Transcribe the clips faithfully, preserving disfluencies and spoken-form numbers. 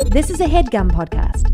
This is a HeadGum podcast.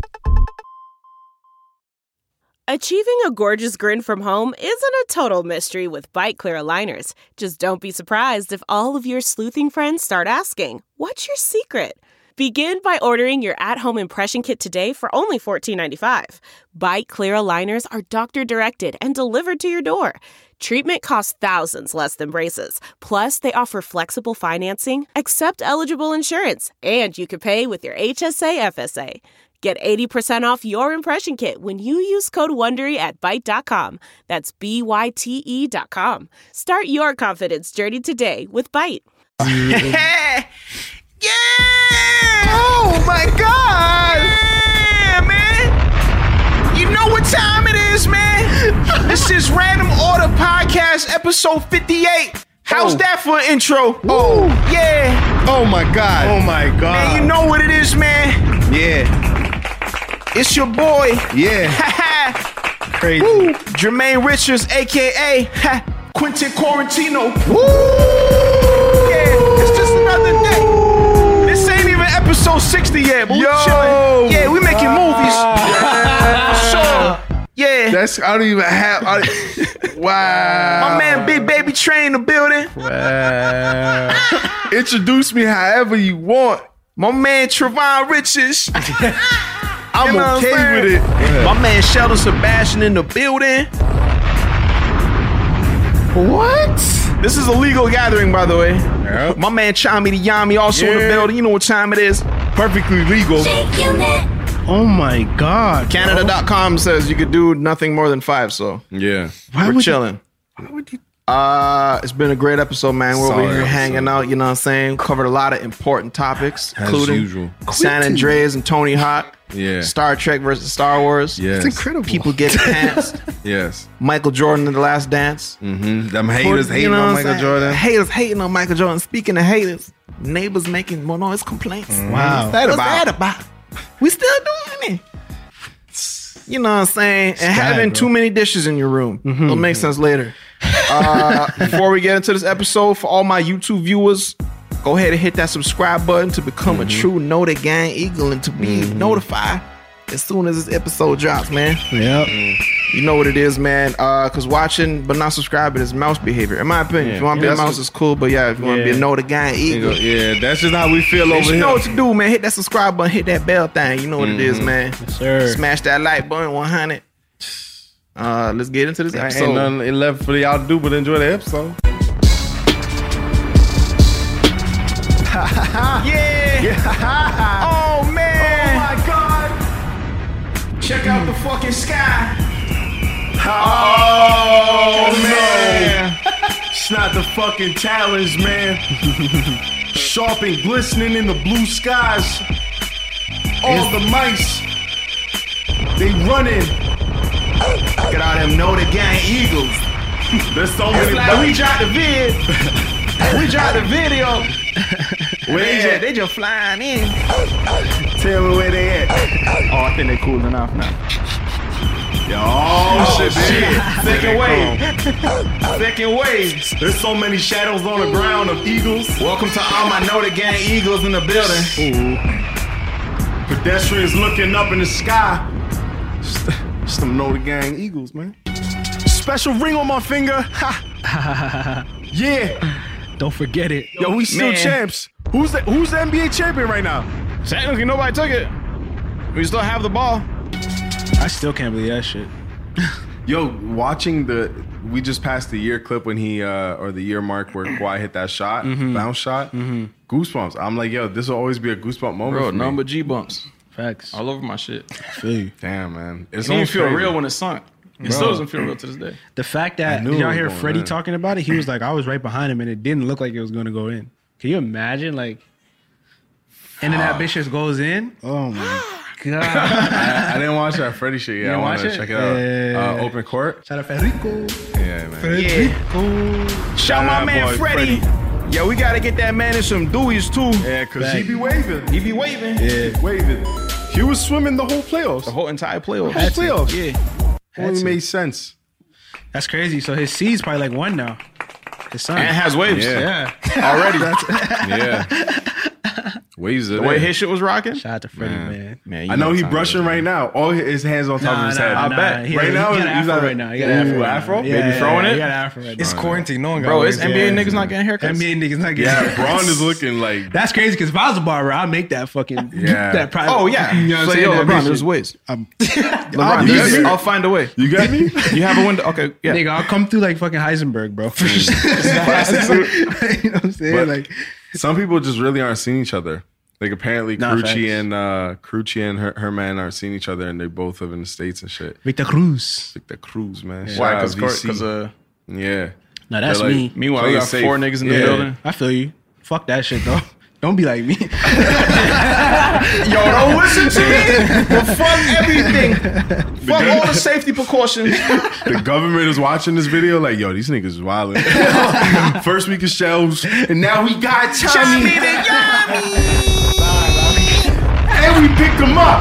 Achieving a gorgeous grin from home isn't a total mystery with Byte Clear aligners. Just don't be surprised if all of your sleuthing friends start asking, "What's your secret?" Begin by ordering your at-home impression kit today for only fourteen ninety-five. Byte Clear aligners are doctor-directed and delivered to your door. Treatment costs thousands less than braces. Plus, they offer flexible financing, accept eligible insurance, and you can pay with your H S A F S A. Get eighty percent off your impression kit when you use code WONDERY at byte dot com. That's B Y T E dot com. Start your confidence journey today with Byte. Yeah! Oh my God! Yeah, man! You know what time it is, man? This is Random Order Podcast, episode fifty-eight. How's oh. that for an intro? Woo. Oh, yeah. Oh my God. Oh my God. Man, you know what it is, man. Yeah. It's your boy. Yeah. Crazy. Woo. Jermaine Richards, a k a. Ha, Quentin Quarantino. Woo. Yeah, it's just another day. This ain't even episode sixty yet, but we chilling. Yeah, we making movies. Yeah. So, yeah. That's, I don't even have, I, wow. My man Big Baby Train in the building. Wow. Introduce me however you want. My man Trevon Richards. I'm you know okay with it. My man Sheldon Sebastian in the building. What? This is a legal gathering, by the way. Yep. My man Chami the Yami also yeah. in the building. You know what time it is. Perfectly legal. Oh my God. Canada dot com says you could do nothing more than five, so yeah. Why we're chilling. You, why would you? Uh, it's been a great episode, man. We're Sorry, over here hanging out, you know what I'm saying? Covered a lot of important topics, as including usual. San Andreas and Tony Hawk. Yeah. Star Trek versus Star Wars. Yes. It's incredible. People getting pants. Yes. Michael Jordan in The Last Dance. Mm-hmm. Them haters hating you know on Michael saying? Jordan. Haters hating on Michael Jordan. Speaking of haters, neighbors making more noise complaints. Mm-hmm. Wow. What's that What's about? that about? We still doing it. You know what I'm saying? And Sky, having bro. too many dishes in your room. Mm-hmm. It'll make sense later. Uh, before we get into this episode, for all my YouTube viewers, go ahead and hit that subscribe button to become mm-hmm. a true Know the Gang Eagle and to be mm-hmm. notified as soon as this episode drops, man. Yep. You know what it is, man. Uh, Cause watching but not subscribing is mouse behavior. In my opinion, Yeah. if you want to Yeah, be a mouse, what, it's cool. But yeah, if you want to yeah. be a Know the Gang Eagle, Yeah, that's just how we feel you over should here. know what to do, man. Hit that subscribe button, hit that bell thing. You know what mm-hmm. it is, man. Yes, sir. Smash that like button, one hundred. Uh, let's get into this Ain't episode. nothing left for y'all to do but enjoy the episode. yeah. Yeah. Oh man. Oh my God. Check out the fucking sky. Oh, oh man. It's not the fucking challenge, man. Sharp and glistening in the blue skies. All the mice, they running. Get out them Know the Gang Eagles. There's so It's many. like we dropped the vid. We dropped the video. Where they, they just, at? they just flying in. Tell me where they at. Oh, I think they cooling off now. Yo, oh, shit, shit. Second wave. Second wave. There's so many shadows on the ground of eagles. Welcome to all my Know the Gang Eagles in the building. Ooh. Pedestrians looking up in the sky. Just them Know the Gang Eagles, man. Special ring on my finger. Ha. Yeah. Don't forget it. Yo, we still Man. champs. Who's the Who's the N B A champion right now? Technically, nobody took it. We still have the ball. I still can't believe that shit. Yo, watching the, we just passed the year clip when he, uh, or the year mark where Kawhi hit that shot, mm-hmm. bounce shot, mm-hmm. goosebumps. I'm like, yo, this will always be a goosebump moment. Bro, for me. number G bumps. Facts. All over my shit. I feel you. Damn, man. It It's didn't almost feel crazy. real when it sunk. It Bro. still doesn't feel real to this day. The fact I that, knew did it y'all was hear going Freddie in. talking about it? He was like, I was right behind him and it didn't look like it was going to go in. Can you imagine? Like, and then that bitch just goes in? Oh my God. I, I didn't watch that Freddie shit yet. You I didn't want to watch it? check it out. Yeah. Uh, open court. Shout out Federico. Yeah, man. Yeah. Shout my out man boy Freddie. Yeah, we gotta get that man in some dewies too. Yeah, because he be waving. He be waving. Yeah. Waving. He was swimming the whole playoffs. The whole entire playoff. Whole playoffs. Yeah. Only to. made sense. That's crazy. So his C's probably like one now. His son. And has waves. Yeah. Yeah. Already. Yeah. Waves The it. way in. his shit was rocking. Shout out to Freddie, Man. man. Man, you I know what he time brushing it is, right man. now. All his hands on top of his head. I bet. He Right got, now, he got an he's afro not- right now. He got an Ooh, afro. afro? Yeah, Baby yeah, throwing yeah, it? He got an afro right It's now. quarantine. No one got Bro, waves. it's N B A yeah. niggas not getting haircuts. N B A niggas not getting Yeah, haircuts. Braun is looking like. That's crazy because if I was a barber, I'd make that fucking Yeah. that private. Oh yeah. You know what I'm so saying? yo, That LeBron, bitch there's shit. ways. I'm, LeBron, I'll, you there's- get me? I'll find a way. You got me? You have a window. Okay, yeah. nigga, I'll come through like fucking Heisenberg, bro. For sure. you know what I'm saying? But- like, Some people just really aren't seeing each other. Like apparently, Nah, Crucci facts. and uh, Crucci and her, her man aren't seeing each other, and they both live in the States and shit. Victor Cruz. Like the Cruz, man. Shout Why? out Because V C. because uh. yeah. Now that's They're like- me. Meanwhile, we Play it got safe. four niggas in the Yeah. building. I feel you. Fuck that shit though. Don't be like me. Yo, don't listen to me. But fuck everything. Fuck all the safety precautions. The government is watching this video like, yo, these niggas is wilding. First week of shells, and now we got Tommy. And we picked them up.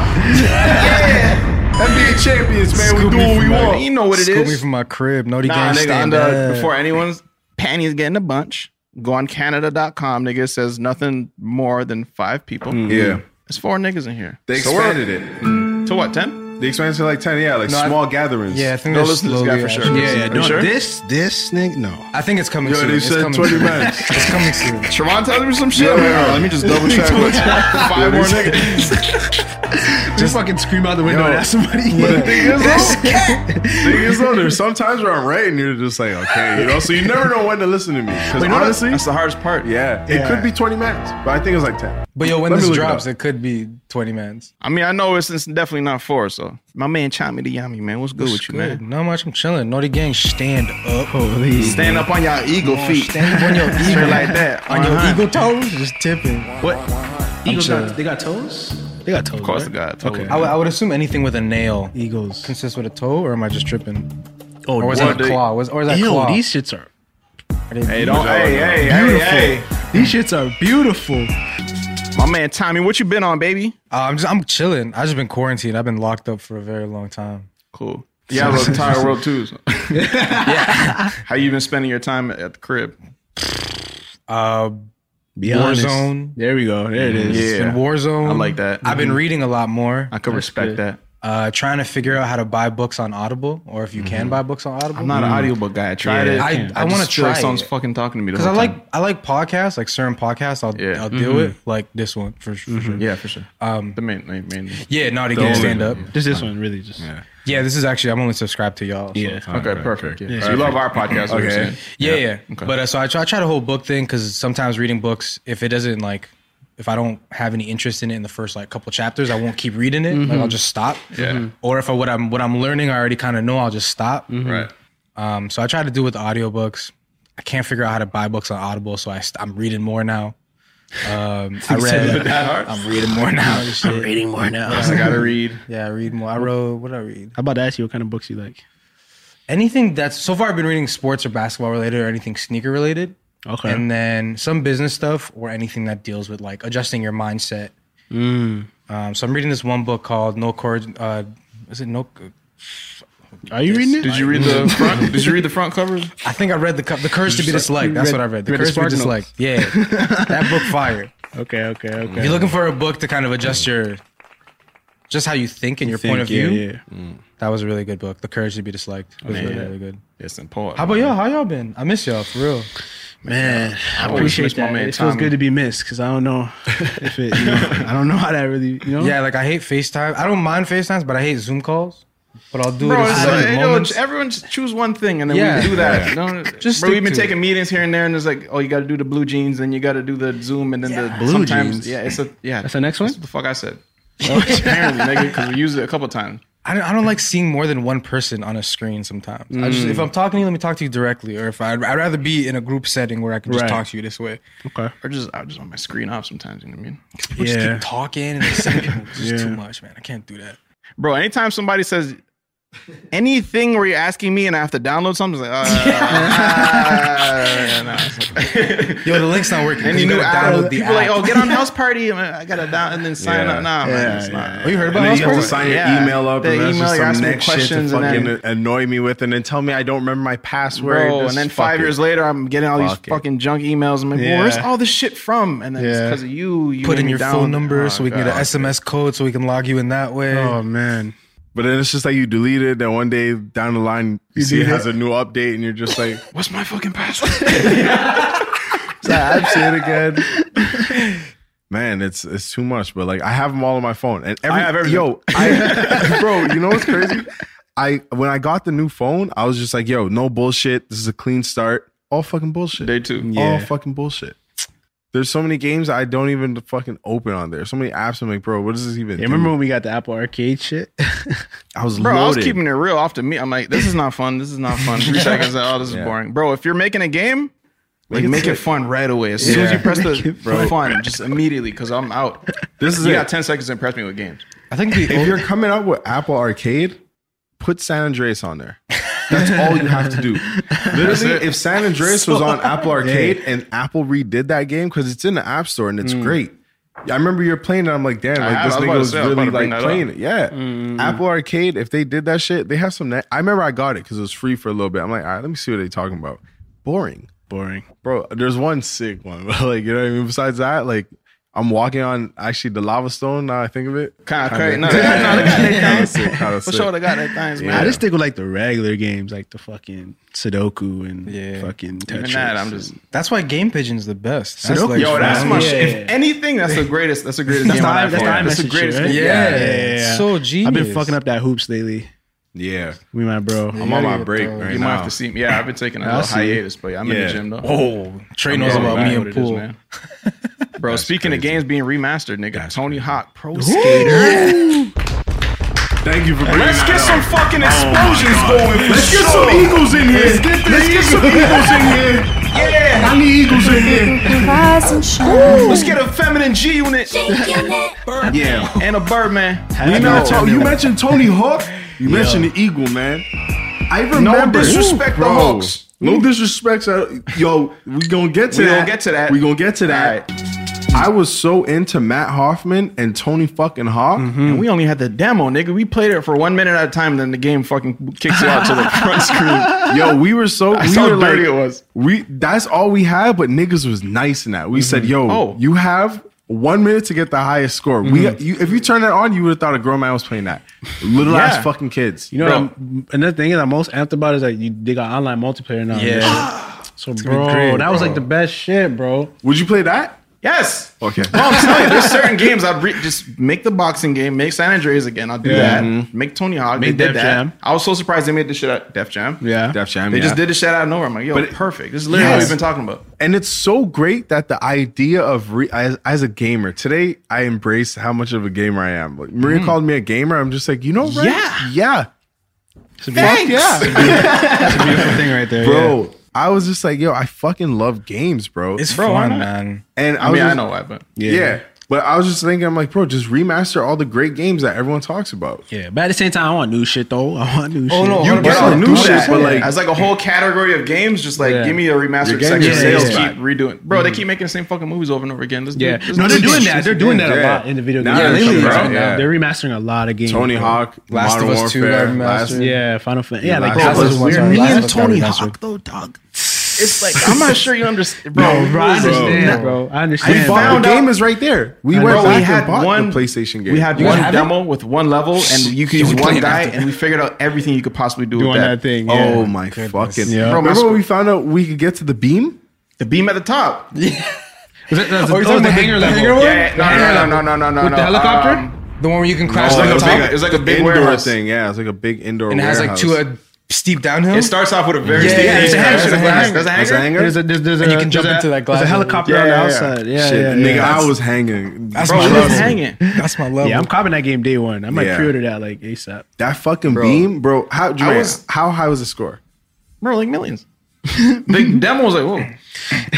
Yeah. N B A champions, man. Scoop we do me what we from my- want. You know what it Scoop me is. from my crib. No, the Nah, gang nigga, stand under, up. before anyone's panties getting a bunch, go on Canada dot com. Nigga, it says nothing more than five people. Yeah. There's four niggas in here. They So we're- expanded it. To what, ten? They expanded to like ten, yeah, like No, I- small gatherings. Yeah, I think Go they're listen to this guy slowly for sure. actually- Yeah, yeah. Are you No, sure? this this nigga, no. I think it's coming Yo, soon. they It's said coming twenty soon. men. It's coming soon. Siobhan tells me some shit. Yeah, I'm like, yeah. oh, let me just double check. Five more niggas. Just fucking scream out the window Yo, and ask somebody. But the thing is, though, thing is though, there's sometimes where I'm right and you're just like, okay, you know, so you never know when to listen to me. Because You know what? honestly, that's the hardest part. yeah, it Yeah. could be twenty minutes, but I think it's like ten. But yo, when Let me this look it drops, up. it, could be twenty mans. I mean, I know it's, it's definitely not four. So my man, Chami the Yami, man, what's good with you, man? Not much. I'm chilling. Naughty gang, stand up. Holy. Stand up on your eagle feet. Stand up on your Straight eagle. like that. On your Uh-huh. eagle toes, just tipping. What? Eagles chilling. got, they got toes? They got toes. Of course, right? the guy. Totally. I would- I would assume anything with a nail Eagles. consists with a toe, or am I just tripping? Oh, Or was what that a they- claw? Was, or is that Ew, claw? these shits are I didn't- Hey, don't. Hey, hey, hey, beautiful. hey. These shits are beautiful. My man, Tommy, what you been on, baby? Uh, I'm just I'm chilling. I just been quarantined. I've been locked up for a very long time. Cool. Yeah, the entire world too. So. yeah. How you been spending your time at the crib? Uh, Be honest. Warzone. There we go. There it is. Yeah. It's been Warzone. I like that. I've been reading a lot more. I could respect good. that. Uh, trying to figure out how to buy books on Audible, or if you can buy books on Audible. I'm not an audiobook guy. I tried Yeah, it. I- I just wanna feel like try someone's it. fucking talking to me because I like I like podcasts, like certain podcasts. I'll Yeah. I'll do it, like this one for, for sure. Yeah, for sure. Um, The main, main, main. yeah, Naughty The Gang only- stand up. Just this one, really. Just Yeah. Yeah, this is actually I'm only subscribed to y'all. So. Yeah. Okay, perfect. Yeah. Yeah. So you love our podcast? what you're Okay. saying. Yeah, yeah. Okay. But uh, so I try, I try the whole book thing because sometimes reading books, if it doesn't like, if I don't have any interest in it in the first like couple chapters, I won't keep reading it. Like I'll just stop. Yeah. Or if I, what I'm what I'm learning, I already kind of know, I'll just stop. Right. Um, so I try to do with audiobooks. I can't figure out how to buy books on Audible, so I st- I'm reading more now. Um, I read. That hard? I'm reading more now. and shit. I'm reading more now. I gotta read. Yeah, I read more. I wrote. What did I read? How about to ask you what kind of books you like? Anything that's so far I've been reading sports or basketball related or anything sneaker related. Okay. And then some business stuff or anything that deals with like adjusting your mindset. Mm. Um, so I'm reading this one book called No Courage. Uh, is it No? Are you reading it? Did you read the front? Did you read the front covers? I think I read the co- the Courage to be Disliked. That's read- what I read. The read the Courage to be Spark Notes. Disliked. Yeah, that book fire. Okay, okay, okay. If you're looking for a book to kind of adjust your, just how you think and your Think, point of yeah, view, yeah. that was a really good book. The Courage to be Disliked. It was Man. really, really good. It's important. How about y'all? How y'all been? I miss y'all for real. Man, I always appreciate miss my that. man It feels Tommy. good to be missed because I don't know if it. You know, I don't know how that really. You know. Yeah, like I hate FaceTime. I don't mind FaceTimes, but I hate Zoom calls. But I'll do Bro, it in it's certain like, you know, moments. everyone just choose one thing and then Yeah. we do that. Yeah. You know? Just Bro, stick we've been to taking it. meetings here and there, and it's like, oh, you got to do the blue jeans, then you got to do the Zoom, and then the Blue sometimes, jeans? yeah, it's a yeah. That's the next one? That's what the fuck I said. Apparently, nigga, because we used it a couple times. I don't, I don't like seeing more than one person on a screen sometimes. I just, if I'm talking to you, let me talk to you directly. Or if I, I'd rather be in a group setting where I can just Right. talk to you this way. Okay. Or just I just want my screen off sometimes. You know what I mean? People just Yeah. keep talking and they send people. It's just Yeah. too much, man. I can't do that. Bro, anytime somebody says anything where you're asking me and I have to download something, it's like, uh, uh, no, it's like, Yo, the link's not working. any You new gotta app, download the people like, app. oh, get on house party. I'm like, I gotta down and then sign Yeah. up. Nah, man, Yeah, it's yeah. not. Oh, you heard about And then house you have to party? sign your Yeah. email up, The and that's email, just you're some asking me next shit to questions and fucking then- annoy me with, and then tell me I don't remember my password. Bro, Just and then fuck five it. years later, I'm getting all Fuck these it. fucking junk emails. I'm like, Yeah. well, where's all this shit from? And then it's Yeah. because of you. You Put made in me your down- phone number Oh, so we can get an God. S M S code so we can log you in that way. Oh man. But then it's just like you delete it, then one day down the line, you, see it delete has a new update, and you're just like, What's my fucking password? so I've seen it again. Man, it's it's too much. But like, I have them all on my phone, and every I have everything. yo, I, bro, you know what's crazy? I when I got the new phone, I was just like, yo, no bullshit. This is a clean start. All fucking bullshit. Day two. All Yeah. fucking bullshit. There's so many games I don't even fucking open on there. So many apps. I'm like, bro, what does this even? Yeah, do? remember when we got the Apple Arcade shit? I was Bro, I was loaded. keeping it real off to me. I'm like, this is not fun. This is not fun. Three seconds. Oh, this is Yeah. boring. Bro, if you're making a game, like Make it make it sick. fun right away. As soon as Yeah. you press the Make it bro, fun, just immediately, because I'm out. This is You it. got ten seconds to impress me with games. I think the If you're coming up with Apple Arcade, put San Andreas on there. That's all you have to do. Literally, it. if San Andreas was on Apple Arcade and Apple redid that game, because it's in the App Store and it's great. I remember you're playing it. I'm like, damn, I like have- this I was nigga about to was say, I was really about to bring like that playing up. it. Yeah, Apple Arcade. If they did that shit, they have some. Ne- I remember I got it because it was free for a little bit. I'm like, all right, let me see what they talking about. Boring, Boring. bro. There's one sick one, but like you know what I mean. Besides that, like I'm walking on actually the lava stone. Now I think of it, Kind of Kinda- crazy. No, they got, no, they got their Kinda things. sick, kinda For sick. sure, they got their things, man. I just stick with like the regular games, like the fucking Sudoku and Yeah. fucking Tetris. Even that, I'm just. That's why Game Pigeon's the best. That's Sudoku- like Yo, that's fun. my Yeah. shit. If anything, that's the greatest. That's the greatest That's game the on i- iPhone. that's the That's the iMessage greatest shit, right? game. Yeah, Yeah, yeah, it's yeah. so genius. I've been fucking up that hoops lately. Yeah, We my bro. I'm on my Yeah, break bro. right You now. might have to see me. Yeah, I've been taking a I'll little see you. hiatus, but yeah, I'm in Yeah. the gym though. Oh, Trey I'm knows going about back me what and it is, pool. man. Bro, That's speaking of crazy. games being remastered, nigga, Tony Hawk Pro Skater. Thank you for bringing Let's that get up. some fucking explosions God. going. For Let's get sure. some eagles in here. Let's get, some eagles in here. Yeah. I need eagles in here. Rise and shine. Let's get a feminine G unit Yeah. and a Birdman. You, know. know, to- you mentioned Tony Hawk. You mentioned the eagle, man. I remember. disrespect the Bro, Hawks. No disrespect. to- Yo, we gonna get to We that. gonna get to that. We gonna get to that. All right. I was so into Matt Hoffman and Tony fucking Hawk. And we only had the demo, nigga. We played it for one minute at a time, then the game fucking kicks you out to the front screen. Yo, we were so That's we how were like, dirty it was. We that's all we had, but niggas was nice in that. We said, "Yo, Oh. you have one minute to get the highest score." We, you, if you turn that on, you would have thought a grown man was playing that. Little Yeah. ass fucking kids. You know, Bro. what I'm, another thing is I'm most amped about is like you, they got online multiplayer now. Yeah. So gonna be bro, great, that was bro. like the best shit, bro. Would you play that? Yes. Okay. Bro, I'm telling you, there's certain games I'd re- just make the boxing game, make San Andreas again. I'll do Yeah. that. Make Tony Hawk. Make They did Def that. Jam. I was so surprised they made this shit at Def Jam. Yeah. Def Jam. They yeah. just did this shit out of nowhere. I'm like, yo, But it- perfect. This is literally what Yes. we've been talking about. And it's so great that the idea of re- as, as a gamer today, I embrace how much of a gamer I am. Like, Maria called me a gamer. I'm just like, you know, right? Yeah. yeah, It's a beautiful, fuck yeah, it's a beautiful thing right there, bro. I was just like, yo, I fucking love games, bro. It's Bro, why fun, not? man. and I was mean, I just- know why, but Yeah. But I was just thinking, I'm like, bro, just remaster all the great games that everyone talks about. Yeah. But at the same time, I want new shit though. I want new Oh, shit. no, You one hundred get percent. some do new that. shit, but like, as like a whole category of games, just like Yeah. give me a remastered You're getting section. your Sales sales keep back. redoing. Bro, they keep making the same fucking movies over and over again. Let's do- Yeah. let's No, do they're this doing shit. that. They're doing that a Yeah. lot in the video Now games. they're Lately, coming right out, now, yeah. they're remastering a lot of games. Tony bro. Hawk, Last Modern of Us two got Warfare, remastered. Last- Yeah, Final Fantasy. Yeah, like Last bro, of Us it's was weird. weird. Me Last and of Us got Tony remastered. Hawk though, dog. It's like I'm not sure you understand, bro. Bro, bro, I understand, Bro. bro. I I understand. bought found the out- game is right there. We I went know. Bro, back we had and bought one the PlayStation game. We had You one guys have demo with one level, and you could You use can one play it guy, after. and we figured out everything you could possibly do doing with that that. thing. Oh Yeah. my Goodness. fucking! Yeah. Bro, my Remember sc- when we found out we could get to the beam? The beam at the top. Was it, that's Oh, oh, you're talking the about hanger the level. hanger one? Yeah, no, no, no, no, no, no, With no. the helicopter? Um, The one where you can crash It's like like the a top, big- it's like a big indoor warehouse. thing. Yeah, it's like a big indoor. and it has like warehouse. two uh, steep downhill. It starts off with a very Yeah, steep. yeah, it's a Yeah, hanger, there's it's a a hanger. hanger. There's a There's a hanger. hanger? There's a, there's, there's And a, you can jump there's into a, that glass There's a level. helicopter Yeah, on the yeah, yeah. outside. Yeah, Shit, yeah, nigga, yeah. I was hanging. That's Bro, my I was level. hanging. That's my level. Yeah, I'm copping that game day one. I might Yeah. pre-order that like ASAP. That fucking beam, bro. How Jermaine, was- how high was the score? Bro, like millions. The demo was like, whoa.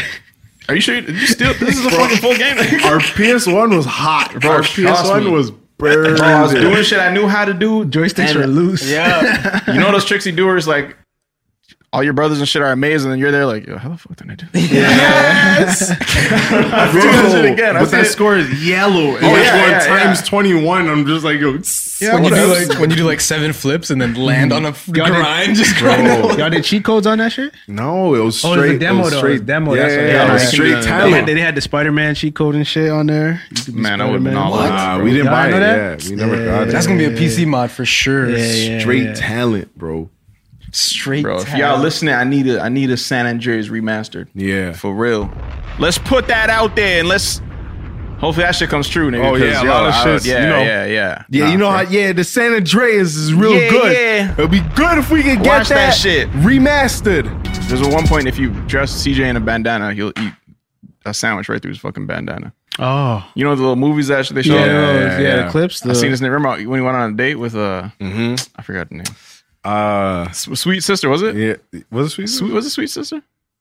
Are you sure? You, did you still? This is a fucking full game. Our P S one was hot. Bro, Our trust P S one me. was burned. Bro, I was it. doing shit I knew how to do. Joysticks and- are loose. Yeah. You know those tricksy doers, like, all your brothers and shit are amazing, and you're there like, yo, how the fuck did I do that? Yes. I'm doing that shit again. I But that said- score is yellow. And Oh, oh, yeah, yeah, yeah, times yeah. twenty-one. I'm just like, yo, when you do like when you do like seven flips and then land on a f- Y'all did- grind, just Bro. grind. Y'all did cheat codes on that shit? No, it was Oh, straight. it was a demo it was though. straight, It was demo. Yeah, That's what- yeah, yeah, it was yeah. straight They had, talent. they had the Spider-Man cheat code and shit on there. You could be Man, I would've been Spider-Man. all over Nah, Bro. we didn't Y'all buy know it. that? Yeah, we never Yeah. got it. That's gonna be a P C mod for sure. Yeah, yeah. Straight talent, bro. Straight. Bro, if talent. y'all listening, I need a I need a San Andreas remastered. Yeah. For real. Let's put that out there and let's hopefully that shit comes true, nigga. Oh, yeah, 'cause, a yo, lot of I- shits, Yeah, you know. yeah, yeah. Yeah, Nah, you know for- how? Yeah, the San Andreas is real Yeah, good. yeah. It'll be good if we could get Watch that that, shit. remastered. There's a one point if you dress C J in a bandana, he'll eat a sandwich right through his fucking bandana. Oh. You know the little movies that they show? Yeah, Yeah, yeah, yeah. the clips. The, I seen this name. Remember when he went on a date with uh Mm-hmm. I forgot the name. Uh, S- Sweet Sister, was it? yeah. Was it sweet? Sweet, was it Sweet Sister?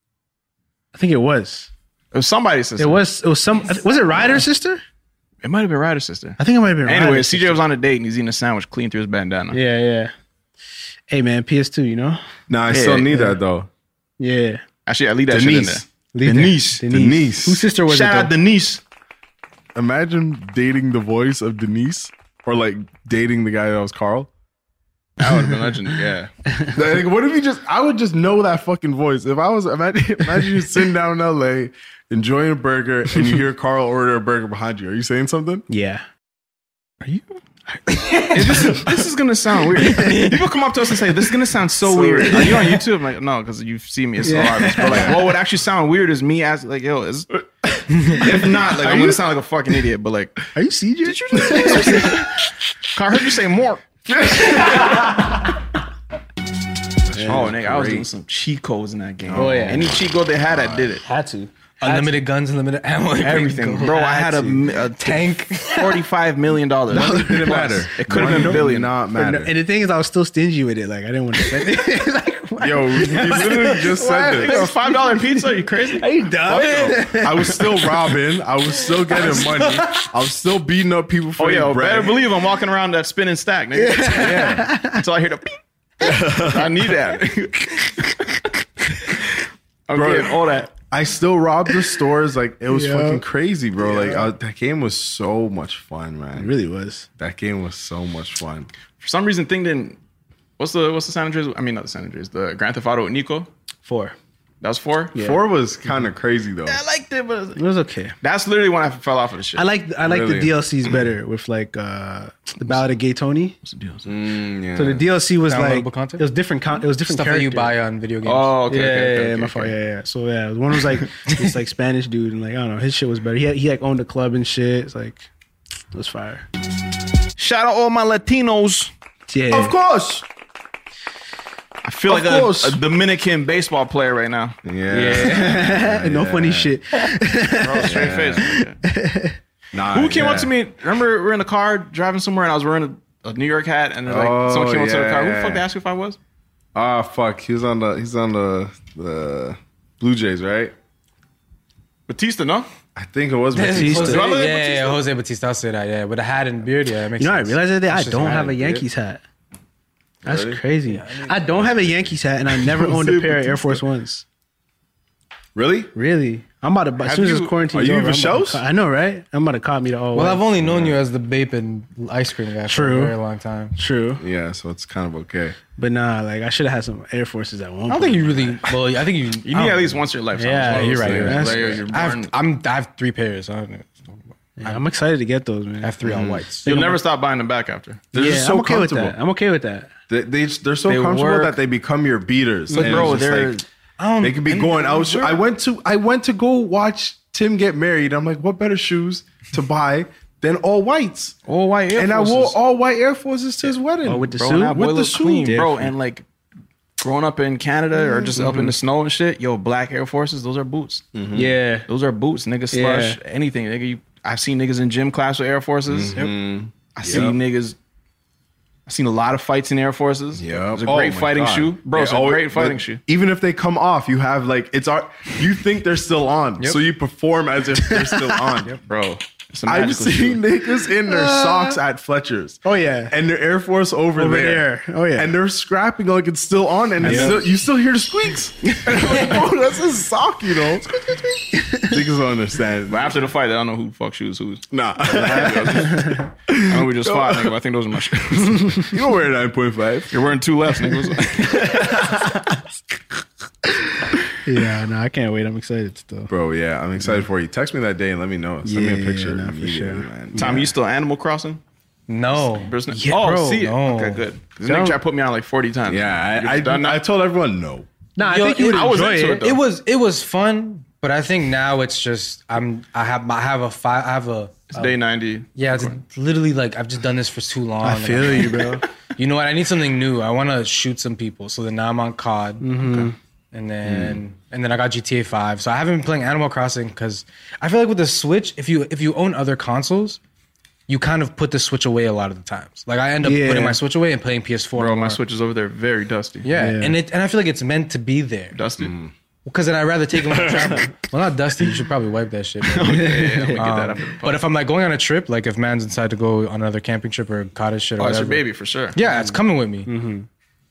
I think it was. It was somebody's sister. It was. It was some. Was it Ryder's sister? It might have been Ryder's sister. I think it might have been. Anyway, Ryder's C J sister. was on a date and he's eating a sandwich clean through his bandana. Yeah, yeah. Hey man, P S two. You know. Nah, I Yeah, still need yeah. that though. Yeah. Actually, I leave that shit in there. Denise. Leave Denise. that- Denise. Whose sister was Shout it? out though? Denise. Imagine dating the voice of Denise, or like dating the guy that was Carl. That would have been legendary. Yeah. Like, what if you just? I would just know that fucking voice. If I was, imagine, imagine you sitting down in L A enjoying a burger and you hear Carl order a burger behind you. Are you saying something? Yeah. Are you? this, is, this is gonna sound weird. People come up to us and say, "This is gonna sound so, weird." Are you on YouTube? I'm like, no, because you see me. It's so obvious. But like, what would actually sound weird is me asking, like, "Yo, is if not, like, I'm gonna sound like a fucking idiot." But like, Are you C J? did you just say? I heard you say more. Oh, nigga, I was doing some cheat codes in that game. Oh, yeah. Any cheat code they had, I did it. Had to. Unlimited guns, unlimited ammo, Everything, bro. I had a, a tank. forty-five million dollars. It didn't matter. It could have been a Money billion. did not matter. And the thing is, I was still stingy with it. Like I didn't want to spend it. Like, why- Yo, you literally just said Yo, this. five dollar pizza? Are you crazy? Are you dumb? I was still robbing. I was still getting money. I was still beating up people for Oh yeah, their bread. better believe I'm walking around that spinning stack, nigga. Yeah. Until I hear the. Beep. I need that. I'm Bro. getting all that. I still robbed the stores. Like it was Yeah. fucking crazy, bro. Like uh, that game was so much fun, man. It really was. That game was so much fun. For some reason, thing didn't. What's the what's the San Andreas? I mean, not the San Andreas. The Grand Theft Auto with Nico. Four. That was four. Yeah. Four was kind of crazy though. I liked it, but It was okay. that's literally when I fell off of the shit. I like I like Really? the D L Cs better with like uh the Ballad of Gay Tony. Mm, yeah. So the D L C was like Downloadable content? it was different. Con- it was different Stuff that you character. buy on video games. Oh, okay. yeah, okay, yeah, okay, yeah, okay, my okay. fault. Yeah, yeah. So yeah, one was like this like Spanish dude, and like I don't know, his shit was better. He had, he like owned a club and shit. It's like it was fire. Shout out all my Latinos. Yeah, Of course. I feel Of like a, course. a Dominican baseball player right now. Yeah. no funny shit. Bro, straight face. Nah, Who came yeah. up to me? Remember, we were in the car driving somewhere, and I was wearing a, a New York hat, and then, like Oh, someone came up to the car. Who the yeah. fuck they asked you if I was? Ah, fuck. He was on the. He's on the the Blue Jays, right? Batista, no? I think it was Jose, Batista. Do I look like yeah, yeah, Batista? Jose Batista. I'll say that. Yeah, with a hat and beard. Yeah, it makes You know, I sense. realized the other day I That's just don't mad, have a dude. Yankees hat. That's Really? crazy. I don't have a Yankees hat, and I never owned a pair of Air Force Ones. Really? Really? I'm about to buy as Have soon as you- this quarantine. are you even shows? I know, right? I'm about to cop me the all. Well, white. I've only known you as the Bape and ice cream guy True. for a very long time. True, Yeah. So it's kind of okay. but nah, like I should have had some Air Forces at one I don't point. think you really. Well, I think you. You need at least once in your lifetime. Yeah, It's one of you're those right, things. you're right. Like, That's- you're I have, born- I'm, I have three pairs. I, don't know. Yeah, I'm excited to get those, man. I have three on whites. You'll never stop buying them back after. They're yeah, just so I'm okay with comfortable. that. I'm okay with that. They, they they're so They comfortable work. that they become your beaters. But And bro, it's just they're. like, I don't, they could be and- going. I and was. we're- I went to. I went to go watch Tim get married. I'm like, what better shoes to buy than all whites? all white Air and Forces. I wore all white Air Forces to his wedding. Oh, with the Bro, suit. and that boy With the look suit. clean, bro. Different. And like growing up in Canada or just up in the snow and shit, yo, black Air Forces, those are boots. Yeah, Those are boots. Niggas slush Yeah. anything. Nigga, you, I've seen niggas in gym class with Air Forces. I see Yep. niggas. I've seen a lot of fights in Air Forces. Yeah, It's a great fighting shoe, bro. It's a great fighting shoe. Even if they come off, you have like it's our. You think they're still on, so you perform as if they're still on, Bro, It's a I've magical seen shoe. niggas in their socks at Fletcher's. Oh yeah. And their Air Force over, Over there. there. Oh, yeah. And they're scrapping like it's still on, and it's Yeah. still, you still hear the squeaks. And I'm like, bro, that's his sock, you know. Niggas don't understand. But after the fight, I don't know who the fuck shoes who's. Nah, I know we just fought, nigga. But I think those are my shoes. you don't wear nine point five. You're wearing two left, nigga. What's Yeah, no, I can't wait. I'm excited still. Bro, yeah, I'm excited for you. Text me that day and let me know. Send me Yeah, a picture. yeah, nah, for immediately, sure. man. Tom, you still Animal Crossing? No. Business? Yeah, oh, bro, see it. no. Okay, good. This No. nigga tried to put me on like forty times. Yeah, You I, done I, now? I told everyone no. No, I Yo, think you would it- I was enjoy into it. it, though. It was it was fun, but I think now it's just I'm I have I have a five I have a It's day ninety. yeah it's literally like I've just done this for too long. I and feel I'm- you, bro. You know what? I need something new. I want to shoot some people. So then now I'm on C O D, Mm-hmm. and then and then I got G T A five. So I haven't been playing Animal Crossing because I feel like with the Switch, if you if you own other consoles, you kind of put the Switch away a lot of the times. Like I end up Yeah. putting my Switch away and playing P S four. Bro, my more. Switch is over there very dusty. Yeah. Yeah. and it and I feel like it's meant to be there Dusty? because then I'd rather take them on travel. Well, not dusty. You should probably wipe that shit. man. Yeah, yeah, we'll get that Um, after the pod. but if I'm like going on a trip, like if man's decide to go on another camping trip or cottage shit or Oh, it's whatever, your baby for sure. yeah, it's coming with me.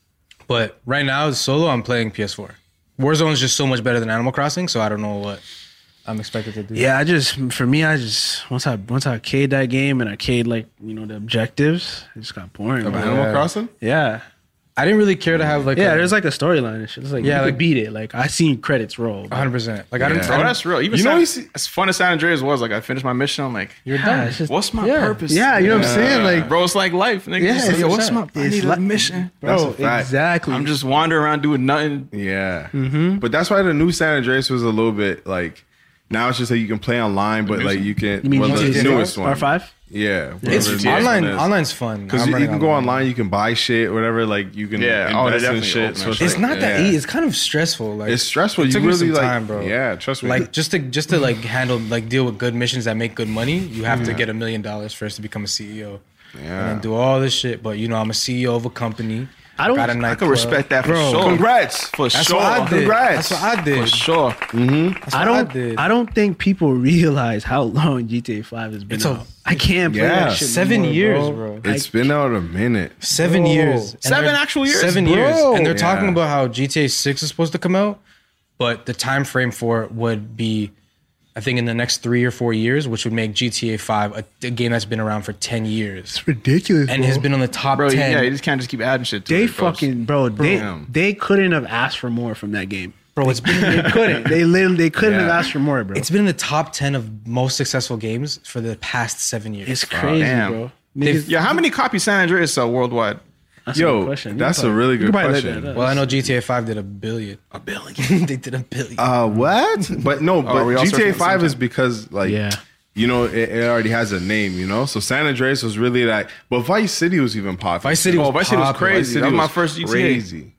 But right now, solo, I'm playing P S four. Warzone is just so much better than Animal Crossing, so I don't know what I'm expected to do. Yeah, I just for me, I just once I once I arcade that game and arcade like you know the objectives, it just got boring. Of bro. Animal Yeah. Crossing? Yeah, I didn't really care to have like yeah. a, There's like a storyline and shit. It's like Yeah, yeah, you like- could beat it. Like I seen credits roll. one hundred percent. Like I didn't. Yeah. I Bro, didn't- that's real. Even You know San, you see- as fun as San Andreas was, like I finished my mission, I'm like, You're Yeah, done. it's just- what's my Yeah. purpose? Yeah, you know what I'm saying? Like, Bro, it's like life, nigga. Yeah, Just like, yo, what's my I it's need like- a mission. That's bro, a fact. exactly. I'm just wandering around doing nothing. Yeah. Mm-hmm. But that's why the new San Andreas was a little bit like, now it's just that you can play online, but like you can, You mean well, G T A the six? newest one. R five? Yeah. It's whatever the online. next one is. Online's fun Because I'm you, you running can go online, you can buy shit, whatever. Like you can Yeah. Oh, they invest in definitely shit. open So that it's, shit. It's like, not that yeah. easy. It's kind of stressful. Like It's stressful. It You took me really some like, time, bro. Yeah, trust me. Like just to just to like handle like deal with good missions that make good money, you have to get a million dollars first to become a C E O. And yeah. then do all this shit. But you know, I'm a C E O of a company. I don't- got a I I nightclub. can respect that for Bro, sure. Congrats. For That's sure. what I did. Congrats. That's what I did. For sure. That's I what don't. I did. I don't think people realize how long G T A five has been It's a- out. I can't play Yeah. that shit. no Seven more, years, bro. It's been out a minute. Seven Bro. years. And Seven they're- actual years? Seven Bro. years. And they're Yeah. talking about how G T A six is supposed to come out, but the time frame for it would be, I think, in the next three or four years, which would make G T A five a, a game that's been around for ten years It's ridiculous, and has been on the top Bro, ten. yeah, you just can't just keep adding shit to They it. It goes- fucking bro. They Damn. they couldn't have asked for more from that game. Bro, it's been They couldn't. They literally they couldn't have Yeah. asked for more, bro. it's been in the top ten of most successful games for the past seven years. It's crazy, damn. bro. They've- Niggas- Yeah, how many copies San Andreas sell worldwide? that's a good Yo, question. You that's can a really you good can probably look question. that up. well, I know G T A five did a billion. A billion. They did a billion. Uh, what? But no, are we but all G T A surfing at the five same is time? because like, Yeah. you know, it, it already has a name, you know. So San Andreas was really like, but Vice City was even popular. Vice City was Oh, Vice City was popular. crazy. Vice City That was my was first G T A. crazy.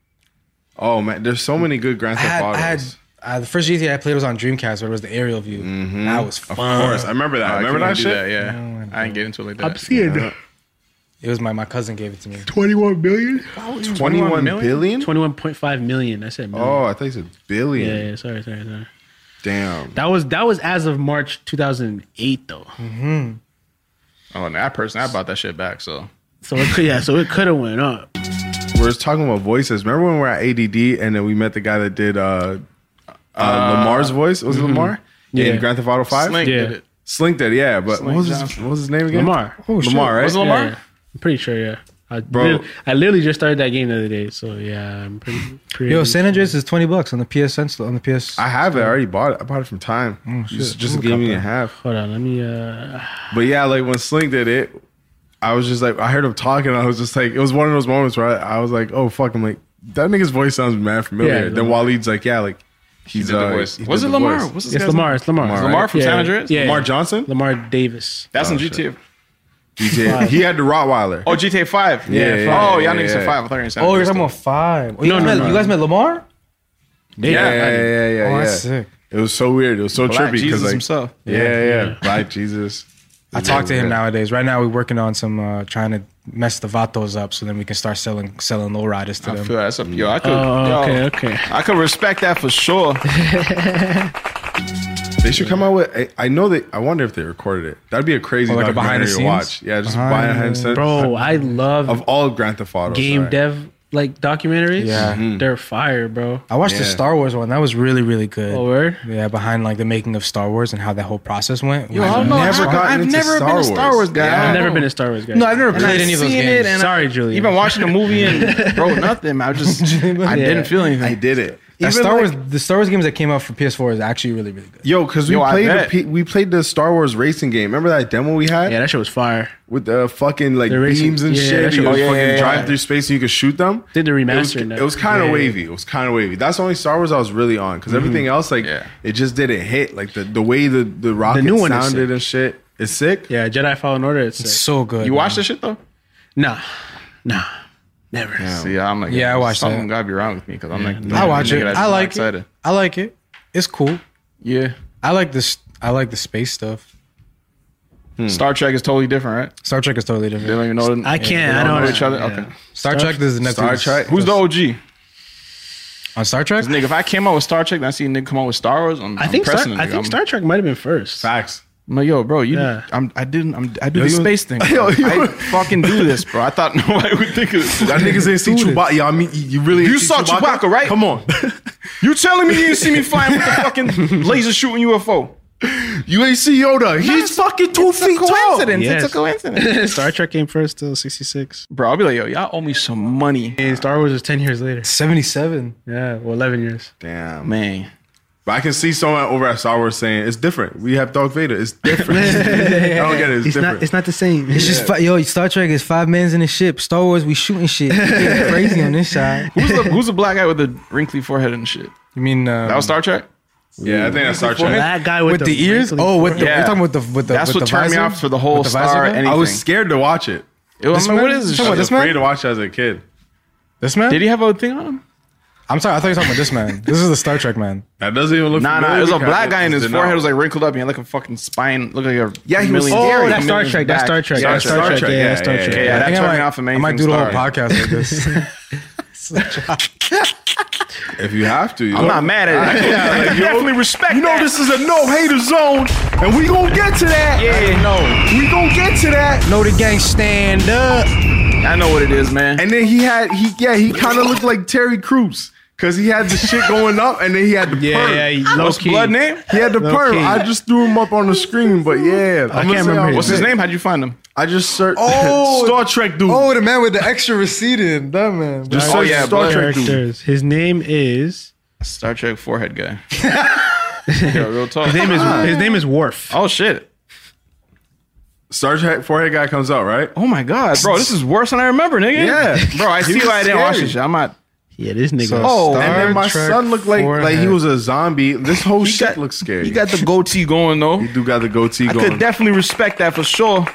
Oh man, there's so many good Grand I Theft had, I had Autos. uh, the first G T A I played was on Dreamcast, where it was the aerial view. That was Of fun. course, I remember that. I remember couldn't that do shit? That, yeah, I didn't get into it like that. I'm seeing It was my my cousin gave it to me. twenty-one billion, Twenty-one billion. twenty-one point five million. I said million. Oh, I thought you said billion. yeah, yeah. Sorry, sorry, sorry. Damn. That was that was as of March two thousand eight, though. Oh, and that person, I bought that shit back. So So it could, yeah, so it could have went up. We're just talking about voices. Remember when we were at A D D and then we met the guy that did uh, uh, Lamar's voice? Was it Lamar? Yeah. In Grand Theft Auto five? Slink Yeah. did it. Slink did, yeah. But Slink what was, his, Johnson. what was his name again? Lamar. Oh, shit. Lamar, right? Was it Lamar? Yeah, yeah. I'm pretty sure. Yeah, I Bro. literally, I literally just started that game the other day. So yeah, I'm pretty. pretty Yo, San Andreas is twenty bucks on the P S N on the P S. I have it. I already bought it. I bought it from Time. shit. Just, just a Ooh, game you cop can have. Hold on, let me. uh But yeah, like when Slink did it, I was just like, I heard him talking. I was just like, it was one of those moments where I, I was like, oh fuck, I'm like, that nigga's voice sounds mad familiar. Yeah, then Waleed's like, yeah, like he's did the uh, voice. he Was did it the Lamar? voice. What's this It's guy's Lamar. name? It's Lamar. Lamar, Lamar right? from Yeah, San Andreas? yeah. Lamar Johnson? Lamar Davis. That's Oh, in G T A. G T A. He had the Rottweiler. Oh, G T A five. Yeah, Oh, yeah, y'all yeah, niggas yeah. said five. I thought you were saying Oh, you're talking about five. Oh, you, No, guys no, met, no. you guys met Lamar? yeah, yeah, yeah, yeah, yeah. Oh, yeah. that's sick. It was so weird. It was so Black trippy Jesus because like, himself. yeah, yeah, yeah, Black Jesus. I talk to him Yeah. nowadays. Right now, we're working on some uh, trying to mess the Vatos up, so then we can start selling selling lowriders to I them. feel that's up. Yo, I could. Oh, yo, okay, okay. I could respect that for sure. They should come out with. I, I know they. I wonder if they recorded it. That'd be a crazy Or like a documentary behind the to scenes? watch. Yeah, just Behind behind the scenes. Bro, I love of all Grand Theft Auto game sorry. dev like documentaries. Yeah. Mhm. They're fire, bro. I watched the Yeah. Star Wars one. That was really, really good. Oh, word? Yeah, behind like the making of Star Wars and how that whole process went. Yo, I don't know. never I've, gotten I've into never Star been a Star Wars. Wars guy. Yeah. I I've don't never know. been a Star Wars guy. No, I've never And played I've any of those seen games. it and Sorry, Julian. Even watching the movie and bro, nothing. I just I didn't feel anything. I did it. That Even Star like- Wars, the Star Wars games that came out for P S four is actually really, really good. Yo, because we Yo, I played the bet. P- we played the Star Wars racing game. Remember that demo we had Yeah, that shit was fire. with the fucking like The racing- beams and yeah, shit. that You shit could was- Oh, yeah, fucking yeah, drive yeah. through space and you could shoot them. Did the It was, remaster and it was kind of yeah. wavy. It was kind of wavy. That's the only Star Wars I was really on because everything else, like, Yeah. it just didn't hit. Like the, the way the the rocket new one is sounded sick. and shit is sick. Yeah, Jedi Fallen Order. It's, It's sick. so good. You man. watched this shit though? Nah, nah, never. See, I'm like, Yeah, I watched something that. gotta be wrong with me because I'm like, I watch nigga it. that's I not like excited. it. I like it. It's cool. Yeah, I like this. I like the space stuff. Star Trek is totally different, right? Star Trek is totally They different. don't even know. I they can't. don't I don't know each other. yeah. Okay. Star, Trek is the Netflix. Star Trek. Who's the O G? On Star Trek? Nigga, if I came out with Star Trek and I see a nigga come out with Star Wars, I'm, I I'm think Star, pressing it, I nigga. think I'm- Star Trek might have been first. Facts. I'm like, yo, bro, you, Yeah. I'm, I didn't, I'm, I do Yo, the you- space thing. Bro. Yo, yo. I fucking do this, bro. I thought nobody would think of this. That niggas ain't see Chewbacca. Yeah, I mean, you really ain't You see saw Chewbacca, right? Come on. You telling me you didn't see me flying with the fucking laser shooting U F O? You ain't see Yoda. He's fucking two It's a feet tall. coincidence. Yes. It's a coincidence. Star Trek came first till sixty-six. Bro, I'll be like, yo, y'all owe me some money. And Star Wars is ten years later. seventy-seven. Yeah, well, eleven years. Damn. Man. But I can see someone over at Star Wars saying it's different. We have Darth Vader. It's different. I don't get it. It's, It's different. not. It's not the same. It's just fi- yo. Star Trek is five mans in a ship. Star Wars, we shooting shit. We getting crazy on this side. Who's the who's the black guy with the wrinkly forehead and shit? You mean um, That was Star Trek? yeah, I think that's Star Trek. that guy with, with the, ears? wrinkly Oh, with the, Yeah. you're talking with the with the That's with what the turned me visor? off for the whole With the visor Star guy? anything. I was scared to watch it. It was, This I'm like, what man? is this? Talking about shit? this I was man? afraid to watch it as a kid. This man? Did he have a thing on him? I'm sorry. I thought you were talking about this man. This is the Star Trek man. That doesn't even look. Nah, nah. familiar It was a because black I guy and his did forehead not. was like wrinkled up. He had like a fucking spine. Looked like a Yeah, he was million- scary. Oh, that's Star millions Trek. That's back. Star Trek. Yeah, That's Star Star Trek. Trek. Yeah, Yeah, that's Star yeah, Trek. yeah. Yeah, that I think turned I me might, off I Amazing might do the whole Star. podcast like this. If you have to, you I'm know. not mad at it. I, I definitely respect You know that. this is a no hater zone, and we gonna get to that. Yeah, no. We gonna get to that. Know the gang stand up. I know what it is, man. And then he had he yeah he kind of looked like Terry Crews because he had the shit going up, and then he had the Yeah, perm. yeah. he- Low What's key. blood name? He had the Low perm. key. I just threw him up on the screen, but yeah, I can't remember his What's his name? How'd you find him? I just searched Oh. Star Trek dude. Oh, the man with the extra receding. That man. just Oh, search yeah, Star blood. Trek dude. Characters. His name is. Star Trek forehead guy. Yo, real talk. His name is. His name is Worf. Oh shit. Star Trek forehead guy comes out, right? Oh my god, bro, this is worse than I remember, nigga. Yeah. bro, I He see was why I didn't watch scary. this shit. I'm not. Yeah, this nigga. So- Oh, Star And then my Trek son looked like like he forehead. was a zombie. This whole shit got- looks scary. You got the goatee going though. you do got the goatee I going. could definitely respect that for sure.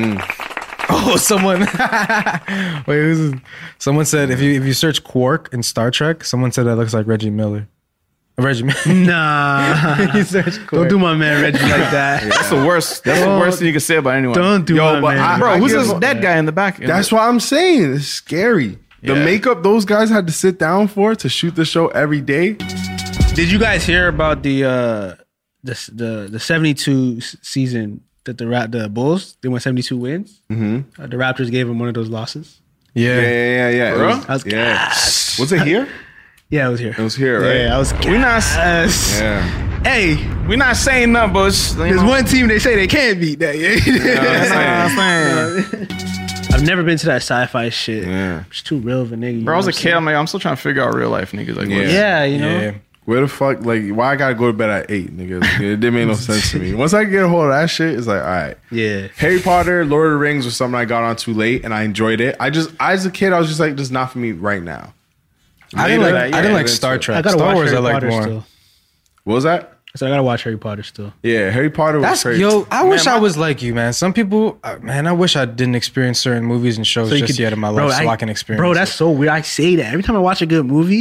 Oh, someone. Wait, who's this? Someone said if you if you search Quark in Star Trek, someone said that looks like Reggie Miller. Reggie Miller. Nah. He searched Don't Quark. do my man Reggie like that. That's the worst. That's the worst thing you can say about anyone. Don't do Yo, my but man. I- Bro, who's give this a- dead guy in the back? That's what I'm saying. It's scary. The Yeah. makeup those guys had to sit down for to shoot the show every day. Did you guys hear about the uh the the the seventy-two s- season that the Ra- the Bulls they won seventy-two wins? Mm-hmm. Uh, the Raptors gave them one of those losses. Yeah, Yeah. yeah, yeah. yeah. It Bro? was, I was yeah. Was it here? Yeah, it was here. It was here, right? Yeah, I was. We not. Yes. Yeah. Hey, We not saying numbers. You there's know. one team they say they can't beat that. Yeah. I'm saying. I've never been to that sci-fi shit. Yeah. It's too real of a nigga. you Bro, I was know a what kid. I'm like, I'm still trying to figure out real life niggas. Like, Yeah. what- Yeah, you know. Yeah. Where the fuck, like, why I gotta go to bed at eight, nigga? It didn't make no sense to me. Once I get a hold of that shit, it's like, all right. Yeah. Harry Potter, Lord of the Rings was something I got on too late, and I enjoyed it. I just, as a kid, I was just like, this is not for me right now. I didn't Later like that I year, didn't like eventually. Star Trek. I gotta Star watch Wars Harry I like Potter more. still. What was that? So I gotta watch Harry Potter still. Yeah, Harry Potter was That's crazy. yo. I wish Man, I my- was like you, man. Some people, uh, man. I wish I didn't experience certain movies and shows just yet in my life, so I, can experience. Bro, that's it. so weird. I say that every time I watch a good movie,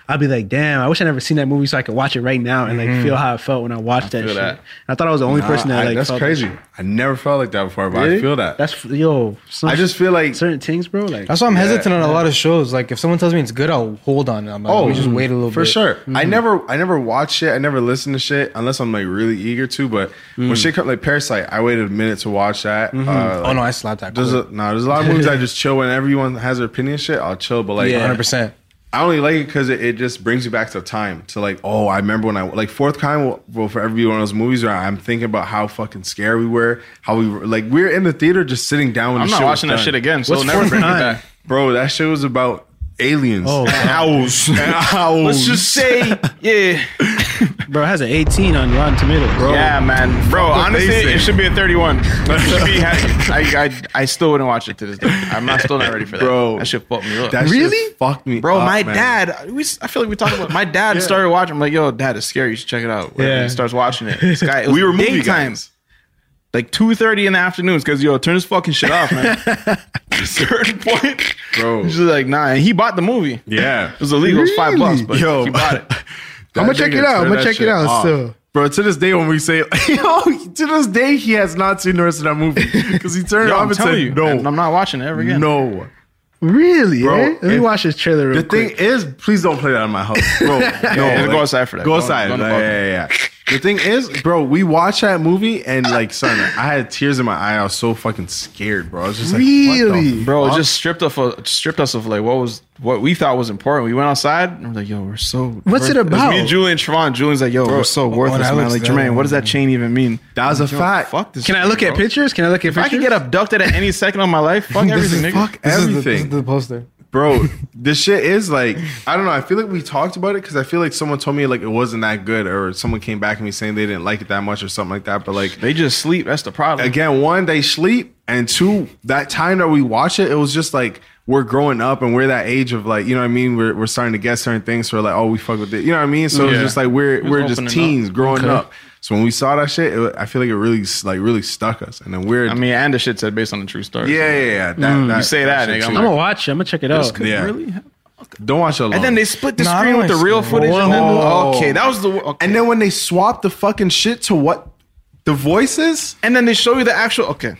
I'll be like, damn, I wish I never seen that movie so I could watch it right now and like Mm-hmm. feel how I felt when I watched that feel shit. that. And I thought I was the only person that I- like that's felt that crazy. shit. I never felt like that before, but Really? I feel that. That's yo. Some, I just feel like certain things, bro. Like That's why I'm Yeah, hesitant on a lot of shows. Like if someone tells me it's good, I'll hold on. I'm like, oh, let me just wait a little for bit. sure. I never, I never watch shit. I never listen to shit unless I'm like really eager to. But when shit comes like Parasite, I waited a minute to watch that. Uh, Oh like, no, I slapped that. There's quick. a, no, there's a lot of movies I just chill when everyone has their opinion. Shit, I'll chill. But like, one hundred percent. I only like it because it, it just brings you back to time to like, oh, I remember when I like Fourth Kind will, will forever be one of those movies where I'm thinking about how fucking scared we were, how we were like we were in the theater just sitting down. When I'm the not shit was watching that done. shit again, so What's never Fourth bring me Kind? back. bro. That shit was about aliens. Oh, and owls. And owls. Let's just say, yeah, bro, it has an eighteen on Rotten Tomatoes, bro. yeah, man, bro. Fuck what Honestly, they say. it should be a thirty-one. It should be. I, I, I still wouldn't watch it to this day. I'm not still not ready for that, Bro. That shit fucked me up. That Really? shit fucked me, Bro, up, my man. dad, we, I feel like we talked about my dad started watching. I'm like, yo, dad, it's scary. You should check it out. Whatever. Yeah. He starts watching it. This guy, it We was were movie daytime, guys. like two thirty in the afternoons. Because yo, turn this fucking shit off, man. At a certain point, Bro. he's just like, nah. And he bought the movie. Yeah, It was illegal. It was five bucks, but Yo. he bought it. That I'm gonna check nigga it out. I'm turned gonna that check it shit out off. still. Bro, to this day when we say, yo, to this day he has not seen the rest of that movie because he turned it Yo, off I'm and telling said you, no, and I'm not watching it ever again. no. Really, Bro, eh? Let me if- watch this trailer real The quick. thing is, please don't play that in my house, bro. No, yeah, go outside for that. Go Go- outside. go on the Like, yeah, yeah, yeah. The thing is, bro, we watched that movie and like, son, I had tears in my eye. I was so fucking scared, bro. I was just like, what the Really? Bro, it fuck? just stripped us of stripped us of like what was what we thought was important. We went outside and we're like, yo, we're so What's it worth- was about? Me and Julian Trevon. Julian's like, yo, we're so worthless, that man. looks Like, that- Jermaine, what does that chain even mean? That was a Yo, fact. Fuck this. Can I shit, look at bro. pictures? Can I look at If I pictures? could get abducted at any second of my life, fuck everything, nigga. Fuck This is the- this everything. is the poster. Bro, this shit is like, I don't know. I feel like we talked about it because I feel like someone told me like it wasn't that good, or someone came back to me saying they didn't like it that much or something like that. But like, They just sleep. That's the problem. again, one, they sleep, and two, that time that we watch it, it was just like we're growing up and we're that age of like, you know what I mean? We're, we're starting to get certain things. So we're like, oh, we fuck with it. You know what I mean? So it's Yeah. just like we're It was we're just opening teens up. growing up. So when we saw that shit, it, I feel like it really like really stuck us. And then we're I mean, and the shit said based on the true story. yeah, yeah, yeah. That, that, You say that, shit nigga, too. I'm I'm gonna watch it. I'm gonna check it out. Could Yeah. really? Don't watch it alone. And then they split the Nah, I screen don't with the like real screen. footage. And then, Whoa. okay, that was the. Okay. And then when they swap the fucking shit to what the voices, and then they show you the actual. Okay,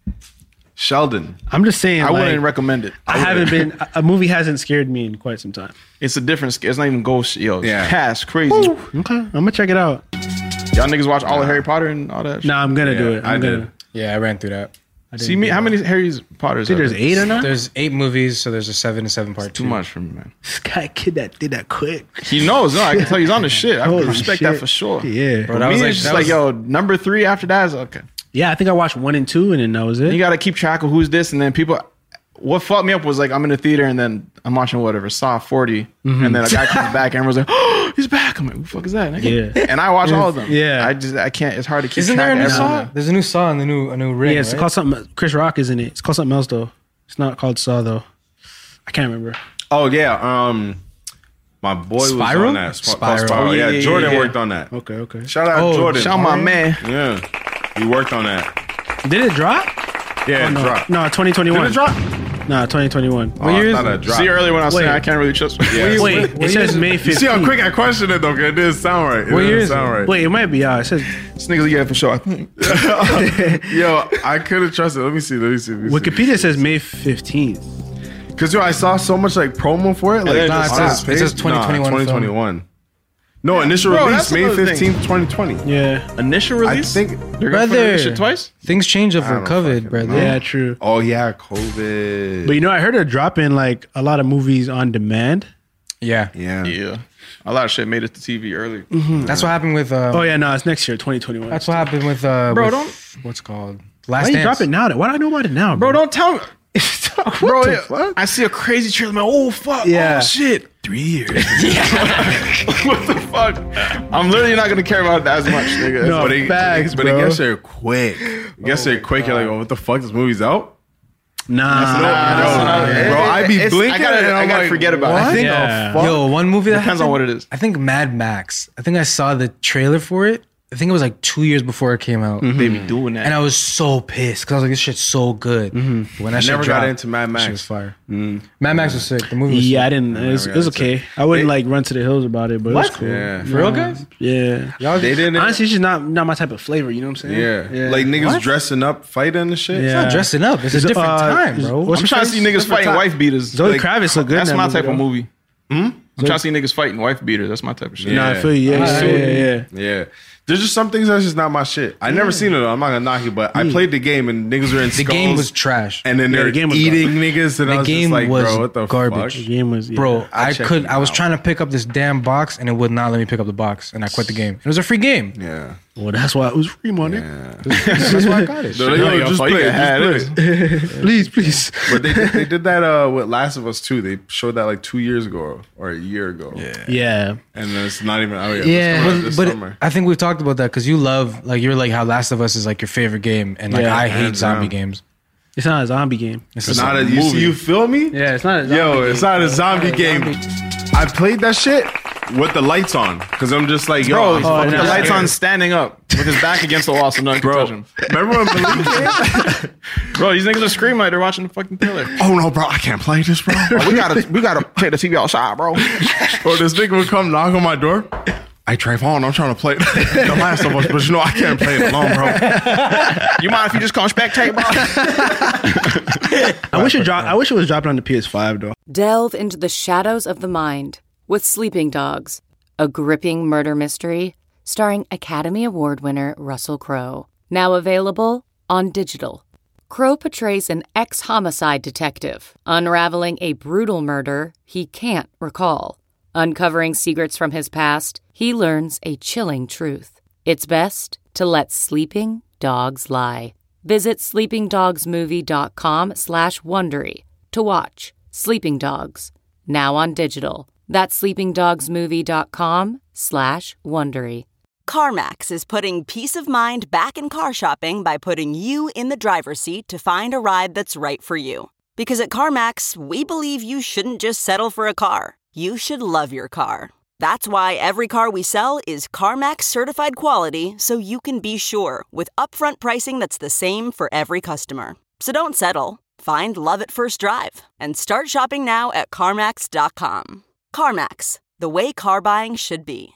Sheldon. I'm just saying. I like, wouldn't recommend it. I haven't been. a- A movie hasn't scared me in quite some time. It's a different. sc- It's not even ghost. Yo, Yeah. yeah. Cast crazy. Okay, I'm gonna check it out. Y'all niggas watch all of Harry Potter and all that. shit? Nah, I'm gonna do Yeah, it. I I'm did. gonna. Yeah, I ran through that. I didn't See me. do How that. many Harry Potters? I think are there's there? eight or not. There's eight movies, so there's a seven and seven part Too two. much for me, man. This guy kid that did that quick. He knows. No, I can tell he's on the shit. I Holy respect shit. that for sure. Yeah, Bro, that me, was it's like- just that like was- yo, number three after that is okay. yeah. I think I watched one and two, and then that was it. You got to keep track of who's this, and then people. What fucked me up was like I'm in the theater and then I'm watching whatever Saw forty, and then a guy comes back and everyone's like, "Oh, he's back!" I'm like, "Who the fuck is that?" Nigga? Yeah. And I watch all of them. Yeah. I just I can't. It's hard to keep. Isn't track there a new of Saw? everyone. There's a new Saw and the new a new ring. yeah, it's right? called something. Chris Rock is in it. It's called something else though. It's not called Saw though. I can't remember. Oh yeah, um, my boy was Spiral? on that. Sp- Spiral. Spiral. Oh, Yeah, yeah, yeah, Jordan yeah. worked on that. Okay, okay. Shout out Oh, Jordan. shout my man. Yeah, he worked on that. Did it drop? Yeah, Oh, no, drop. no, twenty twenty-one. Did it drop? No, twenty twenty-one. Oh, I year is thought it? it dropped. See earlier when I was saying Wait. I can't really trust. Yeah. Wait, it says May You fifteenth. see how quick I questioned it though? 'Cause it didn't sound right. It What didn't year is sound it? right. Wait, it might be out. It says This nigga's yeah for sure. I think. Yo, I couldn't trust it. Let me see. Let me see. Let me see. Wikipedia says May fifteenth. Because yo, I saw so much like promo for it. Like then it on just his says- it page. says twenty twenty-one Nah, twenty twenty-one. No, initial Bro, release that's May another thing. fifteenth, twenty twenty. Yeah. Initial release. think- they're gonna put Brother. this shit twice. Things change over don't COVID, fucking brother. know. Yeah, true. Oh yeah, COVID. But you know, I heard they're dropping like a lot of movies on demand. Yeah. yeah. Yeah, a lot of shit made it to T V early. That's what happened with. Um, Oh yeah, no, it's next year, twenty twenty-one. That's what happened with. Uh, Bro, with- don't- What's it called Why Last you Dance. drop it now? Why do I know about it now, Bro, bro? don't tell me. what Bro, the yeah, fuck? I see a crazy trailer. I'm like, oh fuck, Yeah. oh shit, three years. What the fuck? I'm literally not gonna care about that as much, nigga. No, But it, facts, but bro. it gets there quick. It gets there quick. You're like, oh, what the fuck? This movie's out? Nah, Nah, Nah, bro, it- I be it's- blinking. I gotta, and I I'm gotta like, forget about it. what I think Yeah. the fuck? Yo, one movie that Depends on happened- what it is. I think Mad Max. I think I saw the trailer for it. I think it was like two years before it came out. They be doing that. And I was so pissed because I was like, this shit's so good. Mm-hmm. But when that I shit never dropped, got into Mad that Max. shit was fire. Mad Max was sick. The movie was Yeah, I sick. didn't. It was, never it was got into okay. it. I wouldn't They- like run to the hills about it, but it was cool. Yeah. For real, guys? Yeah. Y'all They didn't. Honestly, it's just not not my type of flavor. You know what I'm saying? yeah. Like niggas dressing up, fighting and shit. Yeah. not dressing up. It's a Is it, different uh, time, is- bro. what's I'm her trying to face? see niggas fighting wife beaters. Zoe Like, Kravitz look good. That's in my that type of though. movie. I'm trying to see niggas fighting wife beaters. That's my type of shit. Nah, I Yeah. feel you. Yeah, Alright. yeah, yeah, yeah. Yeah. There's just some things that's just not my shit. I never seen it. I'm not gonna knock you, but I played the game and niggas were in The skulls, game was trash. and then Yeah, they're the game was eating niggas, and The I was game just like, was bro, what the garbage. fuck? The game was, yeah. Bro, I checked could. it I was out. trying to pick up this damn box and it would not let me pick up the box, and I quit the game. It was a free game. Yeah. Well, that's why it was free money. That's why I got it. They're like, yo, Yo, just fuck, play you it, can have just play it. Please, please. But they did, they did that uh, with Last of Us too. They showed that like two years ago or a year ago. Yeah. Yeah. And then it's not even out yet. Yeah, It's coming out but, this but summer. I think we've talked about that because you love, like, you're like how Last of Us is like your favorite game, and like Yeah, I hate hands zombie down. games. It's not a zombie game. It's It's just not a a, you, see, you feel me? Yeah, it's not a zombie Yo, game. it's not a zombie game. I played that shit with the lights on because I'm just like, yo, Bro, I'm he's fucking fucking the lights scared. on, standing up with his back against the wall, so no one can touch Bro, him. remember when Malik came? Bro, these niggas are screaming like they're watching the fucking trailer. Oh no, bro, I can't play this, bro. Bro, we gotta, we gotta take the T V outside, bro. Bro, this nigga would come knock on my door. Hey, Trayvon, I'm trying to play The Last of Us, but you know I can't play it alone, bro. You mind if you just come spectate, bro? I wish it dropped. I wish it was dropping on the P S five though. Delve into the shadows of the mind with Sleeping Dogs, a gripping murder mystery starring Academy Award winner Russell Crowe. Now available on digital. Crowe portrays an ex-homicide detective unraveling a brutal murder he can't recall. Uncovering secrets from his past, he learns a chilling truth. It's best to let sleeping dogs lie. Visit sleepingdogsmovie.com slash Wondery to watch Sleeping Dogs, now on digital. That's sleepingdogsmovie.com slash Wondery. CarMax is putting peace of mind back in car shopping by putting you in the driver's seat to find a ride that's right for you. Because at CarMax, we believe you shouldn't just settle for a car. You should love your car. That's why every car we sell is CarMax certified quality, so you can be sure with upfront pricing that's the same for every customer. So don't settle. Find love at first drive and start shopping now at CarMax dot com. CarMax, the way car buying should be.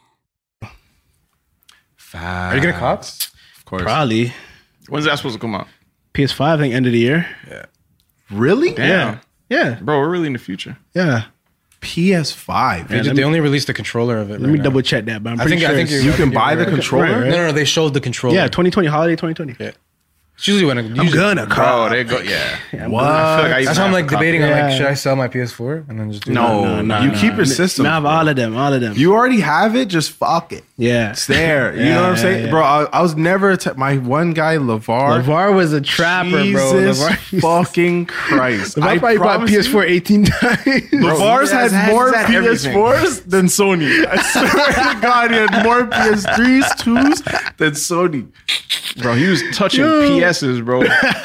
Are you gonna cop? Of course. Probably When's that supposed to come out? P S five. I think end of the year. Really? Damn. Yeah. Bro, we're really in the future. Yeah. P S five. They, just, they only released the controller of it. Let me double check that, but I'm I pretty think- I sure think it's- you're- You can you're buy the right. controller? Right, right. No, no, no. They showed the controller. Yeah, twenty twenty holiday twenty twenty. Yeah. It's usually when it, I'm usually, gonna Bro, call. they go, yeah. What? I feel like I even That's why I'm have like to copy. debating. I'm like, Yeah. should I sell my P S four and then just do No, that? you keep your system. Nah, bro. all of them, all of them. You already have it. Just fuck it. yeah. It's there. You Yeah, know what I'm yeah, saying, yeah. bro? I, I was never a te- my one guy, LeVar. LeVar was a trapper, bro. Jesus LeVar, fucking Christ! LeVar I probably bought promise P S four you, eighteen times. LeVar's he has- had has- more has P S everything. fours than Sony. I swear to God, he had more P S threes, twos than Sony. Bro, he was touching P S's, bro.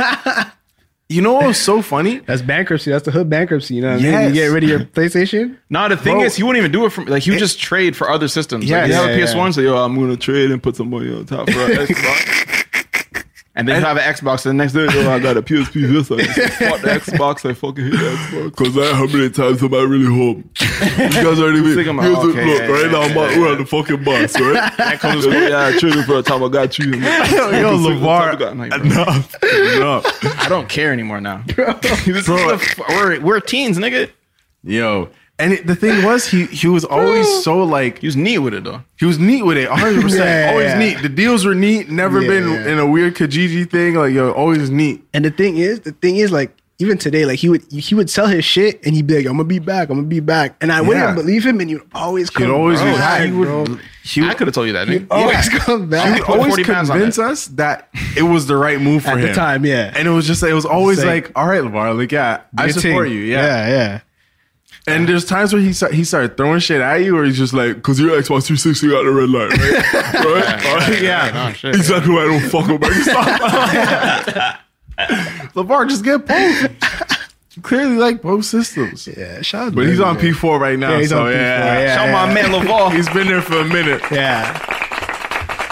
You know what was so funny? That's bankruptcy. That's the hood bankruptcy. You know what I mean? Yes. You get rid of your PlayStation. No, the thing Bro. is, he wouldn't even do it from like he would just trade for other systems. Yeah, like, you have yeah, a P S one, yeah. so yo, I'm gonna trade and put some money on top for an Xbox. And then you have an Xbox, and the next day, yo, I got a P S P. Yes, I just fuck the Xbox. I fucking hate the Xbox. Cause I how many times am I really home? You guys already been. Thinking about, Here's the- okay, look, yeah, right yeah, now I'm yeah, out, we're on the fucking bus, right? That comes with, yeah, I traded for a time I got you. Yo, LeVar, enough, enough. I don't care anymore now. This is the f- we're, we're teens, nigga. Yo, and it, the thing was, he he was always so like He was neat with it though. he was neat with it, one hundred percent. Yeah, Always yeah. neat. The deals were neat. Never Yeah, been yeah. in a weird Kijiji thing. Like yo, always neat. And the thing is, the thing is, like, even today, like he would he would sell his shit and he'd be like, "I'm gonna be back. I'm gonna be back." And I Yeah. wouldn't believe him, and he would always come. He'd always be back, he would, bro. he I would, could have told you that. He'd Nigga. always come he back. would put always forty pounds on convince us that it was the right move for At him the time, yeah. And it was just like it was always It's like, like, all right, LeVar, like yeah, I Your support team. you, yeah. yeah, yeah. And there's times where he start, he started throwing shit at you, or he's just like, Cause your Xbox three sixty got the red light, right? right? All right? yeah, Oh, shit. Exactly why I don't fuck with Microsoft. LeVar, just get both. You clearly like both systems. Yeah, shout out But to he's him, on man. P four right now, Yeah, he's so on P four, yeah. yeah. Shout my man LeVar. He's been there for a minute. Yeah.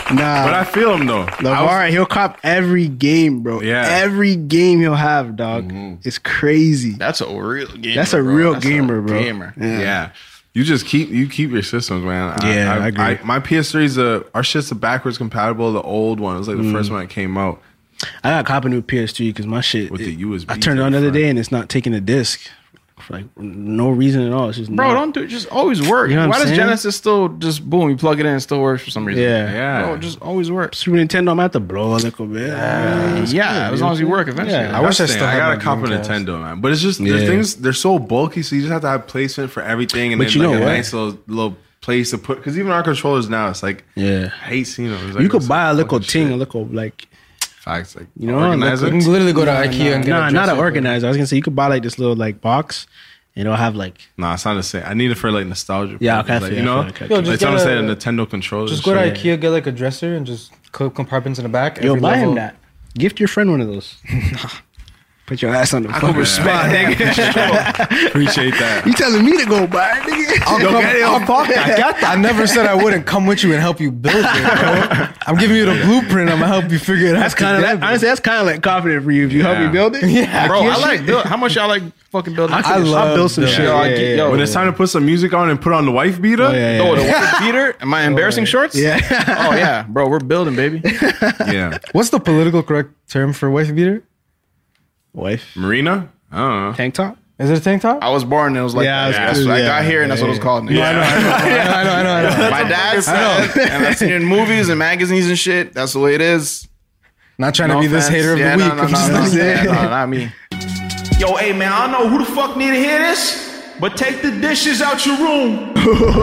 Nah, But I feel him though. LeVar, he'll cop every game, bro. Yeah. Every game he'll have, dog. Mm-hmm. It's crazy. That's a real gamer. That's a bro. real That's gamer, a bro. Gamer. Yeah. Yeah. You just keep you keep your systems, man. Yeah, I agree. my P S three is a our shit's a backwards compatible. The old one, it was like the Mm. first one that came out. I got a copy new P S three because my shit. With the it- U S B I turned it on the other front. day and it's not taking the disc. For like no reason at all. It's just Bro, not. don't do it. Just always work. You know what Why I'm does saying? Genesis still just boom? You plug it in, it still works for some reason. Yeah. Yeah. Bro, it just always works. Super Nintendo, I'm gonna have to blow a little bit. Yeah, yeah, as long as you work eventually. Yeah. I wish I That's the still thing. had I my got a copy of Dreamcast. Nintendo, man. But it's just there's Yeah. things they're so bulky, so you just have to have placement for everything, and But then you like know a what? nice little little place to put. Because even our controllers now, it's like Yeah. I hate seeing them. It's like, You could it's buy a like little fucking ting, a shit. little like Facts, like you know, organizer. You can literally go to IKEA and get nah, a not an dresser. organizer. I was gonna say you could buy like this little like box, and it'll have like Nah, it's not the same. I need it for like nostalgia. Yeah, purposes, okay, I like, feel you you, I know, feel you, okay, Yo, okay. just like someone get saying a- a Nintendo controller. Just go to Yeah. IKEA, get like a dresser, and just clip compartments in the back. yo, Every buy level- him that. Gift your friend one of those. Put your ass on the fucking spot, nigga. Appreciate that. You telling me to go buy it, nigga? I'll come- I'll fuck that. I got that. I never said I wouldn't come with you and help you build it, bro. I'm giving you the blueprint. I'm gonna help you figure it out. That's kind of together. honestly, that's kind of like confident for you if you help Yeah. me build it. Yeah. Bro, IKEA I like shit. build. How much y'all like fucking building? I, I can, I'll love build some building. shit. Yo, I Yeah, get- yeah, yo, yeah. When it's time to put some music on and put on the wife beater, Oh, yeah, yeah. Oh, the white beater? Am I embarrassing shorts? Yeah. Oh yeah, bro, we're building, baby. yeah. What's the political correct term for wife beater? Wife. Marina, I don't know. Tank top? Is it a tank top? I was born and it was like Yeah, that. it's That's cool, what I yeah, got here and that's yeah, what it's called. Yeah. I know, I know, I know, I know. My dad said, and I've seen it in movies and magazines and shit. That's the way it is. Not trying No to be this offense. hater of Yeah, the no, week. no, I'm no, just no, like, yeah, no, not me. Yo, hey man, I don't know who the fuck need to hear this, but take the dishes out your room.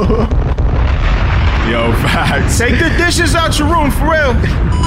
Yo, facts. Take the dishes out your room, for real.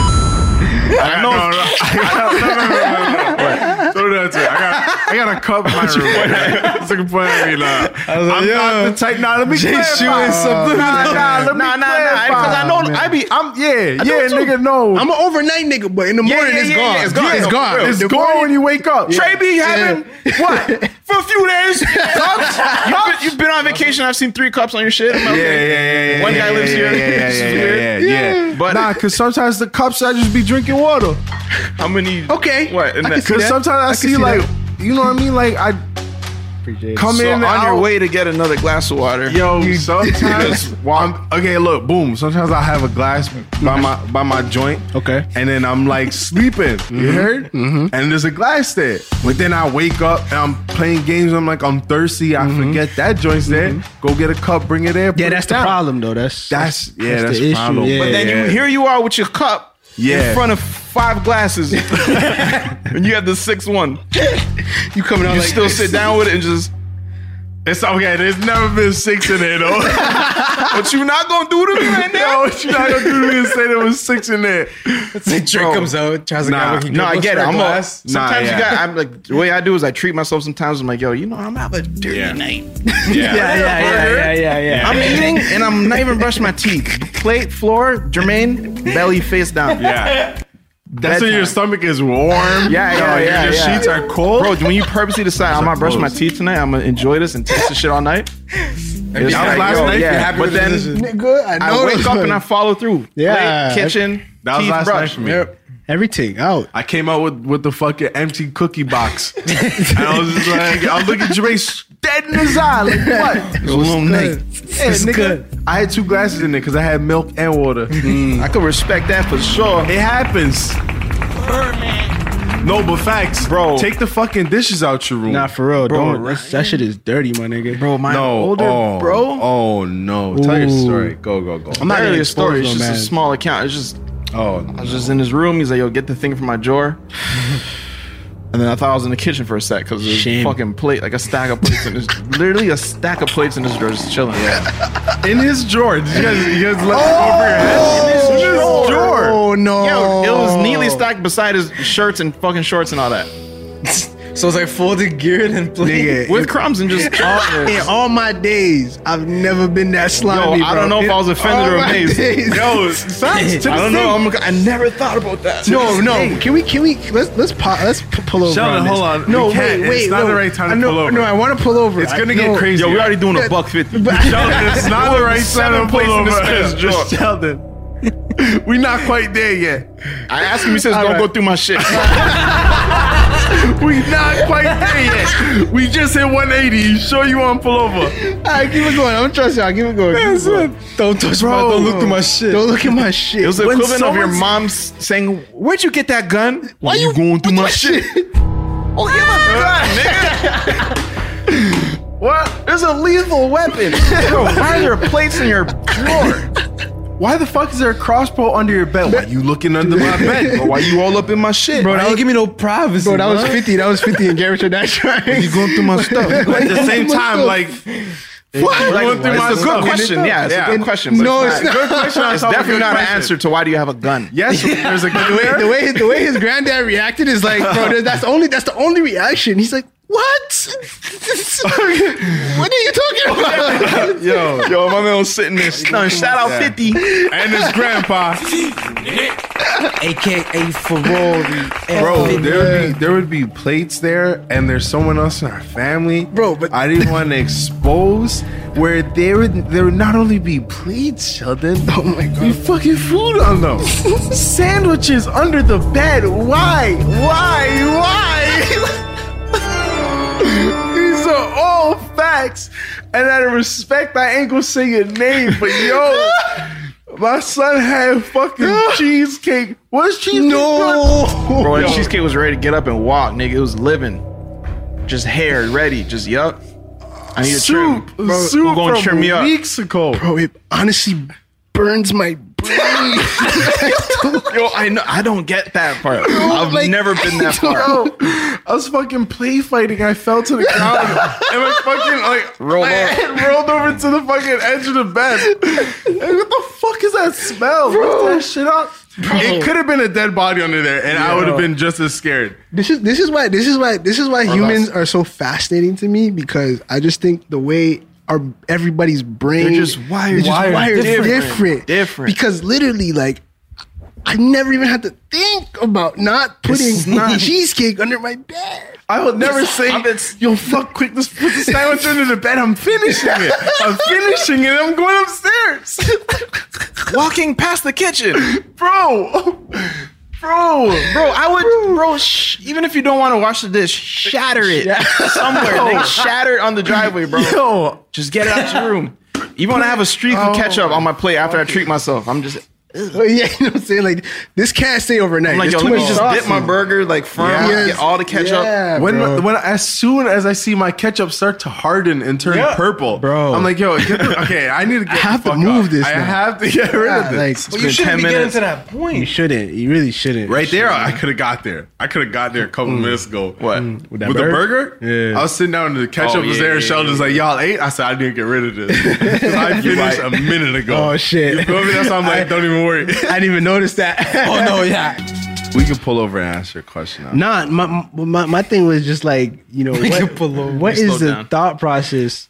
I know. No, no, no, no, no, no, no. Don't do that to me. I got, I got a cup in my room. It's like a point at me now. I was like, I'm yo, not the type. Nah, let me Jay clarify. shooting something. Nah, nah, let me Nah, nah, nah, clarify. because I know- I be, I'm, yeah, yeah, too. nigga, no. I'm an overnight nigga, but in the morning yeah, it's yeah, gone. yeah, it's gone. It's No, gone. for real. It's The gone morning- when you wake up. Trey be having what for a few days? Cups? You've been, you've been on vacation. I've seen three cups on your shit. I'm like, Yeah, okay. yeah, yeah, yeah. One yeah, guy lives yeah, here. Yeah, yeah, This is yeah, weird. yeah, yeah, yeah. But- nah, because sometimes the cups I just be drinking water. How many? Okay. What? And I that- can see Because that. sometimes I, I can see, see like, that. you know what I mean? Like I Appreciate it. come so in on and your out. way to get another glass of water. Yo, sometimes I'm, okay, look, boom. Sometimes I have a glass by my by my joint. Okay. And then I'm like sleeping. You heard? Mm-hmm. And there's a glass there. But then I wake up and I'm playing games. I'm like, I'm thirsty. I forget that joint's there. Go get a cup, bring it there. put Yeah, it that's the down. problem though. That's That's yeah, that's, the the issue. problem. Yeah. But then Yeah. you here you are with your cup Yeah. in front of five glasses, and you have the sixth one. you coming out You like still this. sit down with it and just. It's okay. There's never been six in there though. What you not gonna do to me right Yo, now? what you not gonna do to me and say there was six in there? it's like Drake Bro. comes out, tries to Nah. grab what he No, I dribbles get for it. a I'm a, glass. sometimes yeah. you got. I'm like the way I do is I treat myself. Sometimes I'm like, yo, you know, I'm having a dirty Yeah. night. Yeah. Yeah, yeah, yeah, yeah, yeah, yeah. I'm eating and I'm not even brushing my teeth. Plate, floor, Jermaine, belly face down. Yeah. That's when your stomach is warm. Yeah, yeah, Yo, yeah, Your yeah. sheets are cold. Bro, when you purposely decide I'm not brushing my teeth tonight, I'm gonna enjoy this and taste this shit all night. It's that was like, last yo, night? yeah. You happy But with the then decision? Nigga, I know I wake this up one. and I follow through. Yeah. Plate, kitchen, That was teeth, last brush. night for me. Yep. Everything out. I came out with, with the fucking empty cookie box. And I was just like, I'm looking at Jermaine dead in his eye. Like, what? It was a little night. Yeah, nigga. I had two glasses in there because I had milk and water. I could respect that for sure. It happens. No, but facts. Bro. Take the fucking dishes out your room. Nah, for real, Bro, don't. That's, that shit is dirty, my nigga. Bro, my no. older oh, bro. Oh, no. Tell your Ooh. story. Go, go, go. I'm not gonna really a expose story. It's no just a man. small account. It's just Oh, I was just in his room. He's like, "Yo, get the thing from my drawer." And then I thought I was in the kitchen for a sec because there's a Shame. fucking plate, like a stack of plates, and there's literally a stack of plates in his drawer just chilling. Yeah. in his drawer. Did you guys, you guys let it go over your head? In his, in his drawer. Oh no! Yo, it was neatly stacked beside his shirts and fucking shorts and all that, So it's like folded, geared, and played. Nigga, with crumbs and just. all, in all my days, I've never been that slimy. Yo, I bro. don't know if I was offended In or all my amazed. days. Yo, facts. To the I don't know. thing. I'm, I never thought about that. No, no. Can we? Can we? Let's let's pa- let's p- pull over. Sheldon, on this. hold on. No, We can't. wait, wait. It's not no. the right time to I know, pull over. No, I want to pull over. It's gonna I- get no. crazy. Yo, we already doing a buck fifty. Sheldon, it's not the right time Seven to pull plates in over. this man's drawer. Sheldon. We not quite there yet. I asked him. He says, "Don't right. go through my shit." We not quite there yet. We just hit one eighty. You sure you want to pull over? All right, keep it going. I don't trust y'all. Keep it going. Keep it going. Don't touch Bro, my. Don't look through my shit. Don't look at my shit. It was the When equivalent of your someone's- mom s- saying, "Where'd you get that gun? Why you going through my what shit?" Oh, give a gun, nigga. What? There's a lethal weapon. Bro, why are there plates in your drawer? Why the fuck is there a crossbow under your bed? Why you looking under my bed? Bro, why you all up in my shit? Bro, Why that you don't give me no privacy. Bro, that was man. fifty. That was fifty in Garrett that trying. you going through my stuff? At the same time, like, What? Like, going through my it's a good stuff. question. Yeah, it's Yeah. a good question. but No, it's it's not. not. Good question. It's definitely not an answer to why do you have a gun? Yes, there's a The way, good the way the way his granddad reacted is like, bro, that's the only that's the only reaction. He's like, what? What are you talking about? Yo, Yo, my man was sitting there stunned. Shout out Yeah. fifty. and his grandpa. A K A Ferrari. Bro, F- there would be there would be plates there, and there's someone else in our family, Bro, but- I didn't want to expose where there would there would not only be plates, Sheldon. Oh my God. Be fucking food on them, sandwiches under the bed. Why? Why? Why? These are all facts, and out of respect, I ain't gonna say your name, but yo. My son had fucking cheesecake. What's cheesecake? No. Bro, and Yo. Cheesecake was ready to get up and walk, nigga. It was living. Just hair ready. Just, yup. I need a trim. Soup, Bro, soup who gonna from trim me up? weeks ago. Bro, it honestly burns my brain. Yo, I know. I don't get that part. I've like, never been that far. Bro, I was fucking play fighting. I fell to the ground and my fucking like Rolled my over. head rolled over to the fucking edge of the bed. Like, what the fuck is that smell? Lift that shit up. It could have been a dead body under there, and I would have been just as scared. This is this is why this is why this is why humans are so fascinating to me, because I just think the way our everybody's brain They're just wired- they're just wired wired different, different. Different. Because literally, like, I never even had to think about not putting It's not- cheesecake under my bed. I would never say, yo, fuck, quick, let's put the sandwich under the bed. I'm finishing it. I'm finishing it. I'm going upstairs. Walking past the kitchen. Bro. Bro. Bro, I would, bro, sh- even if you don't want to wash the dish, shatter it somewhere. Nigga, shatter it on the driveway, bro. Yo. Just get it out your room. Even when I have a streak of ketchup on my plate after I treat myself, I'm just, Oh, yeah, you know what I'm saying? Like, this can't stay overnight. I'm like, There's yo, too let me much just sauce dip my in it. burger like firm, Yes. get all the ketchup. Yeah, When, bro. when as soon as I see my ketchup start to harden and turn Yeah. purple, Bro. I'm like, yo, get the, okay, I need to get I have the to fuck move up. this I now. have to get rid Yeah, of this. like, It's Well, been you shouldn't ten be getting minutes. to that you point. shouldn't. You really shouldn't. Right there, I could have got there. I could have got there a couple minutes ago. What? With, that the burger? burger? Yeah. I was sitting down and the ketchup Oh, was yeah, there. and yeah, Sheldon's yeah. like, y'all ate? I said, I didn't get rid of this. I finished a minute ago. Oh, shit. You feel me? That's why I'm like, don't even worry. I didn't even notice that. Oh no, yeah. We can pull over and answer your question. Now. Nah, my, my my thing was just like, you know, can what, pull over. what Slow is the down. thought process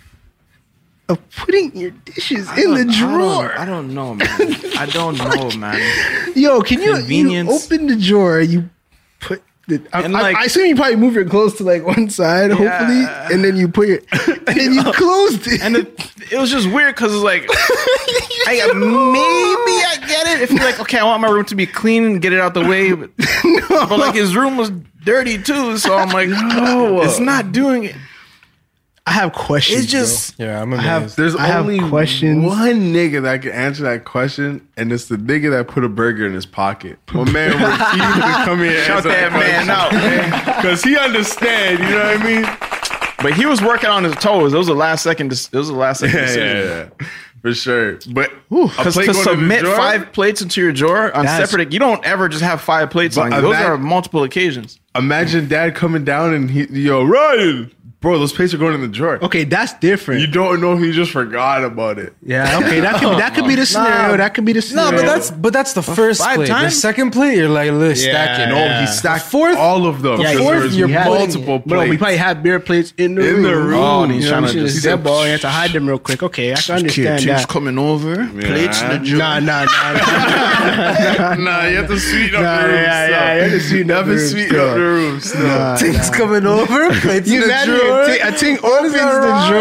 of putting your dishes in the drawer? I don't know, man. I don't know, man. Yo, can you, you Convenience. open the drawer? You put the. I, And I- like- I assume you probably move your clothes to like one side, hopefully, and then you put your, and then you closed it. And it, it was just weird because it's like, I, maybe I get it. If you're like, okay, I want my room to be clean and get it out the way. But, but like his room was dirty too. So I'm like, no, it's not doing it. I have questions. It's just, Yeah, I'm I have- amazed. There's I have only questions. one nigga that can answer that question, and it's the nigga that put a burger in his pocket. My man refused to come here and Shout answer that man out, man. Because he understand, you know what I mean? But he was working on his toes. It was the last second. It was the last second Yeah, decision. yeah, yeah. For sure. But Because to submit drawer, five plates into your drawer on That's- separate, you don't ever just have five plates But on you. Those ima- are multiple occasions. Imagine dad coming down and he, yo, Ryan, bro, those plates are going in the drawer. okay, that's different. You don't know if he just forgot about it. yeah, okay, that could that could be the scenario. That could be the No, scenario. but that's but that's the first five plate. The times? second plate, you're like, let's Yeah. stack it. No, he stacked fourth- all of them. Yeah, because fourth, there was you're multiple Bro, we plates. probably had beer plates in the In room. the room. Oh, and he's You know, trying to shit just- is dead ball. You have to hide them real quick. Okay, I can understand that. coming over. Plates in the drawer. Nah, nah, nah, nah. Nah, you have to sweeten up Nah, the room. yeah, still. yeah, you have to sweeten You up have the to room sweeten still. up the room. Still. Nah, Things coming over. Plates You in the imagine drawer. a ting- a ting opens the drawer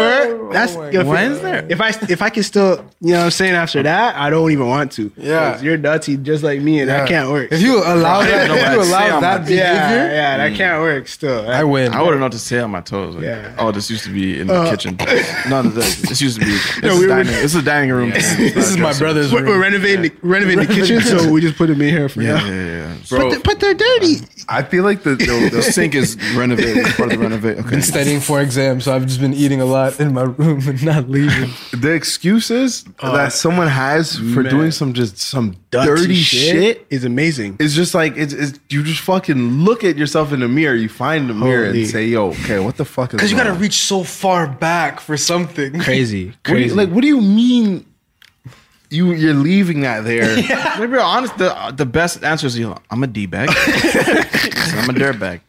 that's Oh my if, When's there? if I if I can still, you know what I'm saying, after that, I don't even want to. Yeah. 'Cause you're nutty just like me, and Yeah. that can't work. If you allow that, know if what you to say allow on that my- behavior, yeah, yeah, that can't work still. I win. I wouldn't know what to say on my toes. Like, Yeah. Oh, this used to be in the kitchen. None of this. This used to be. This, No, is, we were- dining, this is a dining room. This is my brother's We're, we're room. renovating the, renovating the kitchen, so we just put them in here for Yeah, now. yeah, yeah. But, Bro, the, but they're dirty. I feel like the, the, the sink is renovated. It's part of the renovate. Okay. Been studying for exams, so I've just been eating a lot in my room and not leaving. the excuses that someone has for man. doing some just some Dirty dirty shit is amazing. it's just like it's, it's you just fucking look at yourself in the mirror, you find the mirror Holy. and say, yo, okay, what the fuck is Because you going gotta on? reach so far back for something. Crazy, What do you- crazy. like what do you mean you you're leaving that there? To be honest, the the best answer is, you know, I'm a D bag. I'm a dirt bag.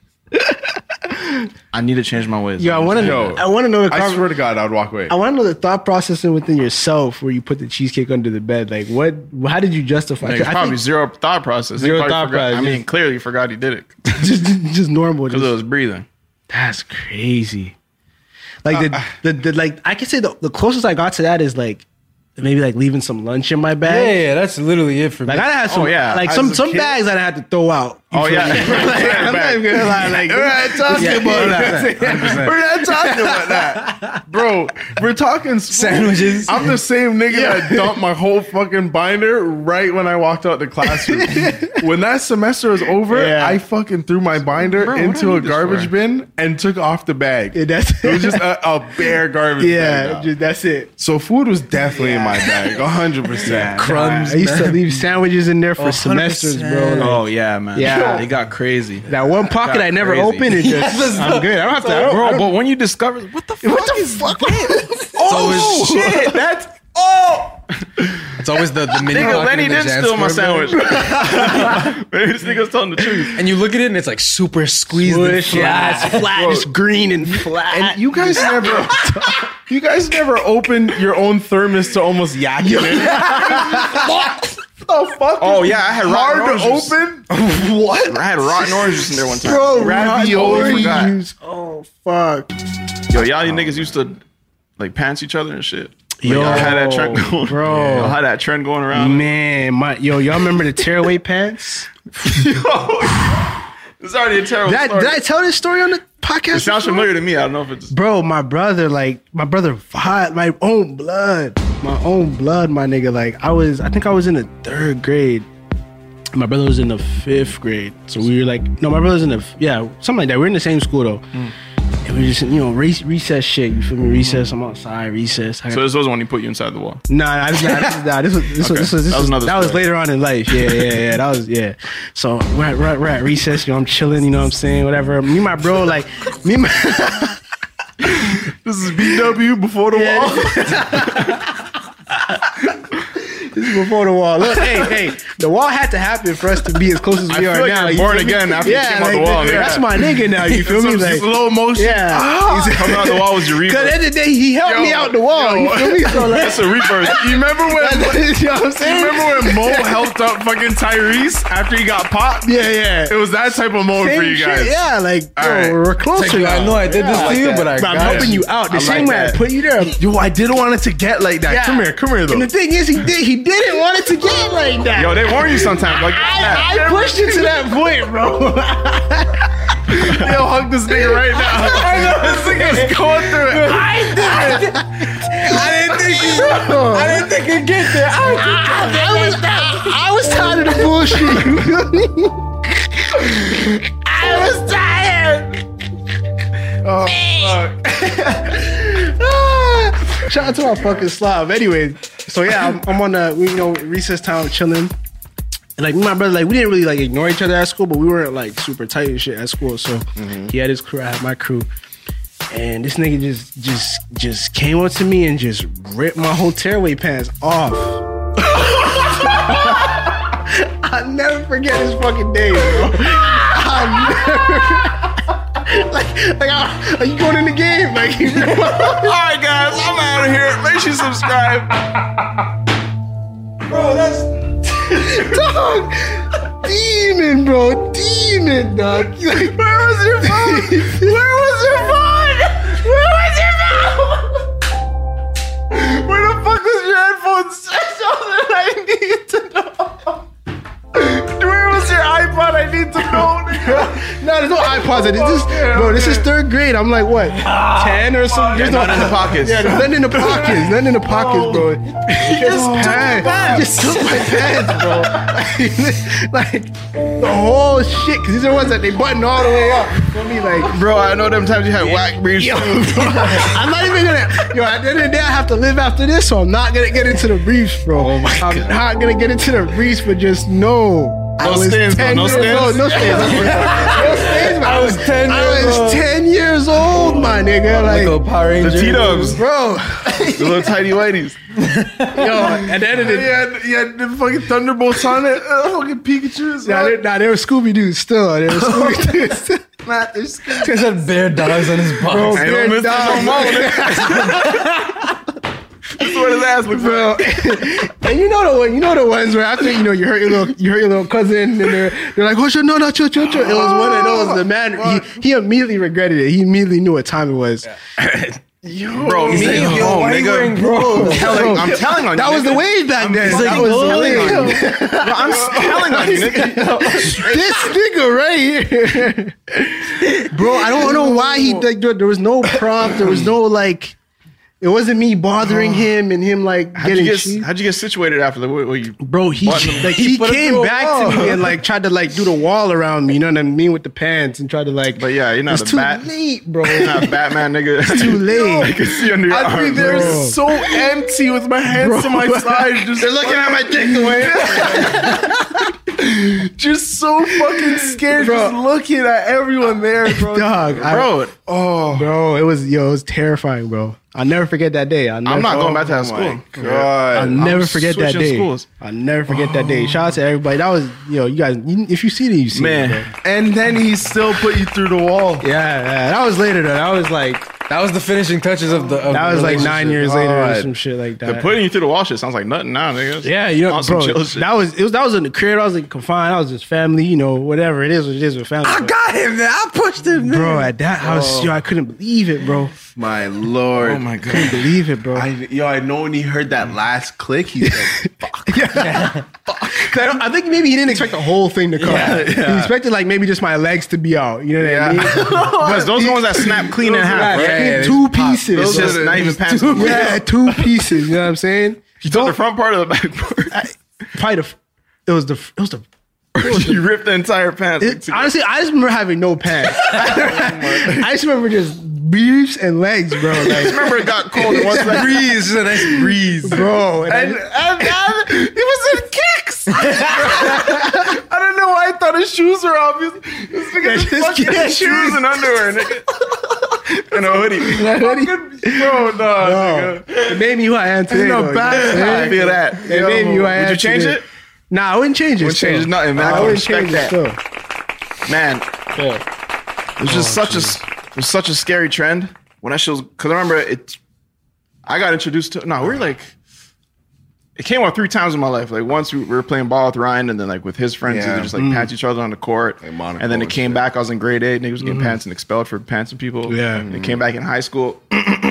I need to change my ways. Yo, I want to Yo, know. I want to know the. I conver- swear to God, I would walk away. I want to know the thought process within yourself where you put the cheesecake under the bed. Like, what? How did you justify? Like, I probably think zero thought process. He Zero probably thought forgot- process, I mean, just- clearly he forgot he did it just, just normal. because it Just, was breathing. that's crazy. Like the, the, the like I could say the, the closest I got to that is like maybe like leaving some lunch in my Yeah, bag. yeah, that's literally it for me. Like I had some, Oh, yeah. like As some a some kid- bags that I had to throw out. You Oh, feel yeah. me? Like, I'm not even gonna lie. Like, We're not talking Yeah, about yeah, that. one hundred percent. We're not talking about that, bro. We're talking Sandwiches. I'm the same nigga that dumped my whole fucking binder right when I walked out the classroom. When that semester was over, Yeah. I fucking threw my binder Bro, what do I into a need this garbage for? bin and took off the bag. Yeah, that's It was just a, a bare garbage yeah, bag. just, that's it. So food was definitely in my bag, one hundred percent. Crumbs, I used to man. leave sandwiches in there for Oh, one hundred semesters, percent. bro. Like, Oh yeah, man. Yeah. it got crazy. that one pocket got I never crazy. opened, it just I'm good. I don't have to. I don't, I Bro, don't- but when you discover what the fuck what the is fuck? oh shit, that's oh It's always the, the mini nigga, pocket Lenny in the didn't Jan's steal my square sandwich. bag. Maybe this nigga's telling the truth. And you look at it and it's like super squeezed and Squish, yeah, flat. it's flat, it's green and flat. And you guys never, you guys never opened your own thermos to almost yak it in. The fuck? Oh yeah, I had hard rotten to oranges. open. What? I had rotten oranges in there one time. Bro, Ravioli. ravioli. Oh fuck. Yo, y'all you niggas used to like pants each other and shit. Like, Yo, y'all had that trend going, bro. Y'all had that trend going around. Man, my yo, y'all remember the tearaway pants? It's already a terrible Did I, story. did I tell this story on the podcast? It sounds before? familiar to me. I don't know if it's. Bro, my brother, like my brother, fought my own blood, my own blood, my nigga. Like I was, I think I was in the third grade. My brother was in the fifth grade, so we were like, no, my brother's in the yeah, something like that. We're in the same school though, Mm. and we just you know re- recess shit. You feel me? Recess. I'm outside. Recess. I So got, this was when he put you inside the wall. nah, nah, this, nah, this, is- nah, this was this was this was this That was was, another that was story. later on in life. Yeah, yeah, yeah. That was yeah. So we're at, we're at, we're at recess. You know, I'm chilling. You know what I'm saying? Whatever. Me and my bro, like me and my. This is B W before the wall. This is before the wall. Look, hey, hey, the wall had to happen for us to be as close as we I are feel like now. you're you born feel me? again after you came out the wall, nigga. That's my nigga now. You feel me? Some Like, slow motion. yeah. Ah. Coming out the wall was your Because rebirth. at the end of the day, he helped Yo, me out the wall. yo. You feel me? So like, That's a rebirth. You remember when? you know what I'm You saying? remember when Mo helped out fucking Tyrese after he got popped? Yeah, yeah. It was that type of moment for Same you shit, guys. Yeah, like, yo, right. we're closer Like, now. I know I did this Yeah. to you, but I But I'm got helping you. you out. The I same like way I that. put you there. Yo, I didn't want it to get like that. Yeah. Come here, come here though. And the thing is, he did. He didn't want it to get like that. Yo, they warn you sometimes. Like, I, I pushed it to that point, bro. Yo, hug this nigga right now. I know this nigga's going through it. I did. I didn't think he. I didn't think he'd get there. I, I, I was. I, I was tired of the bullshit. You feel me? I was tired. Oh, fuck. Shout out to our fucking slob. Anyway, so yeah, I'm, I'm on the we you know recess time chilling. And like me and my brother, like we didn't really like ignore each other at school, but we weren't like super tight and shit at school. So he had his crew, I had my crew. And this nigga just just just came up to me and just ripped my whole tearaway pants off. I'll never forget this fucking day, bro. I'll never like like I, are you going in the game? Like all right, guys, I'm out of here. Make sure you subscribe. bro, that's dog, demon, bro, demon, dog. Like, where was your phone? Where was your phone? Where was your phone? pause it. This is, bro, this is third grade. I'm like, what, ten or something? There's no, nothing in the pockets. Yeah, there's nothing in the pockets. Nothing in the pockets, bro. He just took your pants. Just took my pants, bro. Like, the whole shit, because these are ones that they button all the way up. You feel me? Like, bro, I know them times you had whack briefs. Yo, bro, I'm not even gonna, yo, at the end of the day, I have to live after this, so I'm not gonna get into the briefs, bro. Oh my I'm God. not gonna get into the briefs, but just know. No stains, bro. No stains. No, no stains. No stains. I was ten. I was ten years old, my nigga. Like, Like a Power Ranger. The T-Dubs. bro. The little tiny whiteies. Yo, at the end of the You had, you had the fucking Thunderbolts on it. Uh, fucking Pikachu's. Nah, they, nah, they were Scooby Doo still. They were Scooby Doo still. Nah, they're Scooby. He had bear dogs on his Bro, box. Ain't bear no Mister dogs. No More. That's what his ass looks Bro, and you know the one, you know the ones where after you know you hurt your little you hurt your little cousin and they're they're like, oh shit, no, no, chill, chill, chill. It was one of those. The man he, he immediately regretted it. He immediately knew what time it was. Yo, bro, me, like, yo, why you nigga, wearing bro. bro? I'm telling, I'm telling on you. That was the nigga. wave back then. I'm That was the telling wave. on you. Bro, I'm telling on you, nigga. This nigga right here, bro. I don't know why he like. There was no prompt. There was no like. It wasn't me bothering him and him like How'd getting you get, cheese. how'd you get situated after the? What, what you? Bro, he Button him. like He he put it came through a back wall. to me and like tried to like do the wall around me. You know what I mean with the pants and tried to like. But yeah, you're not it's a too bat. late, bro. You're not a Batman, nigga. It's too late. I can see under your I'd be arm, there bro. so empty with my hands to my side. Just They're looking at my dick away. just so fucking scared, Bro. just looking at everyone there, bro. Dog, I- Bro, Oh, bro, it was yo, it was terrifying, bro. I'll never forget that day. I'll never, I'm not going back to that oh school. my God. I'll never I'm forget that switching day. schools. I'll never forget that day. Shout out to everybody. That was yo, you guys. You, if you see it, you see Man. it. Bro. And then he still put you through the wall. Yeah, yeah, that was later though. That was like That was the finishing touches of the. Of that the was like nine years later or God. some shit like The that. putting you through the wall shit sounds like nothing now, nigga. Yeah, you know, On some bro, chill shit. that was it was that was in the crib. I was like confined. I was just family, you know, whatever it is, what it is with family. I But, got him there. I pushed him there. bro, at that house, yo, I couldn't believe it, bro. My lord. Oh my god. Couldn't believe it, bro. I, yo, I know when he heard that last click, he said, fuck. 'Cause I, don't- I think maybe he didn't expect the whole thing to come. He expected like maybe just my legs to be out. You know what I mean? Because those are the ones that snap clean in half, right? Yeah, two pieces. It's Those are just the- not even pants. Two- yeah, two pieces. You know what I'm saying? You took the front part of the back part. I, probably the. It was the. It was the. You ripped the entire pants. It, honestly, I just remember having no pants. I just remember just beefs and legs, bro. I Like, remember it got cold. It was like, breeze, a nice breeze. bro. And, And, I, and, and it was in kicks. I don't know why I thought his shoes were off. This nigga Yeah, just just fucking get shoes and underwear, nigga. And a hoodie. Bro, no, no, nigga. it made me who I am today. In a though, bad- you know what I'm I saying? feel that. It made me who I am. Would you change today. it? Nah, I wouldn't change it. Wouldn't change still. nothing, man. I I can wouldn't respect change that. it still. Man, it was just such a it was such a scary trend when that shit was. Because I remember it. I got introduced to. No, we were like. It came out three times in my life. Like once we were playing ball with Ryan, and then like with his friends, Yeah. they just like pants each other on the court. Like Monaco and then it and came shit. back. I was in grade eight. Niggas was getting pants and expelled for pantsing people. Yeah. And it came back in high school.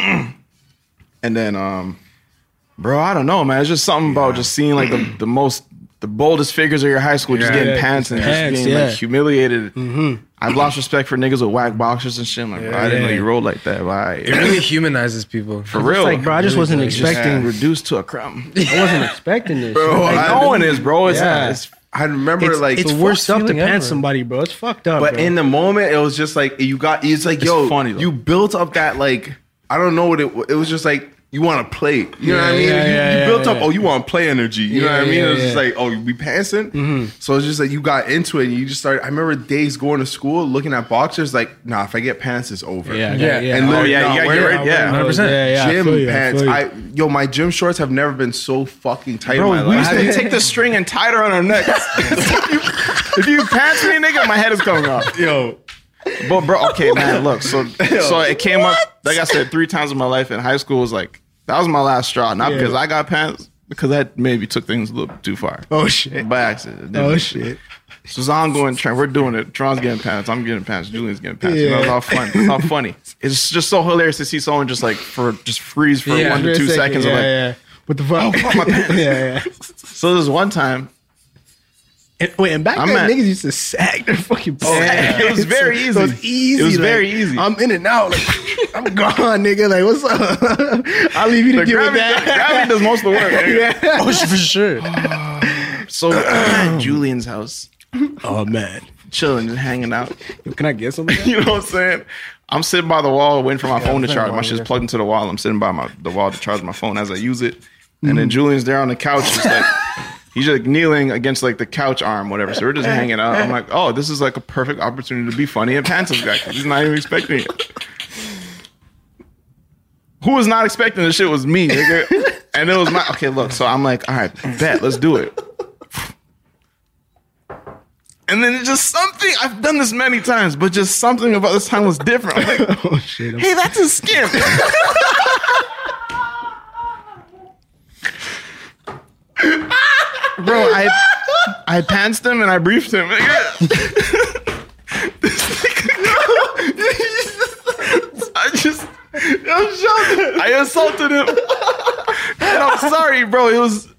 And then, um, bro, I don't know, man. It's just something about just seeing like the, the most, the boldest figures of your high school just Yeah. getting Yeah, pants and pants, just being yeah. like humiliated. I've lost respect for niggas with whack boxers and shit. I'm like, bro, I didn't know yeah. you rolled like that. Why? It really humanizes people. For real. Like, bro, I just wasn't Just expecting. reduced to a crumb. I wasn't expecting this. Bro, Like, like, no one is, bro. It's, Yeah. it's I remember it's, like it's the worse worst stuff to feeling pants ever. somebody, bro. It's fucked up. But bro. in the moment, it was just like you got. It's like, yo, funny, though. you built up that like I don't know what it. It was just like you want to play. You know what I mean? yeah, you yeah, you yeah, built up. yeah. Oh, you want to play energy. You know Yeah, what I mean? yeah, it was just yeah. like, oh, you be pantsing. Mm-hmm. So it's just like you got into it. and You just started. I remember days going to school looking at boxers. Like, nah, if I get pants, it's over. yeah, Yeah. yeah, And Oh, literally yeah, not you gotta get wearing- rid- yeah. one hundred percent. Yeah, yeah, I Gym feel you, I pants. feel you. I, yo, my gym shorts have never been so fucking tight Bro, in my we life. used I had to take the string and tie it around her neck. if, you, if you pants me, nigga, my head is coming off. Yo, But bro, okay, man, look. So so it came up, like I said, three times in my life. In high school was like, that was my last straw. Not Yeah. because I got pants, because that maybe took things a little too far. Oh shit. By accident. Oh shit. So it's an ongoing trend. We're doing it. Tron's getting pants. I'm getting pants. Julian's getting pants. You know, it's all fun. It's all funny. It's just so hilarious to see someone just like for just freeze for Yeah. one to two Second, seconds. Yeah, of like, yeah. What the fuck? fuck my pants. yeah, yeah. So there's one time, And, wait, and back I'm then, at- niggas used to sack their fucking Oh, sack. it was very easy. So it was easy. It was like, very easy. I'm in and out. Like, I'm gone, nigga. Like, what's up? I'll leave you to The deal with gravity, that. gravity does most of the work. nigga. Yeah. Oh, for sure. So I'm at Julian's house, Oh, man. chilling, just hanging out. Can I get something? You know what I'm saying? I'm sitting by the wall waiting for my phone to charge. My shit's plugged into the wall. I'm sitting by my the wall to charge my phone as I use it. And then Julian's there on the couch, just like he's just like kneeling against like the couch arm, whatever. So we're just hanging out. I'm like, oh, this is like a perfect opportunity to be funny and pants this guy. He's not even expecting it. Who was not expecting this shit was me, nigga. And it was my okay. Look, so I'm like, all right, bet, let's do it. And then it's just something, I've done this many times, but just something about this time was different. I'm like, Oh, shit. I'm hey, that's a skimp. Bro, I I pantsed him and I briefed him. I just, I assaulted him. And I'm sorry, bro. It was...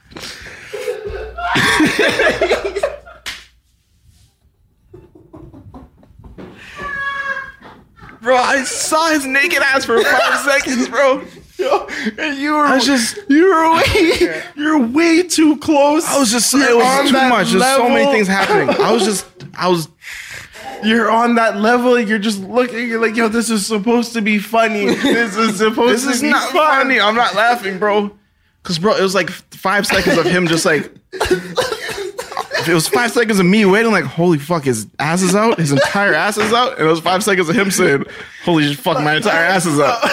Bro, I saw his naked ass for five seconds, bro. Yo, and you were I was just, you were way you're way too close. I was just, You're it was on too that much. There's so many level. things happening. I was just, I was, You're on that level. You're just looking. You're like, yo, this is supposed to be funny. This is supposed this to is be not fun. funny. I'm not laughing, bro. Cause, bro, it was like five seconds of him just like, it was five seconds of me waiting, like, holy fuck, his ass is out, his entire ass is out, and it was five seconds of him saying, holy fuck, my entire ass is out.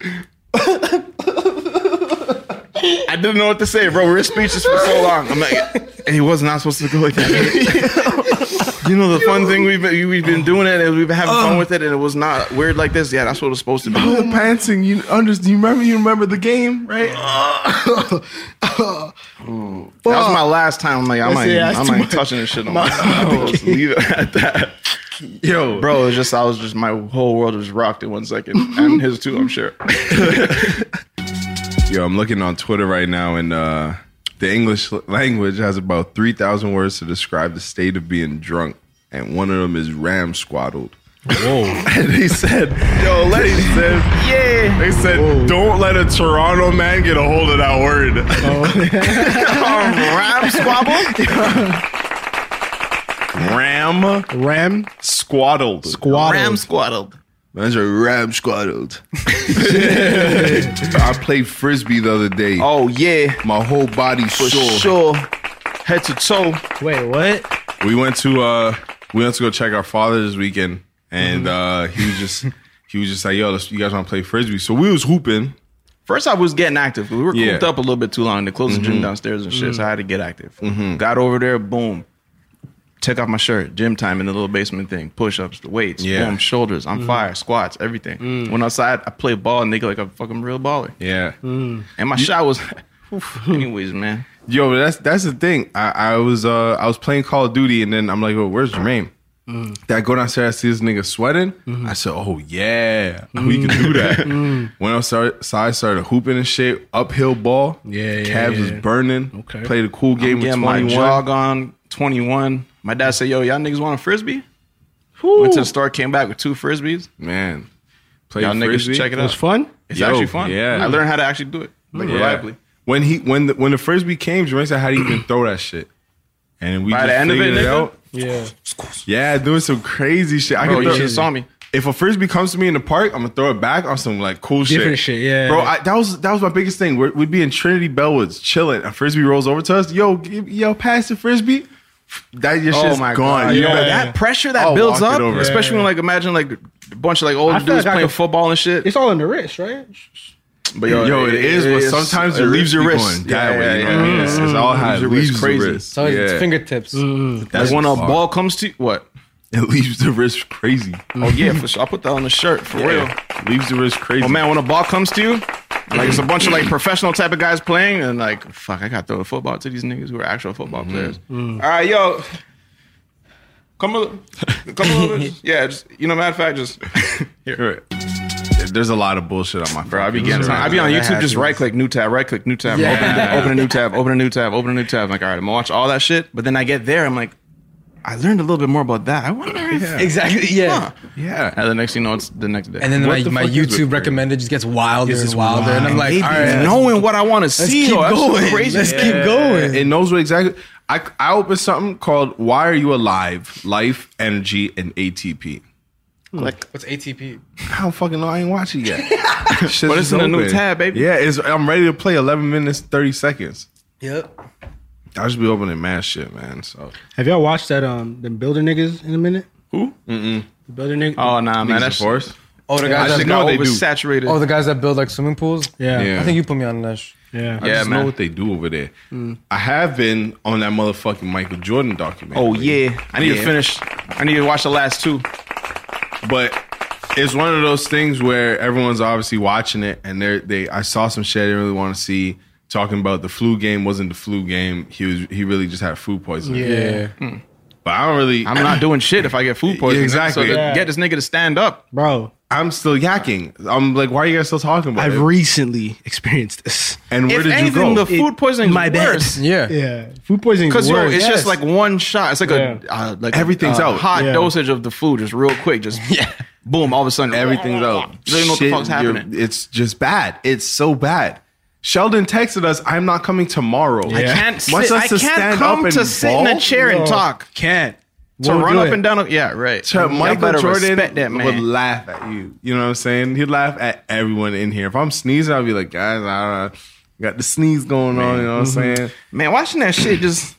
I didn't know what to say, bro. We were speechless for so long. I'm like, and he was not supposed to go like that. You know, the fun thing we've been, we've been doing it, and we've been having fun with it, and it was not weird like this. Yeah, that's what it was supposed to be. Oh, pantsing. You under? Do you remember? You remember the game, right? That was my last time. I'm like, I'm Let's not, say even, that's I'm too not even much. touching this shit. I'm like, oh, let's leave it at that. Yo, Bro, it was just, I was just, my whole world was rocked in one second. And his too, I'm sure. Yo, I'm looking on Twitter right now, and uh, the English language has about three thousand words to describe the state of being drunk, and one of them is ram-squaddled. Whoa. And they said, yo, they said, Yeah. they said, don't let a Toronto man get a hold of that word. Ram squabble? Ram Ram squaddled. squad. Ram squaddled. That's a ram squaddled. I played frisbee the other day. Oh, yeah. My whole body For sore. sure. Head to toe. Wait, what? We went to uh we went to go check our father this weekend, and Mm-hmm. uh he was just he was just like, yo, let's, you guys want to play frisbee? So we was hooping. First, I was getting active. We were cooped Yeah. up a little bit too long. They closed the gym downstairs and shit, so I had to get active. Got over there, boom. Took off my shirt, gym time in the little basement thing, push-ups, the weights, Yeah. boom, shoulders, on fire, squats, everything. Went outside, I played ball, nigga, like a fucking real baller. Yeah. And my shot was, oof, anyways, man. Yo, but that's that's the thing. I, I was uh I was playing Call of Duty, and then I'm like, oh, where's Jermaine? Then I go downstairs, I see this nigga sweating. I said, oh yeah, we can do that. When I started, started hooping and shit, uphill ball. Yeah, yeah, Calves yeah. was burning. Okay. Played a cool game with Getting my twenty-one. jog on, twenty-one. My dad said, yo, y'all niggas want a frisbee? Went to the store, came back with two frisbees. Man, played Y'all niggas frisbee. should check it It out. was fun. It's Yo, actually fun. yeah. I learned how to actually do it. Like, Yeah. reliably. When he when the when the frisbee came, Jermaine said, how do you even throw that shit? And we By just the end of it, figured it nigga? out. Yeah. Yeah, doing some crazy shit. I Bro, can you throw- should have saw me. If a frisbee comes to me in the park, I'm gonna throw it back on some like cool shit. Different shit, yeah. Bro, I, that was that was my biggest thing. We're, we'd be in Trinity Bellwoods chilling. A frisbee rolls over to us. Yo, give, yo, pass the frisbee. That your shit's gone. God. You Yo, know, that pressure that I'll builds walk it up, over. especially when like imagine like a bunch of like older I feel dudes like I playing could- football and shit. It's all in the wrist, right? But Yo, it is, but sometimes it it leaves your wrist going that Yeah, way. yeah, You know yeah, what I mean? yeah. It's, it's all how it Leaves your leaves wrist the crazy. wrist. So it's Yeah. fingertips. Like when a fucked. ball comes to you, what? It leaves the wrist crazy. Oh yeah, for sure. I'll put that on the shirt for real. Leaves the wrist crazy. Oh man, when a ball comes to you, like it's a bunch of like professional type of guys playing, and like fuck, I got to throw a football to these niggas who are actual football players. All right, yo, come a, come a little bit. Yeah, just you know, matter of fact, just Here. there's a lot of bullshit on my phone. Bro, I be getting. I be on YouTube, just right click, new tab, right click, new tab, Yeah. open, open a new tab, open a new tab, open a new tab. I'm like, all right, I'm gonna watch all that shit. But then I get there, I'm like, I learned a little bit more about that. I wonder if. Yeah. Exactly. Yeah. Huh. Yeah. And the next thing you know, it's the next day. And then What my, the my fuck is YouTube it? recommended just gets wilder Gets and wilder, and I'm like, Maybe all right, knowing what I want to let's see, keep oh, that's going. crazy. Let's Yeah. keep going. It knows what exactly. I I opened something called "Why Are You Alive?" Life, Energy, and A T P. Click. What's A T P? I don't fucking know. I ain't watch it yet. Shit's But it's just in a new open. tab, baby. Yeah, it's, I'm ready to play eleven minutes, thirty seconds. Yep. I just be opening mad shit, man. So Have y'all watched that um them builder niggas in a minute? Who? Mm-mm. The builder niggas. Oh nah, man, Niggas that's of course. Oh, the I guys just that know what they they do. oversaturated. oh the guys that build like swimming pools. yeah, Yeah. I think you put me on that. sh- yeah. I Yeah, just man. know what they do over there. I have been on that motherfucking Michael Jordan documentary. Oh yeah, I need Yeah. to finish. I need to watch the last two. But it's one of those things where everyone's obviously watching it, and they they I saw some shit I didn't really want to see. Talking about the flu game wasn't the flu game. He was he really just had food poisoning. Yeah. But I don't really. I'm not doing shit if I get food poisoning. Exactly. So to Yeah. get this nigga to stand up. Bro, I'm still yakking. I'm like, why are you guys still talking about I've it? recently experienced this. And where If did anything, you go? the food poisoning my is bad. worse. Yeah. Yeah, food poisoning. Because Because it's yes. just like one shot. It's like Yeah. a uh, like Everything's a, out. hot Yeah. dosage of the food, just real quick. Just yeah, boom. All of a sudden, Everything's out. You don't even know what the Shit, fuck's you're- happening. It's just bad. It's so bad. Sheldon texted us, "I'm not coming tomorrow." I can't. Wants Sit, us I to can't stand come up and to sit in a ball? chair and Yo, talk. can't To Won't run do up it. and down. Yeah, right. So Y'all Michael better Jordan respect that man. would laugh at you. You know what I'm saying? He'd laugh at everyone in here. If I'm sneezing, I'd be like, guys, I don't know. Got the sneeze going on. You know what I'm saying? Man, watching that shit just.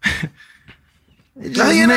Just you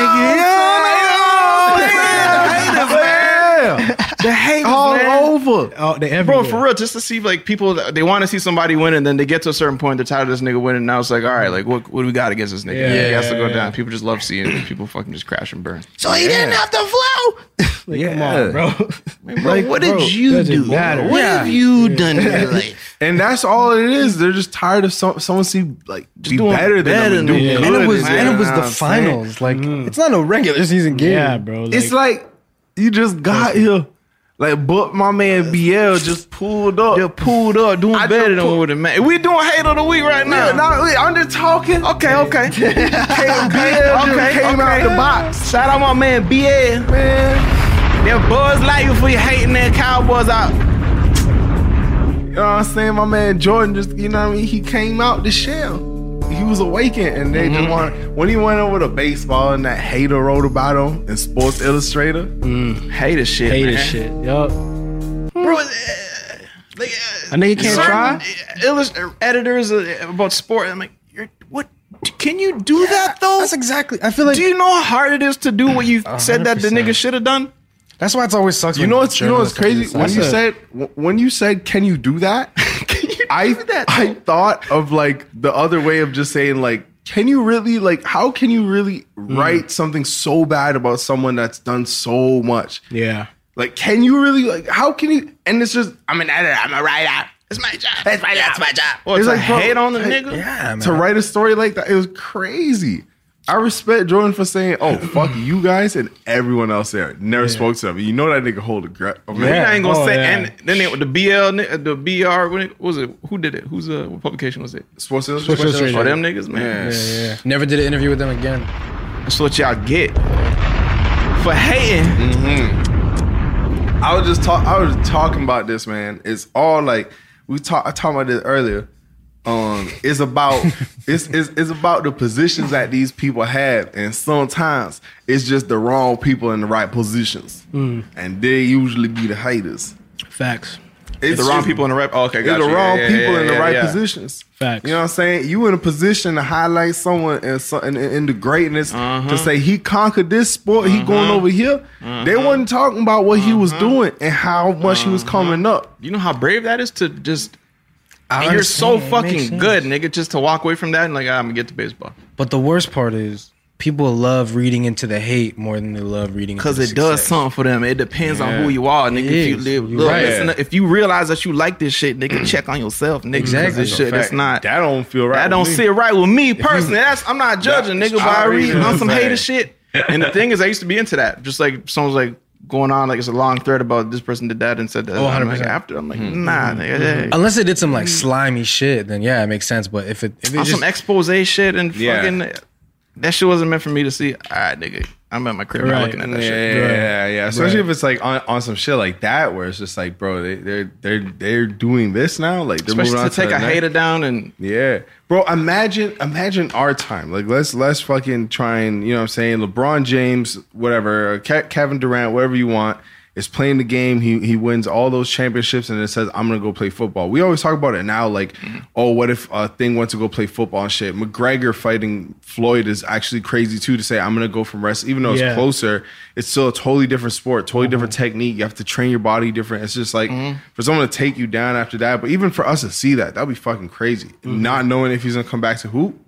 know, The haters, all man. over. Oh, they Bro, everywhere. for real, just to see like people, they want to see somebody win, and then they get to a certain point, they're tired of this nigga winning. Now it's like, all right, like what, what do we got against this nigga? Yeah, he has to go yeah, down. People just love seeing it. People fucking just crash and burn. So he didn't have the flow. Like, come on, bro. Bro, what did bro, you doesn't do? matter. What Yeah. have you done in your life? And that's all it is. They're just tired of some, someone see like be doing better than better them and than do them. good. And it was man. and it was You know the what I'm saying? finals. Like it's not a regular season game. Yeah, bro. Like, It's like you just got here. Like, but my man B L just pulled up. They're pulled up, doing I better just than put- what it man. We doing hate of the week right now. Yeah, no, wait, I'm just talking. Okay, okay. Came, B L just okay, came out okay. the box. Shout out my man B L. Man, They're Buzz Lightyear for you hating their Cowboys out. you know what I'm saying? My man Jordan just, you know what I mean? He came out the shell. He was awakened, and they just want. When he went over to baseball, and that hater wrote about him in Sports Illustrator. Hate this shit, hate man. this shit. Yup. Bro, uh, like, A nigga can't try. Illust- editors uh, about sport. I'm like, you're, what? Can you do that though? That's exactly. I feel like Do you know how hard it is to do what you said that the one hundred percent. nigga should have done? that's why it's always sucks. You when know what's you know what's journalists have to crazy? do When this. you That's said when you said, "Can you do that?" I I thought of like the other way of just saying like, "Can you really like? How can you really write something so bad about someone that's done so much? Yeah. Like, can you really like? How can you?" And it's just, I'm an editor. I'm a writer. It's my job. It's my job. It's my job. Well, it's like bro, hate on the hey, nigga. yeah, man. to write a story like that, it was crazy. I respect Jordan for saying, "Oh, fuck you guys," and everyone else there. Never spoke to them. You know that nigga hold a grip. Oh, man. I ain't gonna Oh, say. yeah. And then they, the B L, ni- the B R, what it- what was it? Who did it? Who's uh, what publication was it? Sports Illustrated. Illustrated. Oh, them niggas, man. Yeah. Never did an interview with them again. That's what y'all get for hating. I was just talk. I was talking about this, man. It's all like we talk. I talked about this earlier. Um, it's about it's, it's it's about the positions that these people have, and sometimes it's just the wrong people in the right positions, and they usually be the haters. Facts. It's The wrong just- people in the rep. Oh, okay, They're got the you. wrong Yeah, yeah, people yeah, in the yeah, right yeah. positions. Facts. You know what I'm saying? You in a position to highlight someone and so, in, in the greatness Uh-huh. to say he conquered this sport, he going over here. They wasn't talking about what he was doing and how much he was coming up. You know how brave that is to just. I And you're so understand. It makes fucking sense. good, nigga, just to walk away from that and like, ah, I'm gonna get to baseball. But the worst part is people love reading into the hate more than they love reading into Because the it does success. something for them. It depends on who you are, nigga. It If you is. live, You're look, right. listen, if you realize that you like this shit, nigga, check on yourself, nigga. Exactly. Because this shit, it's Fact, not. that don't feel right. That don't with me. sit right with me personally. That's I'm not judging, That- nigga, but I I read read on some it. hater shit. And the thing is, I used to be into that. Just like someone's like, going on like it's a long thread about this person did that and said that. Oh, I'm one hundred percent. like, after I'm like, nah, nigga. Hey. Unless it did some like slimy shit, then yeah, it makes sense. But if it if it On just some expose shit and Yeah. fucking that shit wasn't meant for me to see. All right, nigga. I'm at my crib now Right. looking at Yeah, that yeah, shit. yeah, yeah, yeah. Especially Right. if it's like on, on some shit like that, where it's just like, bro, they, they're they're they're doing this now. Like they're Especially moving on to take the a next- hater down and Yeah, bro. Imagine, imagine our time. Like, let's let's fucking try and you know what I'm saying. LeBron James, whatever, Ke- Kevin Durant, whatever you want, is playing the game. He he wins all those championships, and it says, "I'm gonna go play football." We always talk about it now, like, oh, what if a thing went to go play football and shit? McGregor fighting Floyd is actually crazy too. To say I'm gonna go from wrestling, even though it's Yeah. closer, it's still a totally different sport, totally different technique. You have to train your body different. It's just like for someone to take you down after that, but even for us to see that, that'd be fucking crazy. Not knowing if he's gonna come back to hoop.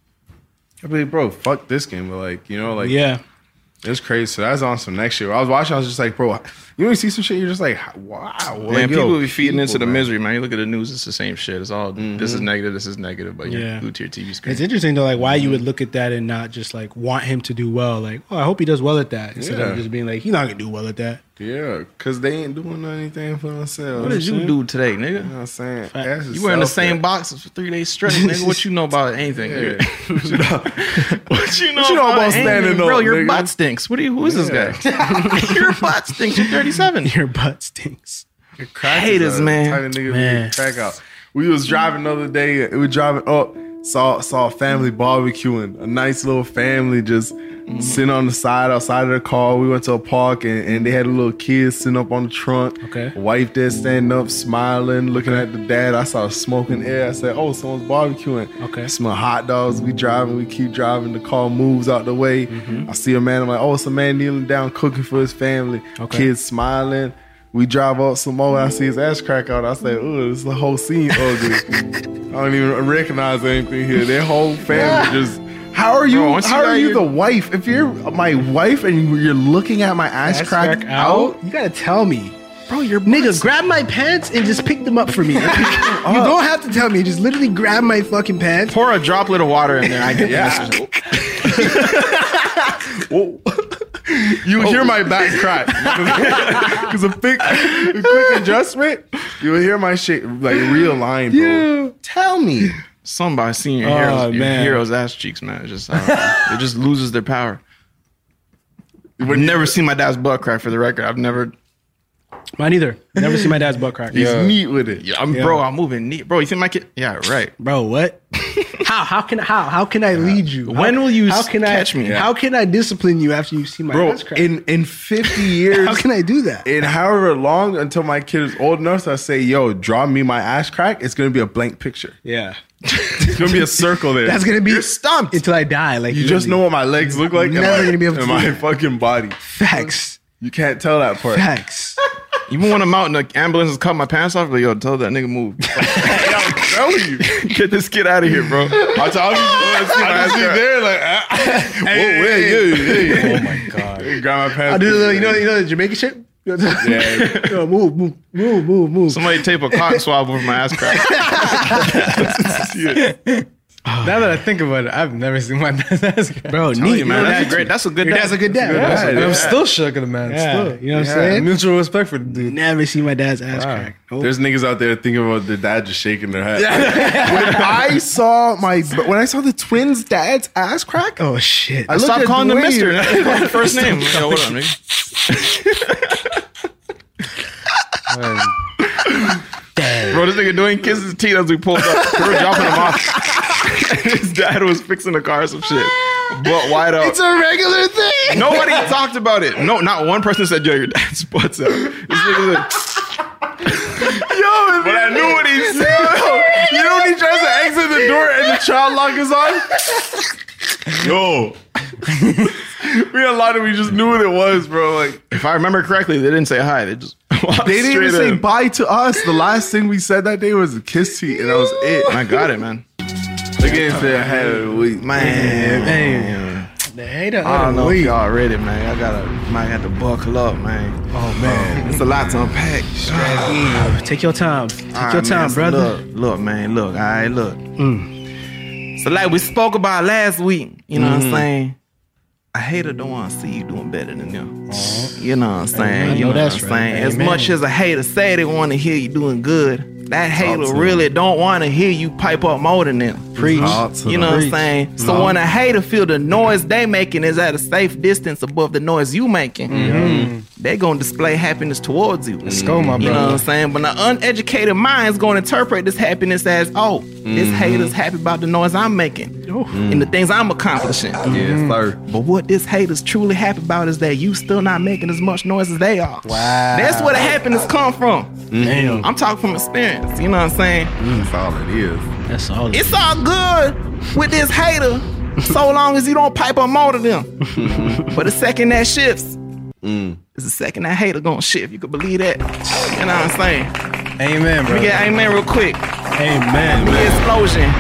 I'd be like, bro, fuck this game. But like, you know, like, Yeah. it's crazy. So that's on some next year. I was watching, I was just like, bro, you know, you see some shit, you're just like, wow. man, Like, yo, people be feeding into people, the man. misery, man. You look at the news, it's the same shit. It's all this is negative, this is negative, but Yeah. you're glued to your T V screen. It's interesting though, like why you would look at that and not just like want him to do well. Like, oh, I hope he does well at that. Instead Yeah. of just being like, he's not gonna do well at that. Yeah, because they ain't doing anything for themselves. What did you do today, nigga? You know what I'm saying? That's You were in the yourself, same yeah. boxes for three days straight, nigga. What you know about anything? Yeah. Nigga? What you know? What you know, What you know about anything? standing bro? up, Your nigga? butt stinks. What are you? Who is this guy? Your butt stinks. You're thirty-seven. Your butt stinks. Crack Haters, is a man. type of nigga Man. we crack out. We was driving the other day. We were driving up. Saw saw a family barbecuing. A nice little family just sitting on the side outside of the car. We went to a park and, and they had a little kid sitting up on the trunk. Okay. Wife there standing up, smiling, looking at the dad. I saw smoke in the air. I said, "Oh, someone's barbecuing." Okay. I smell hot dogs. We driving. We keep driving. The car moves out the way. I see a man. I'm like, "Oh, it's a man kneeling down cooking for his family." Okay. Kids smiling. We drive up some more and I see his ass crack out. I say, "Ooh, this is the whole scene ugly." I don't even recognize anything here. Their whole family just. How are you? Bro, once you how got are you your- the wife? If you're my wife and you're looking at my ass, Ass crack, crack out, You gotta tell me. Bro, your nigga, grab my pants and just pick them up for me. You don't have to tell me. Just literally grab my fucking pants. Pour a droplet of water in there. I get Yeah. yeah. Whoa. You hear my back crack because a quick, a quick adjustment. You will hear my shit like realign, bro. Yeah. Tell me. Somebody seeing your, Oh, heroes, your man. heroes' ass cheeks, man. It just I don't know. It just loses their power. I've never seen my dad's butt crack. For the record, I've never. Mine either. Never seen my dad's butt crack. He's neat with it. Yeah, I'm Yeah. bro. I'm moving neat, bro. You think my kid? Yeah, right. Bro, what? how? How can how? How can I lead you? When How- will you How can catch I, me? How can I discipline you after you see my Bro, ass crack? in in fifty years, How can I do that? in however long until my kid is old enough, so I say, "Yo, draw me my ass crack." It's gonna be a blank picture. Yeah, It's gonna be a circle there. that's gonna be You're stumped. until I die. Like You just know what my legs look like. Never and my, gonna be able to and do my that. fucking body. facts. You can't tell that part. Facts. Even when I'm out and the ambulance has cut my pants off, like, yo, tell that nigga move. I'm telling you. Get this kid out of here, bro. I told you. I just see there like, ah. Whoa, hey, hey, hey. oh my god. Grab my pants. I do the you know you know the Jamaican shit. Yeah. Yo, move, move, move, move, move. Somebody tape a cotton swab over my ass crack. Now that I think about it, I've never seen my dad's ass crack. Bro, Tell neat, you, man. Your That's dad's great. That's a good Your dad. dad's a good dad. That's right? a good And I'm dad. still shook at the man. Yeah, Still. you know what I'm Yeah. saying? Mutual respect for the dude. Never seen my dad's ass Wow. crack. Nope. There's niggas out there thinking about their dad just shaking their head. when I saw my, when I saw the twins' dad's ass crack, Oh shit! I looked Stop at calling the Dwayne. mister. Call him first name. Yo, what up, nigga? Bro, this nigga doing kisses his teeth as we pulled up. We were dropping him off. His dad was fixing the car or some shit. Butt wide up. It's a regular thing. Nobody talked about it. No, not one person said, yo, your dad's butt's out. This nigga like, Yo, but I knew what he said. You know when he tries to exit the door and the child lock is on? Yo. We unlocked it. We just knew what it was, bro. Like, if I remember correctly, they didn't say hi. They just walked they didn't even straight say in. bye to us. The last thing we said that day was a kiss to you, and that was it. I got it, man. Again, say I had a week. Man, man. The hater. I don't know Wait. if y'all ready, man. I gotta, might have to buckle up, man. Oh man. It's a lot to unpack. Take your time. Take All your right, time, man, so brother. Look, look, man, look. All right, look. So like we spoke about last week, you know what I'm saying? a hater don't want to see you doing better than them. You know what I'm saying? I know you know that's what I'm right. saying? As Amen. much as a hater say they want to hear you doing good, that hater to really don't want to hear you pipe up more than them. Preach. Talk to You them. know what I'm Preach. saying? So when a hater feel the noise they making is at a safe distance above the noise you making, they gonna display happiness towards you. Let's go, my You know what brother. I'm saying? But the uneducated mind is going to interpret this happiness as, oh, this hater's happy about the noise I'm making and the things I'm accomplishing. Yes, sir. But what this hater's truly happy about is that you still not making as much noise as they are. Wow. That's where the happiness come from. Damn. I'm talking from experience. You know what I'm saying? That's all it is. That's all. It It's all good with this hater so long as you don't pipe up more to them. But the second that shifts, is the second that hater gonna shift. You can believe that. You know what I'm saying? Amen, bro. We get amen real quick. Amen. The explosion.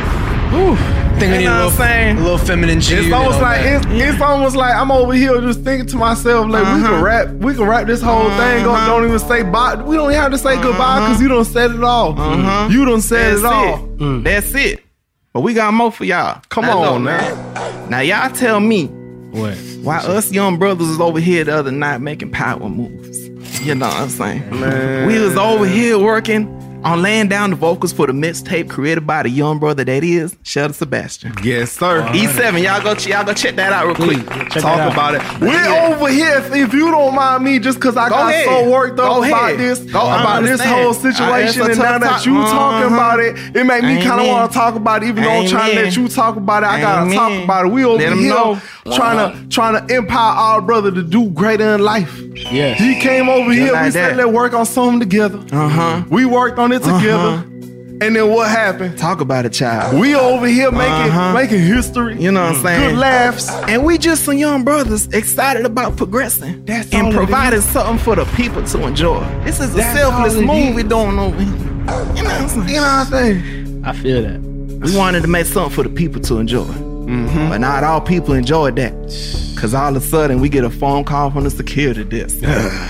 I think we need You a know little, what I'm saying? a little feminine G. It's almost like it's, it's almost like I'm over here just thinking to myself like we can rap we can rap this whole thing up. Don't even say bye. We don't have to say goodbye because you done said it all. You done said That's it all. it. That's it. But we got more for y'all. Come Now, on, look, man. Now y'all tell me What? why us young brothers was over here the other night making power moves. You know what I'm saying? Man. We was over here working on laying down the vocals for the mixtape created by the young brother that is Shelter Sebastian. Yes, sir. E seven, y'all go y'all go check that out real quick. Check Talk that out. about it. We over here, if, if you don't mind me, just because I Go got ahead. so worked up Go about ahead. this, Go- I about this understand. whole I- situation, it's a and now tough that talk. you talking Uh-huh. about it, it make me kind of Amen. want to talk about it. Even though I'm trying to Amen. let you talk about it, I gotta Amen. talk about it. We over Let 'em here know. trying to trying to empower our brother to do greater in life. Yes. He came over here. like we that. said let's work on something together. Uh huh. We worked on it together, and then what happened? Talk about it, child. We over here making Uh-huh. making history. You know what I'm saying? Good laughs. And we just some young brothers excited about progressing That's all and it providing something for the people to enjoy. This is a That's selfless all it move is. we doing over here. You know what I'm saying? You know what I'm saying? I feel that. We wanted to make something for the people to enjoy. But not all people enjoyed that. Cause all of a sudden we get a phone call from the security desk.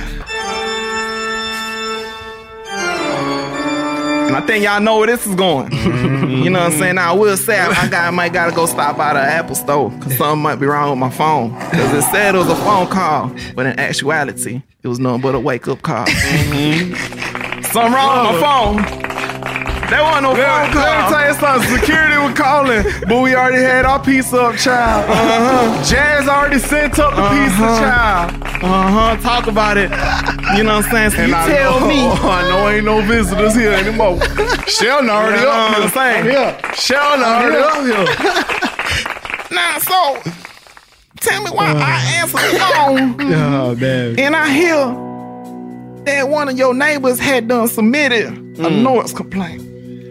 And I think y'all know where this is going. You know what I'm saying? Now I will say I, I, got, I might gotta go stop by the Apple store cause something might be wrong with my phone. Cause it said it was a phone call, but in actuality, it was nothing but a wake up call. Something wrong with my phone. That wasn't no phone Let me call. tell you something. Security was calling, but we already had our pizza up, child. Uh-huh. Jazz already sent up the pizza, child. Uh-huh, talk about it. You know what I'm saying? So you I tell know, me. I know ain't no visitors here anymore. Sheldon already up here. saying. Yeah. Sheldon already up here. Now, so, tell me why I answer the phone Oh man. and I hear that one of your neighbors had done submitted a noise complaint.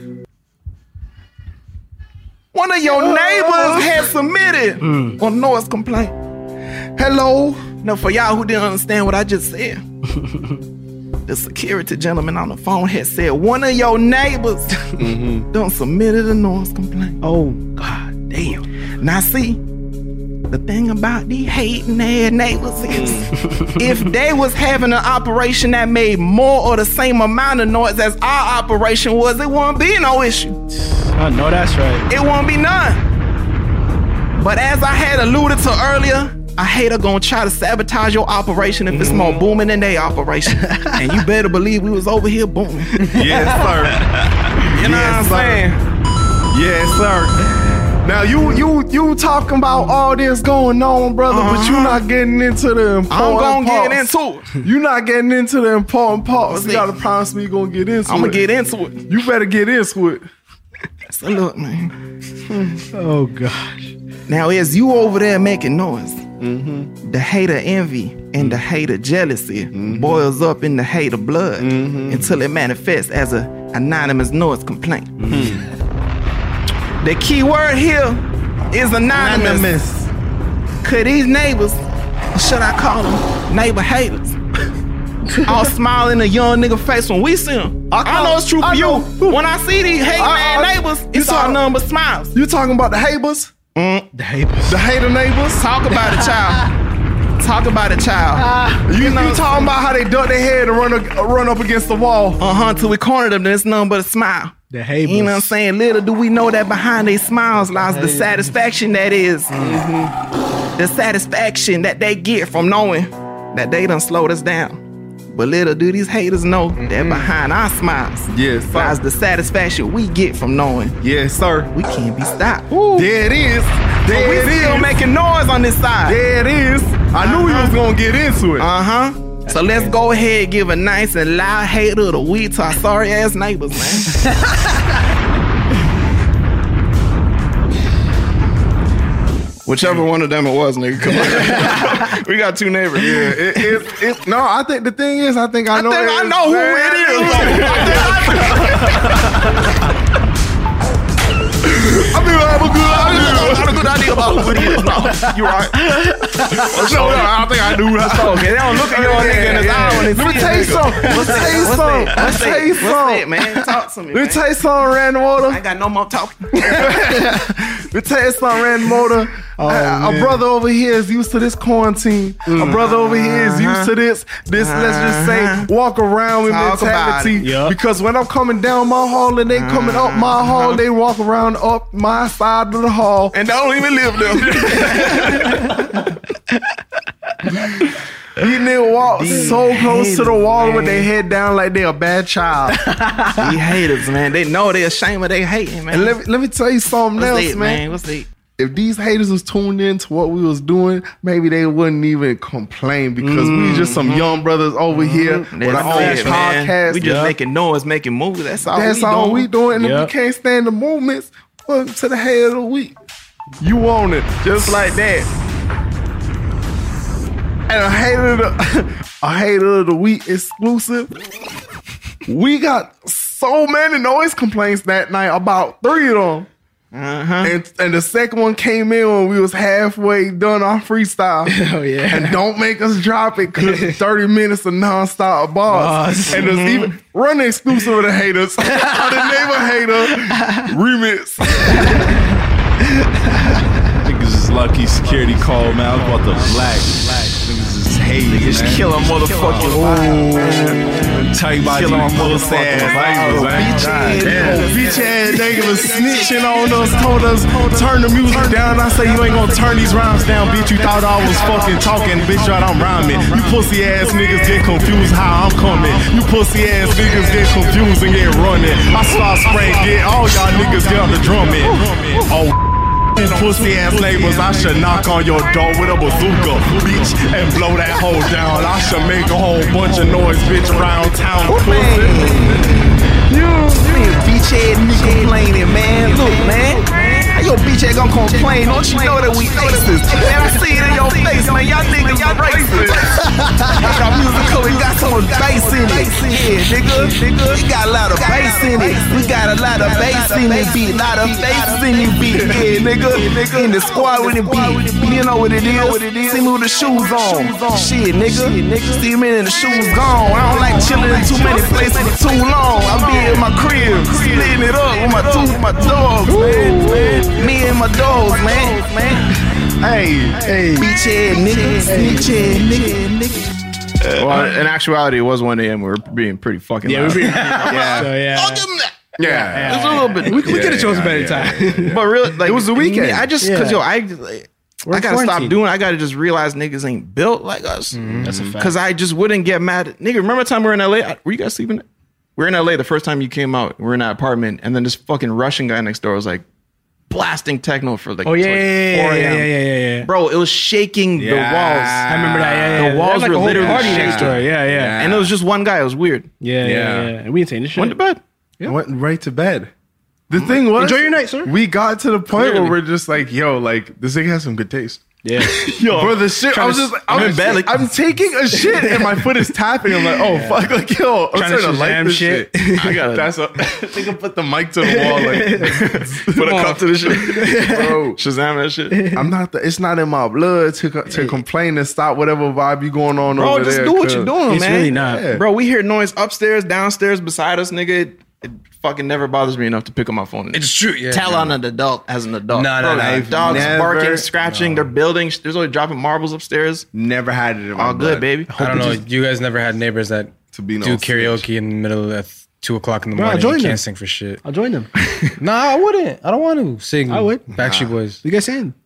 One of your neighbors had submitted a noise complaint. Hello. Now, for y'all who didn't understand what I just said, the security gentleman on the phone had said one of your neighbors done submitted a noise complaint. Oh God damn. Now, see, the thing about these hating ass neighbors is if they was having an operation that made more or the same amount of noise as our operation was, it wouldn't be no issue. I know that's right. It won't be none. But as I had alluded to earlier, a hater gonna try to sabotage your operation if it's more booming than their operation. And you better believe we was over here booming. Yes, sir. You know Yes, what I'm saying? Yes, sir. Now you you you talking about all this going on, brother, but you not getting into the important I'm gonna parts. get into it. You not getting into the important parts. You See. gotta promise me you gonna get into I'm it. gonna get into it. You better get into it. So look, man. Oh gosh. Now, as you over there making noise, the hater envy and the hater jealousy boils up in the hater blood until it manifests as a anonymous noise complaint. The key word here is anonymous. Cause these neighbors, or should I call them neighbor haters, all smiling a young nigga face when we see them. I, I know it's true for I you. know. When I see these hating I- ass I- neighbors, you it's all talk- nothing but smiles. You talking about the haters? The haters. The hater neighbors? Talk about it, child. Talk about it, child. You, you talking about how they duck their head and run, a, run up against the wall? Uh-huh, till we cornered them, there's nothing but a smile. The haters. You know what I'm saying? Little do we know that behind these smiles lies the satisfaction that is the satisfaction that they get from knowing that they done slowed us down. But little do these haters know that behind our smiles Yes, sir. lies the satisfaction we get from knowing Yes, sir. we can't be stopped. There it is. There we it still is. making noise on this side. There it is. I knew we was gonna get into it. Uh-huh. So let's go ahead and give a nice and loud hater of the week to our sorry ass neighbors, man. Whichever one of them it was, nigga. Come on. We got two neighbors. Yeah, it, it, it, no, I think the thing is, I think I know. I think I know who it is. I think I have a good idea. I got a good idea about who it is. No, you right. No, no, I think I do. Okay, they don't look at your nigga in his eye when they Let me see tell you it, nigga. something. Let me tell you What's something. that? Let me What's tell that? you What's that, something. man? Talk to me, Let me man. tell you something, Random I Order. ain't got no more talking. Let me tell you something, Random Order. a, a brother over here is used to this quarantine. A brother over here is used to this, this let's just say, walk around with Talk about mentality. it. Yup. Because when I'm coming down my hall and they coming up my hall, they walk around up my side of the hall. And don't even live there. These niggas walk so close to the wall man. with their head down like they a bad child. These haters, man. They know they ashamed of they hating, man. And let me, let me tell you something What's else, it, man. man? What's it? If these haters was tuned in to what we was doing, maybe they wouldn't even complain because we just some young brothers over here with our own That's it, man. podcast. We just Yup. making noise, making moves. That's all That's we all doing. we doing. And Yup. if you can't stand the movements, welcome to the head of the week. You want it just like that. And a hater of the, a hater of the week exclusive. We got so many noise complaints that night, about three of them. Uh-huh. And, and the second one came in when we was halfway done our freestyle. Oh, yeah. And don't make us drop it because thirty minutes of nonstop bars. Bars. And there's even run the exclusive of the haters. Of the neighbor hater remix. Niggas is lucky security call, man. I was about to black. Niggas is hating, Just man. kill a motherfucking vibe, man. Tell you about Kill these our pussy ass niggas, man. Oh, bitch ass nigga was snitching on us, told us turn the music down. I say you ain't gonna turn these rhymes down, bitch. You thought I was fucking talking, bitch. Right, I'm rhyming. You pussy ass niggas get confused how I'm coming. You pussy ass niggas get confused and get running. I start spraying, get all y'all niggas get on the drumming. Oh. Pussy ass neighbors, I should knock on your door with a bazooka, bitch, and blow that hole down. I should make a whole bunch of noise, bitch, around town, pussy. You, you bitch ass nigga complaining, man. Look, man. How your bitch ass gonna complain? Don't you know that we racist? Man, I see it in your face, man. Y'all niggas are racist. Our musical, we got some bass in it. Yeah, nigga. We got a lot of bass in it. We got a lot of bass in it beat. Lot of bass in it beat. Yeah, nigga. In the squad with it beat. You know what it is. See me with the shoes on. Shit, nigga. See me in the shoes gone. I don't like chilling in too many places for too long. I be in my crib, splitting it up with my two, my dogs, man. Me and my dogs, man. Hey, hey. Beach head nigga, snitch head nigga, nigga. Well, in actuality, it was one a.m. We were being pretty fucking Yeah, loud. we're being yeah. So, yeah. I'll give him that. Yeah. It's a little bit. We, we Yeah, could have chosen yeah, better yeah, time. But really, like, It was the weekend. me, I just, Yeah. cause yo, I, like, We're I in gotta stop quarantine. doing. I gotta just realize niggas ain't built like us. That's a fact. Cause I just wouldn't get mad. At, nigga, remember the time we were in L A? I- Were you guys sleeping? We were in L A the first time you came out. We were in that apartment, and then this fucking Russian guy next door was like blasting techno for like Oh, yeah, till, like, yeah, yeah, four yeah, a.m. yeah, yeah, yeah, yeah. Bro, it was shaking the walls. I remember that. Yeah, yeah. The walls They had, like, were a whole literally party next shaking. door. Yeah, yeah, And it was just one guy. It was weird. yeah, yeah, Yeah. yeah. And we ain't saying this shit. Went to bed. I went right to bed. The thing was, Enjoy your night, sir. We got to the point Clearly. where we're just like, yo, like this nigga has some good taste. Yeah. Yo, bro, the shit. I was to- just, I'm I'm, in bed, like- I'm taking a shit and my foot is tapping. I'm like, oh fuck, like yo, I'm Trying to trying to like Shazam this shit. shit. I gotta- That's a nigga put the mic to the wall, like Put a cup to the shit. bro. Shazam that shit. I'm not. The, it's not in my blood to co- to complain and stop whatever vibe you going on Bro, over just there. do what cuz- you're doing, It's man. really not. Yeah. Bro, we hear noise upstairs, downstairs, beside us, nigga. It, it fucking never bothers me enough to pick up my phone. It's true. Yeah. Tell on an adult as an adult. No, no, Bro, no. the dogs Never- barking, scratching, they're building. There's always dropping marbles upstairs. Never had it in my All blood. good, baby. I don't know. You guys never had neighbors that To be no do snitch. karaoke in the middle of two o'clock in the Bro, I'll morning. join You them. can't sing for shit. I'll join them. Nah, I wouldn't. I don't want to sing. I would. Backstreet Boys. You guys saying?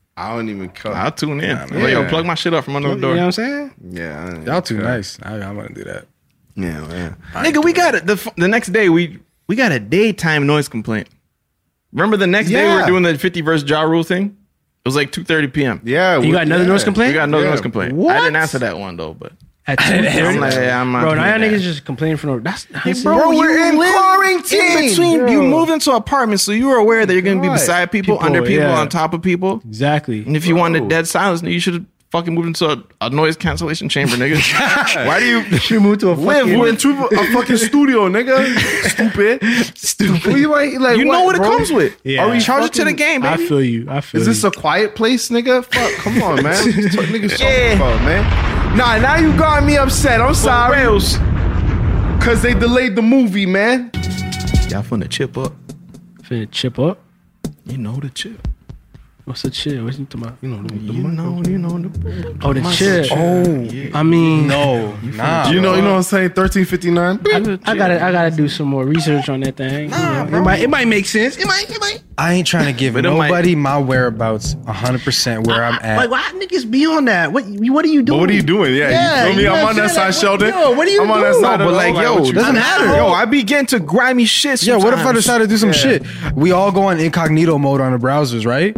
I don't even cut. I'll tune in. Nah, Yo, yo, plug my shit up from under the You door. know what I'm saying? Yeah, I don't Y'all too cut. nice. I, I'm gonna do that. Yeah, man. Nigga, we got it. The, f- the next day, we we got a daytime noise complaint. Remember the next day we Yeah. were doing the fifty verse Ja Rule thing? It was like two thirty p.m. Yeah, You we- got another yeah. noise complaint? We got another Yeah. noise complaint. What? I didn't answer that one though, but At two I'm thirty? like, yeah, I'm not Bro, now doing y'all that. niggas just complaining for no. That's that's Bro, Bro, you we're in live quarantine. In between, you moved into an apartment, so you were aware that you're going to be Right. beside people, People, under people, yeah. on top of people. exactly. And if you wanted dead silence, you should have fucking moved into a, a noise cancellation chamber, nigga. Why do you She moved to a Live fucking. with a fucking studio, nigga. Stupid. Stupid. You, ain't- like, you know what it bro? comes with? Yeah. Are we charge it to the fucking- game, I baby? feel you. I feel Is this you. a quiet place, nigga? Fuck, come on, man. What you talk- niggas Yeah. talking about, man? Nah, now you got me upset. I'm sorry. Rails. Cause they delayed the movie, man. Y'all finna chip up. Finna chip up. You know the chip. What's the chip? What's you talking about? You know the, You know, you know the. Oh, the chip. Oh, I mean, no, nah. You know, you know what I'm saying? thirteen fifty-nine. I, I gotta, I gotta do some more research on that thing. You know, it might, it might make sense. It might, it might. I ain't trying to give But it might- nobody my whereabouts one hundred percent where I'm at. Like, why niggas be on that? What, what are you doing? But what are you doing? Yeah, Yeah, you feel me? you know I'm what on that I'm side, saying? Sheldon. Like, yo, what are you I'm on that doing? side. No, of but the- like, what yo, you doesn't doing? matter. Yo, I be getting to grimy shit. Yeah, what if I sometimes. decide to do some shit? We all go on incognito mode on the browsers, right?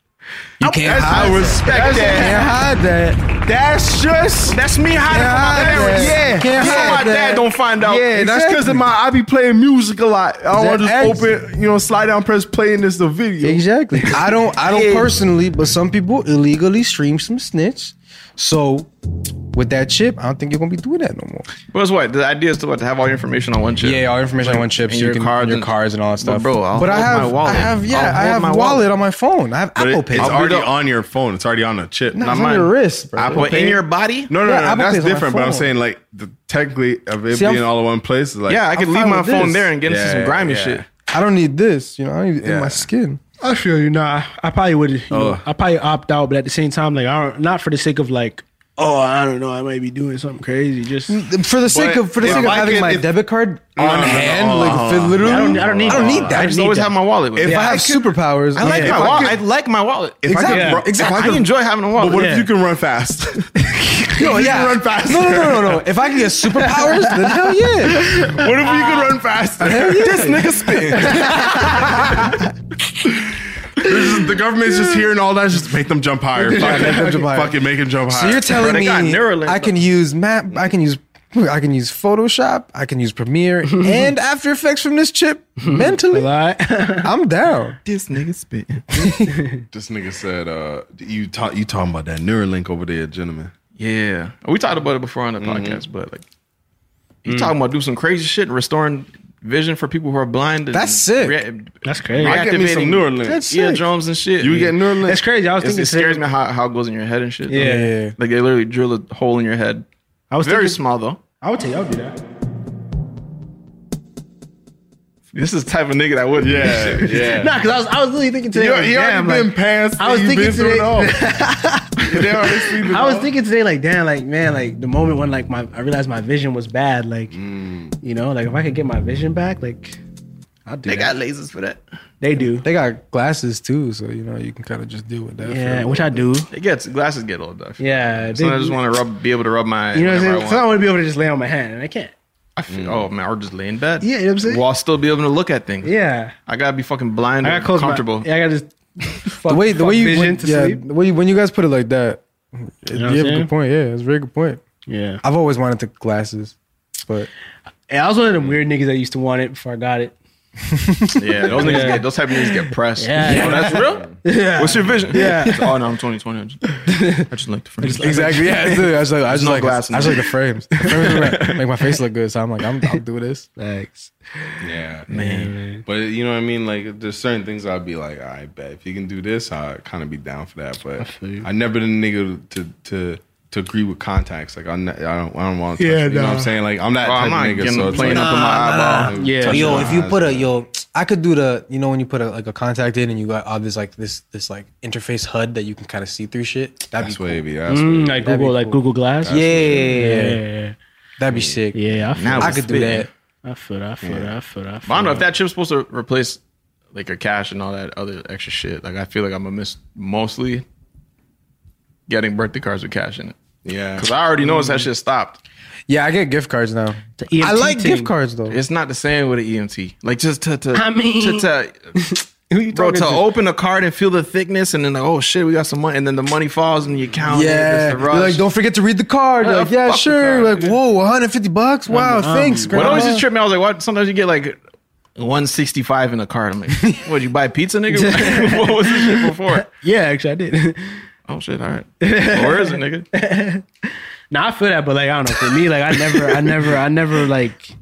You can't That's- hide I that. respect You can't hide that. That's just. That's me hiding Can't from my hide parents. that. Yeah, Can't so hide my that. dad don't find out. Yeah, that's because of my. I be playing music a lot. I don't want to just Exactly. open, you know, slide down, press play, and this the video. Exactly. I don't. I don't Yeah. personally, but some people illegally stream some snitch. So with that chip, I don't think you're gonna be doing that no more. But it's what the idea is to, what, to have all your information on one chip. Yeah, all information on one chip, and so you your can cards your and- cards and all that But stuff. bro, I'll but I hold have, my wallet. I have, yeah, I'll I hold have my wallet. wallet. on my phone. I have But Apple it, Pay. it's I'll already be the- on your phone. It's already on a chip. No, not it's on mine. your wrist, bro. But in your body. No, no, Yeah, no, Apple that's Pay's on my different. But I'm phone. saying like the technically of it See, I'm- being all in one place. Is like, Yeah, I could I'm leave fine my with phone this. there and get into Yeah, some grimy yeah. shit. I don't need this. You know, I need it in Yeah. my skin. I feel you. Nah, I probably would. You know, Oh. I probably opt out, but at the same time, like, I don't, not for the sake of like, oh, I don't know, I might be doing something crazy. Just For the sake But of for the if sake of I having could- my if- debit card No, on no, no, hand, no, like uh, if it literally, I don't- I don't need I don't that. need that. I I just need always that. have my wallet with If me. I have superpowers, I like yeah. my if I wallet. I could- like my wallet. If I Exactly. could, run, Exactly. if I I could, enjoy having a But wallet. what Yeah. if you can run fast? No, You yeah. can run faster. No, no, no, no, no. If I can get superpowers, then hell yeah. What if you can run faster? This nigga spin. This is- the government's just hearing all that. Just make them jump higher. Fuck Make them it. jump higher. Fucking make them jump So higher. you're telling Bro, they got me Neuralink, I can use map, I can use, I can use Photoshop, I can use Premiere and After Effects from this chip mentally. lie. I'm down. This nigga spitting. This nigga said, uh, you talk, you talking about that Neuralink over there, gentlemen. Yeah, we talked about it before on the podcast, but like, you talking about do some crazy shit and restoring vision for people who are blind. And That's sick. rea- That's crazy. I get me some reactivating Neuralink. That's sick. eardrums and shit. You get Neuralink? That's crazy. I was It's, thinking it scares today, me how, how it goes in your head and shit. Yeah. Yeah. Like they literally drill a hole in your head. I was Very thinking, small though. I would tell you, I would do that. This is the type of nigga that would. Yeah, yeah. Nah, because I was, I was really thinking today. You, like, you damn, already been like, past. I was you thinking been through today. it all. They already seen it I was all. thinking today, like, damn, like, man, like the moment when like my I realized my vision was bad, like, you know, like if I could get my vision back, like, I'd do They that. got lasers for that. They do. They got glasses too, so you know you can kind of just deal with that. Yeah, for a which I little do. It gets glasses get old though. Yeah. So they- I just want to rub, be able to rub my. you know what I'm whenever saying? I So I want. want to be able to just lay on my hand, and I can't. I feel, Oh man, or just lay in bed. Yeah, you know what I'm saying? While I'll still be able to look at things. Yeah. I gotta be fucking blind I and gotta close comfortable. my. Yeah, I gotta just. The way the way you vision when, to yeah, sleep. the way you, when you guys put it like that, know you what I'm have a saying? good point. Yeah, it's a very good point. Yeah. I've always wanted the glasses, but And I was one of them weird niggas that used to want it before I got it. Yeah, those niggas Yeah. get those type of niggas get pressed. Yeah. Oh, that's real. Yeah. What's your vision? Yeah. Oh no, I'm twenty twenty. I just, I just like the frames. exactly. Yeah, I just like I just no like glass in I just there. like the frames. The frames make, make my face look good, so I'm like I'm I'll do this. Thanks. Yeah, Man. But you know what I mean? Like, there's certain things I'd be like, I bet if you can do this, I'd kind of be down for that. But feel you. I never been a nigga to to to agree with contacts. Like, I'm not, I don't I don't want to. Yeah, you know what I'm nah. saying? Like, I'm that Bro, type I'm not of nigga. getting So it's playing like, up in my eyeball. Yeah. touch Yo, my if you eyes, put a man. yo, I could do the you know when you put a like a contact in and you got all this like this this like interface H U D that you can kind of see through shit. That'd That's be cool. wavy. That's Mm, wavy. like That'd be Google, like cool. Google Glass. Yeah, Yeah. that'd be sick. Yeah. I feel. Now I, I it's could do spitting. that. I feel. I feel. I feel. I But I feel. don't know if that chip's supposed to replace like your cash and all that other extra shit. Like I feel like I'm gonna miss mostly getting birthday cards with cash in it. Yeah. Because I already noticed that shit stopped. Yeah, I get gift cards now. The E M T I like thing. gift cards though. It's not the same with an E M T. Like just to, to I mean- to, to bro, to open a card and feel the thickness, and then like, oh shit, we got some money, and then the money falls in the account. Yeah, and you're like, don't forget to read the card. You're Uh, like, yeah, fuck the sure. card, Like, whoa, one hundred fifty bucks. Wow, thanks. What grandma. always just tripped me? I was like, what? Sometimes you get like one sixty-five in a card. I'm like, what? You buy pizza, nigga? What was this shit before? Yeah, actually, I did. Oh shit! All right, well, where is it, nigga? Nah, I feel that, but like I don't know. For me, like I never, I never, I never like,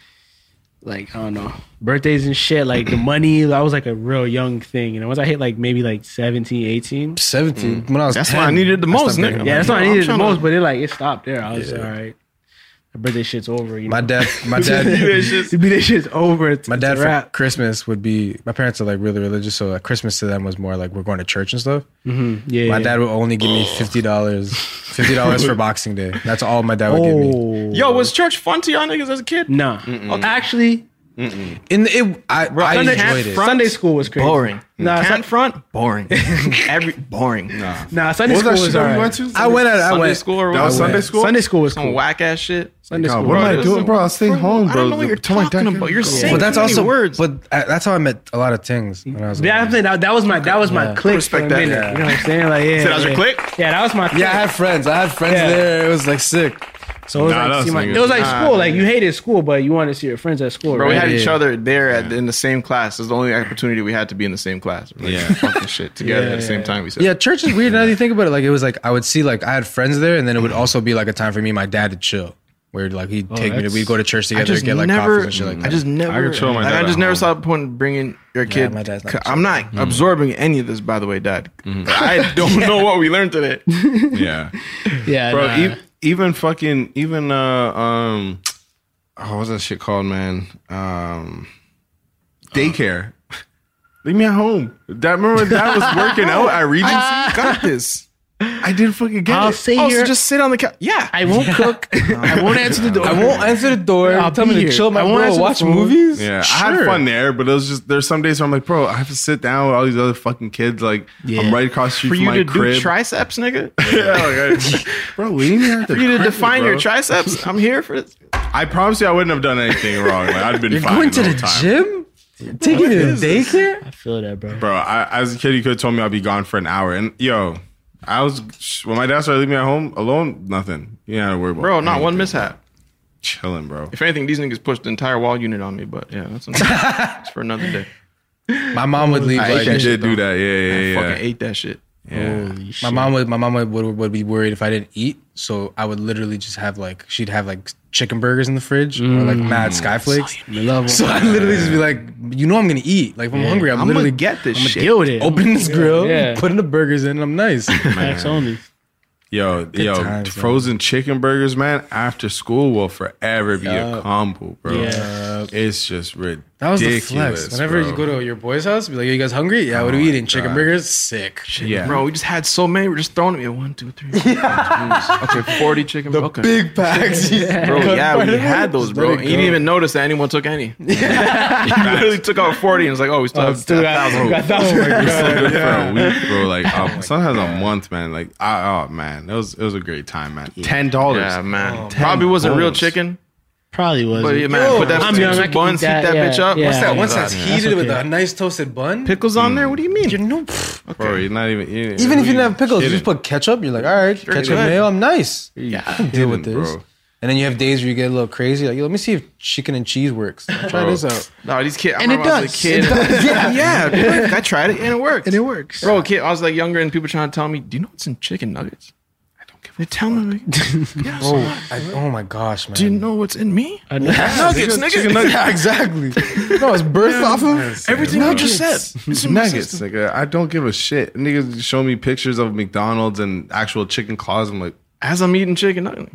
like I don't know, birthdays and shit. Like the money, that was like a real young thing. You know, once I hit like maybe like seventeen, eighteen. seventeen. When I was That's ten, why I needed the I most, stopped nigga. thinking Yeah, about that's it. what I I'm needed the trying most. to- But it like it stopped there. I was all right. The birthday shit's over. You know? My dad, my dad, the birthday shit's over. It's, my it's dad a for wrap. Christmas would be. My parents are like really religious, so like Christmas to them was more like we're going to church and stuff. Mm-hmm. Yeah, My yeah. dad would only give me fifty dollars, fifty dollars for Boxing Day. That's all my dad would give me. Oh, Yo, was church fun to y'all niggas as a kid? nah. Actually, In the, it, I, I Sunday- enjoyed it. front- Sunday school was crazy. Boring. Nah, Can't Sun- front? Boring. Every boring. Nah. nah, Sunday What school was that was shit that we alright. went to? I went at, I Sunday went. school or That what? was Sunday school? Sunday school was Some cool. whack ass shit. Sunday God, school. what am I Bro, doing, this- bro? I was staying home, I bro. don't know what you're Tell my talking dad- about. You're saying But that's too many also words. But uh, that's how I met a lot of things. When I was Yeah, I'm saying that, that was my that was my Yeah. clique Respect for a that. minute. Yeah. You know what I'm saying? Like, yeah, So that was your yeah. clique? Yeah, that was my clique. yeah, I had friends. I had friends Yeah. there. It was like sick. So it was Nah, like, that's see my, niggas. it was like Nah, school. Like you hated school, but you wanted to see your friends at school. Bro, we right? had each Yeah. other there at, in the same class. It was the only opportunity we had to be in the same class. Like, Yeah. fucking shit together Yeah, at the same yeah. time. We said, Yeah, church is weird. Now that you think about it, like it was like I would see like I had friends there, and then it would also be like a time for me and my dad to chill, where like he'd take me to that's- we'd go to church I together, just get like never, coffees and shit like that. I just never, I could chill my like, dad I at just never home. saw the point in bringing your kid. my dad's not c- chill. I'm not absorbing any of this, by the way, Dad. I don't know what we learned today. Yeah. yeah, Bro, nah. e- even fucking, even, uh, um, oh, what's that shit called, man? Um, daycare. Leave me at home. That, remember that was working out at Regency? Got this. I didn't fucking get I'll it. say Oh, here. so just sit on the couch. Yeah. I won't cook. I won't answer the door. I won't answer the door. I'll tell be me to here. chill my I won't bro, answer the watch phone. movies. Yeah, I had Sure. fun there, but it was just there's some days where I'm like, bro, I have to sit down with all these other fucking kids. Like, Yeah. I'm right across the street For from you my to crib. do triceps, nigga. yeah, like, I- bro, we didn't even have to For you to crack it, define bro. your triceps. I'm here for this. I promise you, I wouldn't have done anything wrong. Like, I'd been You're fine going to the the whole time. gym, taking it to daycare. I feel that, bro. Bro, I, as a kid, you could have told me I'd be gone for an hour. And yo, I was when my dad started leaving me at home alone. Nothing. You ain't had to worry about. Bro, not one anything. mishap. Chilling, bro. If anything, these niggas pushed the entire wall unit on me, but yeah, that's it's for another day. My mom would leave I ate like that You shit, did do though. that, yeah, I yeah, yeah. fucking ate that shit. yeah. my mom would my mom would, would would be worried if I didn't eat, so I would literally just have like she'd have like chicken burgers in the fridge or like mad skyflakes. Love So I'd literally just be like, you know, I'm gonna eat. Like if I'm hungry, I'm, I'm literally gonna get this I'm shit. gonna deal with it. open this grill, Yeah. putting the burgers in, and I'm nice. Facts only. Yo, yo, times, man. frozen chicken burgers, man. After school will forever be a Yup. combo, bro. Yeah. It's just ridiculous. That was the flex. Whenever bro. you go to your boy's house, be like, "Yo, you guys hungry? Yeah, what are we eating? Chicken God. burgers? Sick." yeah, Bro, we just had so many. We're just throwing them at one, two, three. four, five, six. Okay, forty chicken. The okay. Big packs, Bro, yeah, we had those, bro. Let it You didn't go. even notice that anyone took any. You literally took out forty and was like, oh, we still have Still a got, thousand. got thousand. It's so good for a week, bro. Like, um, sometimes a month, man. Like, I, oh man, it was it was a great time, man. Ten dollars. Yeah, man. Probably wasn't real bones. chicken. Probably was. But yeah, man, put that I'm two young, I can buns, eat heat that, that yeah, bitch up. yeah. What's that? Once What's that's that? heated That's with okay. a nice toasted bun, Pickles on there? What do you mean? you know, Bro, you're not even. You, even if you didn't have pickles, you just put ketchup. You're like, all right, ketchup good. mayo. I'm nice. yeah, I can deal with this. bro. And then you have days where you get a little crazy. Like, yo, let me see if chicken and cheese works. Try Bro. this out. No, these kids. And it I was does. a kid. It does. Yeah, yeah. dude. I tried it and it worked. And it works. Bro, kid, I was like younger and people trying to tell me, do you know what's in chicken nuggets? I don't give a They tell me, yeah, so Oh, I, oh my gosh, man. do you know what's in me? I know. Nuggets, nigga. Yeah, exactly. No, it's birthed off of Everything you just said. It's nuggets. Like, uh, I don't give a shit. Niggas show me pictures of McDonald's and actual chicken claws. I'm like, As I'm eating chicken nuggets.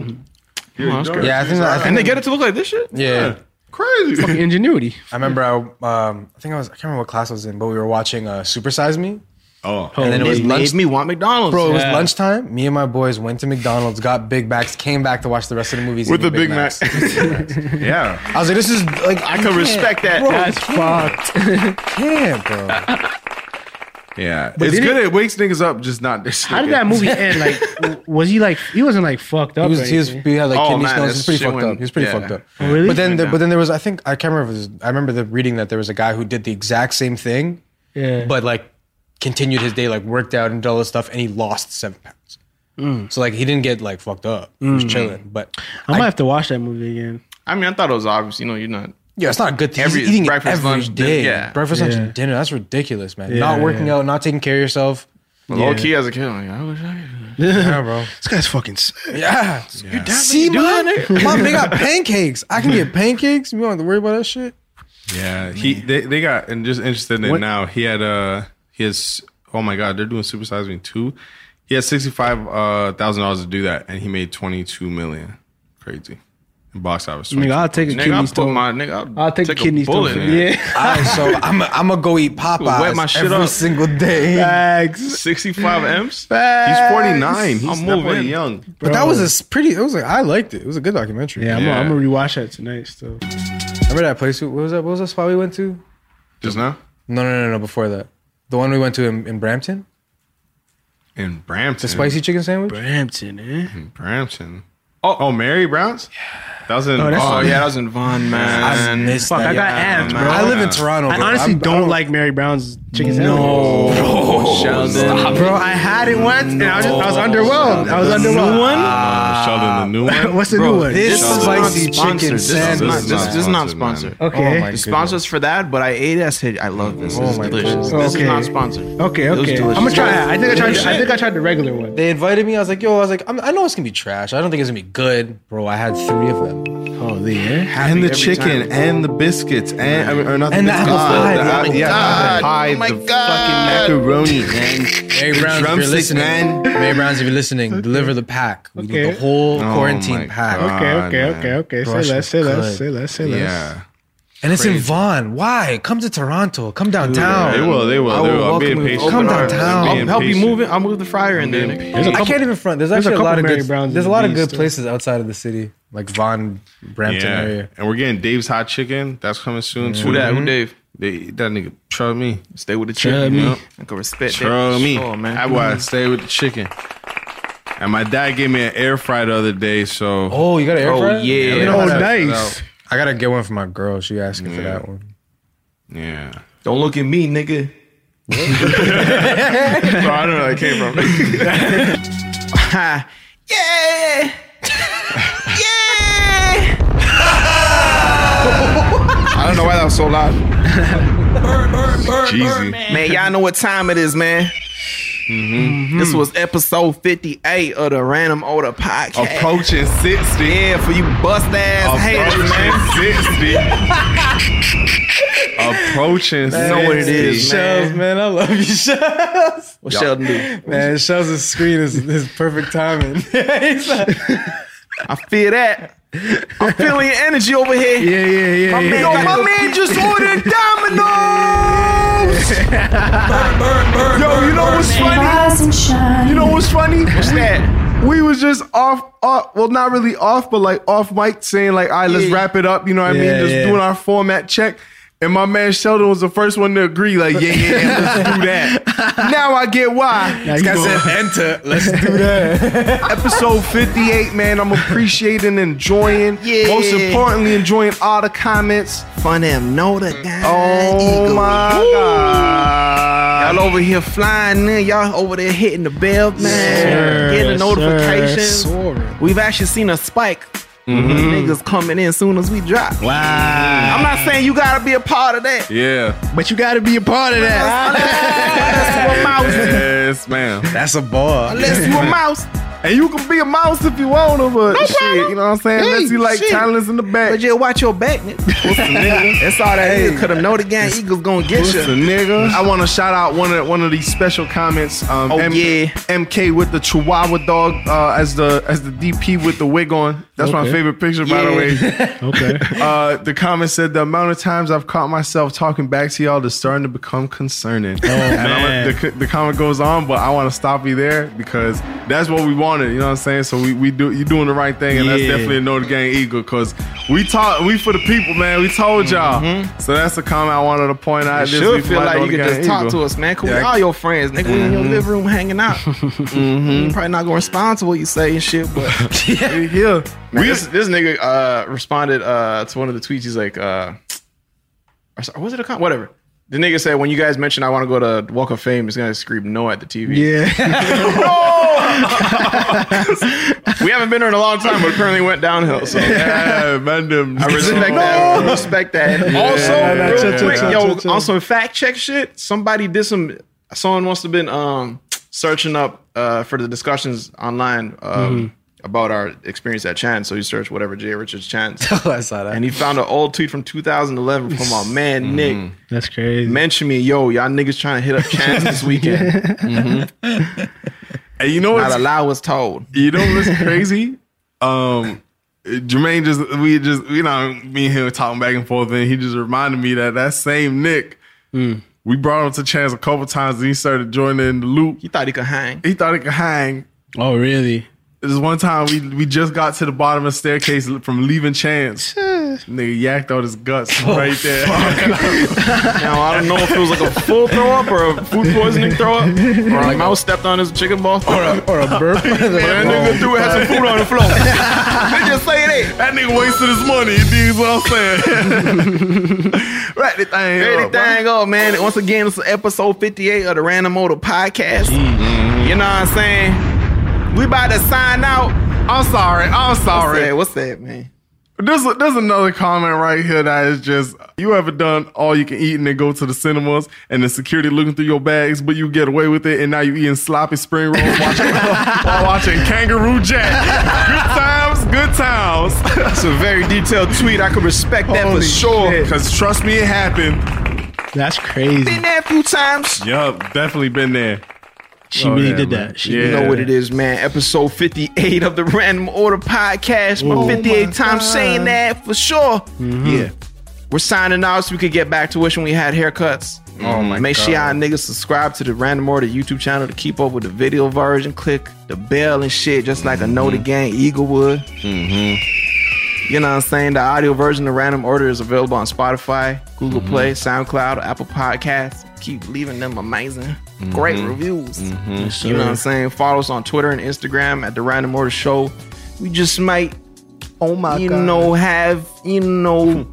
here Oh, you that's go. good. Yeah, I think I think And they get it to look like this shit? Yeah. Crazy. Fucking ingenuity. I remember I um I think I was I can't remember what class I was in, but we were watching uh, Super Size Me. Oh, And then it was It lunch. made me want McDonald's. Bro, it was Yeah. lunchtime. Me and my boys went to McDonald's, got Big Macs, came back to watch the rest of the movies with the eating Big Mac. yeah. I was like, this is like I can respect that. Bro, That's fucked. can't, bro. Yeah, But it's did good. it- It, wakes niggas up, just not this. How did nigga. that movie end? Like, w- was he like he wasn't like fucked up? He was, or he was, anything? he had like Oh, kidney man, stones. that He's pretty shit fucked went- up. He was pretty yeah. fucked up. Oh, really? But then, the, Yeah. but then there was, I think, I can't remember. If it was, I remember the reading that there was a guy who did the exact same thing, Yeah. but like continued his day, like worked out and did all this stuff, and he lost seven pounds. Mm. So like he didn't get like fucked up. He was chilling. But I might have to watch that movie again. I mean, I thought it was obvious. You know, you're not. yeah, it's not a good thing. Every- He's eating breakfast, every lunch, day. dinner, yeah. Breakfast, lunch, Yeah. and dinner. That's ridiculous, man. Yeah, not working yeah. out, not taking care of yourself. Low key as a kid, I'm like, I wish I could. Yeah, bro. This guy's fucking sick. Yeah. See, mom, mom, they got pancakes. I can get pancakes. You don't have to worry about that shit. Yeah, he they, they got and just interested in it What- now. He had uh he has oh my god, they're doing Super Size Me two. He had sixty five uh thousand dollars to do that, and he made twenty two million. Crazy. In box office. Nigga, I'll take a Nigga, I'll kidney put stone. my nigga. I'll, I'll take, a kidney stone. bullet for- in it. Yeah. All right, so I'm I'm gonna go eat Popeyes Wet my shit every up. single day. Bags. sixty-five M's. He's forty nine. He's I'm not moving. young. But that was a s- pretty. It was like I liked it. It was a good documentary. Yeah, I'm, Yeah. Gonna, I'm gonna rewatch that tonight. Still. Remember that place? What was that? What was that spot we went to? Just now No, no, no, no. Before that, the one we went to in, in Brampton, in Brampton. the spicy chicken sandwich. Brampton, eh? in Brampton. Oh, oh, Mary Brown's. That was in. Oh, that's- Oh oh, yeah, that was in Vaughn, man. I missed Fuck, that. I got Yeah, amped, man. bro. I live in Toronto. I bro. honestly I'm- don't I'm- like Mary Brown's chicken sandwich. Oh, Sheldon. Bro, I had it once and I was, just, I was underwhelmed. I was underwhelmed. New one? uh, Sheldon, the new one. What's the Bro, new one? This This is spicy not sponsored. chicken This is not- sandwich. This this is not Sponsored, sponsored. man. Okay. Oh my The sponsors for that, but I ate it. I said, I love this. Oh This is my delicious. goodness. This Okay. is not sponsored. Okay, It was okay. I'm delicious. gonna try it. I think I tried. I think I tried the regular one. They invited me. I was like, yo, I was like, I'm, I know it's gonna be trash. I don't think it's gonna be good, bro. I had three of them. Holy, yeah. And the every chicken time. and the biscuits and I mean, or not And the the biscuits, apple pie, the, the the, apple yeah, pie. the pie, Oh my the God. fucking macaroni, man. Mary Brown's, if you're drumsticks, listening, man. Mary Brown's, if you're listening, deliver the pack. We Okay. need the whole Oh quarantine my pack. God. Okay, okay, man. okay, okay. Bro, Say that less, shit say was less, good. say less, say less. Yeah. And it's in Crazy. Vaughan. Why? Come to Toronto. Come downtown. They will, they will, I they will. I'm welcome being you. patient. Come Open arms. downtown. I'm I'll being help you patient. move it. I'll move the fryer in there. being nigga. There's a I couple- can't even front. There's there's a actually a, lot of couple Mary good. Browns There's a in lot of these good too. places outside of the city, like Vaughan, Brampton Yeah. area. And we're getting Dave's Hot Chicken. That's coming soon too. Who that? Who Dave? They, that nigga, trust me. Stay with the Try chicken. me. You know? I can respect that. Trust me. Sure, man. That boy stay with the chicken. And my dad gave me an air fry the other day, so Oh, you got an air Oh, fryer? yeah. Let me know Oh, how that- nice. I gotta get one for my girl. She asking for Yeah. that one. yeah. Don't look at me, nigga. Bro, I don't know where that came from. Yeah. Yeah. I don't know why that was so loud. Jeezy. Man, y'all know what time it is, man. Mm-hmm. This was episode fifty-eight of the Random Order Podcast. Approaching sixty. Yeah, for you bust ass haters, man. Approaching sixty. Approaching sixty. You know what it is, Shells, man. man, I love you, Shells. What Sheldon do? Man, Shells' screen is his perfect timing. He's like, I feel that. I'm feeling your energy over here. Yeah, yeah, yeah. My yeah, man, yeah. yo, my man just ordered Domino's. Yo, you know what's funny? You know what's funny? What's that? We was just off, off, well, not really off, but like off mic saying like, all right, let's Yeah. wrap it up. You know what I Yeah, mean? Just yeah. doing our format check. And my man Sheldon was the first one to agree, like, yeah, yeah, yeah, let's do that. Now I get why. Now you I go- said enter. Let's do that. Episode fifty-eight, man, I'm appreciating, enjoying, Yeah. most importantly, enjoying all the comments. Fun them know the guy. Oh Eagle. my Woo. God. Y'all over here flying in. Y'all over there hitting the bell, man. Sir, Getting the sir. notifications. Soaring. We've actually seen a spike. Niggas coming in as soon as we drop. Wow. I'm not saying you gotta be a part of that. Yeah. But you got to be a part of that. Unless you a mouse. Yes, ma'am. That's a ball. Unless you a mouse. And you can be a mouse if you want to, but No shit, problem. you know what I'm saying? Hey, Unless you like shit. talents in the back. But just watch your back, nigga. That's all that is. Cause them know the gang Eagles gonna get What's you. the nigga? I want to shout out one of one of these special comments. Um, Oh, yeah. M K with the Chihuahua dog uh, as the as the D P with the wig on. That's my Okay. favorite picture, by the Yeah. way. Okay. Uh, the comment said the amount of times I've caught myself talking back to y'all is starting to become concerning. Oh, and I'm, man. the, the comment goes on, but I want to stop you there because that's what we wanted. You know what I'm saying? So we, we do you doing the right thing, and that's Yeah. definitely a Know the Gang eagle because we talk we for the people, man. We told y'all. So that's a comment I wanted to point out. You this should week feel for my like Know you the could Gang just talk Eagle. to us, man. Cause we Yeah. all your friends, nigga. We in your living room hanging out. You probably not gonna respond to what you say and shit, but We here. man, this, this nigga uh, responded uh, to one of the tweets. He's like, uh, or sorry, was it a con? Whatever. The nigga said, when you guys mention I want to go to Walk of Fame, he's gonna scream no at the T V. Yeah. We haven't been there in a long time, but apparently went downhill. So Yeah, man. Them, I respect that. I respect that. Also, nah, real chill, chill, quick, chill, yo, chill, chill. on some fact check shit, somebody did some. Someone must have been um, searching up uh, for the discussions online um, about our experience at Chance. So he searched whatever Jay Richards Chance, Oh, I saw that. and he found an old tweet from two thousand eleven from my man Nick. That's crazy. Mention me, yo, y'all niggas trying to hit up Chance this weekend. And you know Not what's a lie was told. You know what's crazy? Um, Jermaine just we just you know me and him were talking back and forth, and he just reminded me that that same Nick, we brought him to Chance a couple times, and he started joining in the loop. He thought he could hang. He thought he could hang. Oh, really? This one time we we just got to the bottom of the staircase from leaving Chance. Nigga yacked out his guts right there. Now I don't know if it was like a full throw up or a food poisoning throw up, or a mouse stepped on his chicken ball, or a, Or a burp? that nigga threw it, had some food on the floor. They just say it. That nigga wasted his money. You dig what I'm saying? Right the thing. Ready up, bro. thing up, man. Once again, it's episode fifty-eight of the Random Motor Podcast. You know what I'm saying? We about to sign out. I'm sorry. I'm sorry. What's that, What's that man? There's a, there's another comment right here that is just, you ever done all you can eat and then go to the cinemas and the security looking through your bags, but you get away with it and now you eating sloppy spring rolls watching, while watching Kangaroo Jack. Good times, good times. That's a very detailed tweet. I could respect that Holy for sure. shit. Cause trust me, it happened. That's crazy. Been there a few times. Yup, definitely been there. She Oh, really yeah, did man. that. She Yeah. You know what it is, man. Episode fifty-eight of the Random Order Podcast. My Oh fifty-eighth my time God. saying that for sure. Yeah. We're signing out so we could get back to wishing we had haircuts. Oh my Make God. sure y'all niggas subscribe to the Random Order YouTube channel to keep up with the video version. Click the bell and shit, just like a Know the Gang Eagle would. You know what I'm saying? The audio version of Random Order is available on Spotify, Google Play, SoundCloud, Apple Podcasts. Keep leaving them amazing, great reviews. You know what I'm saying? Follow us on Twitter and Instagram at the Random Order Show. We just might, Oh my you God. know, have, you know,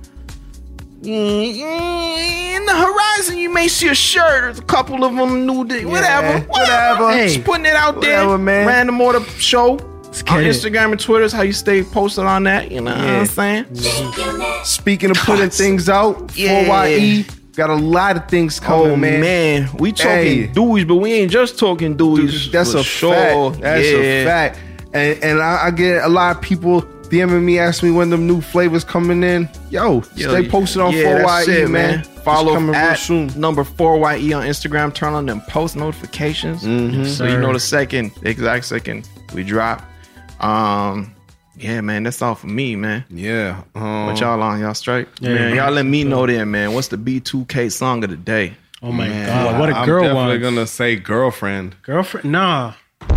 in the horizon, you may see a shirt. There's a couple of them new, di- whatever, whatever. Hey, just putting it out there. whatever, man. Random Order Show. get On it. Instagram and Twitter is how you stay posted on that. You know what I'm saying? Speaking of putting things out, Yeah. four Y E got a lot of things coming, Oh man. man. we talking Hey. Dewey's, but we ain't just talking Dewey's. That's for a sure. fact. That's Yeah. a fact. And and I, I get a lot of people DMing me, asking me when them new flavors coming in. Yo, Yo, stay posted on yeah, four Y that's E, it, man. Follow It's coming real at soon. number four Y E on Instagram. Turn on them post notifications so you know the second, the exact second we drop. Um, yeah, man, that's all for me, man. Yeah. Um, What y'all on? Y'all straight? Yeah, man, man. y'all let me know then, man. What's the B two K song of the day? Oh my man, God. What a I'm girl definitely wants. gonna say girlfriend. Girlfriend? Nah.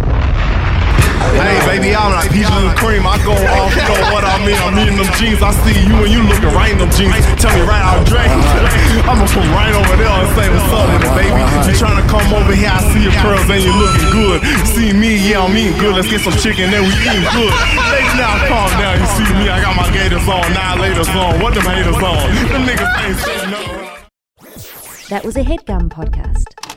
Hey, baby, I'm like peaches and cream. I go off, you know what I mean? I'm eating them jeans. I see you and you looking right in them jeans. Tell me right out, drink. I'ma come right over there and say what's up with it, baby. You trying to come over here? I see your curls and you looking good. See me? Yeah, I'm eating good. Let's get some chicken, then we eating good. Ladies, now calm down. You see me? I got my gators on, annihilators on. What them haters on? Them niggas ain't saying nothing. That was a headgum podcast.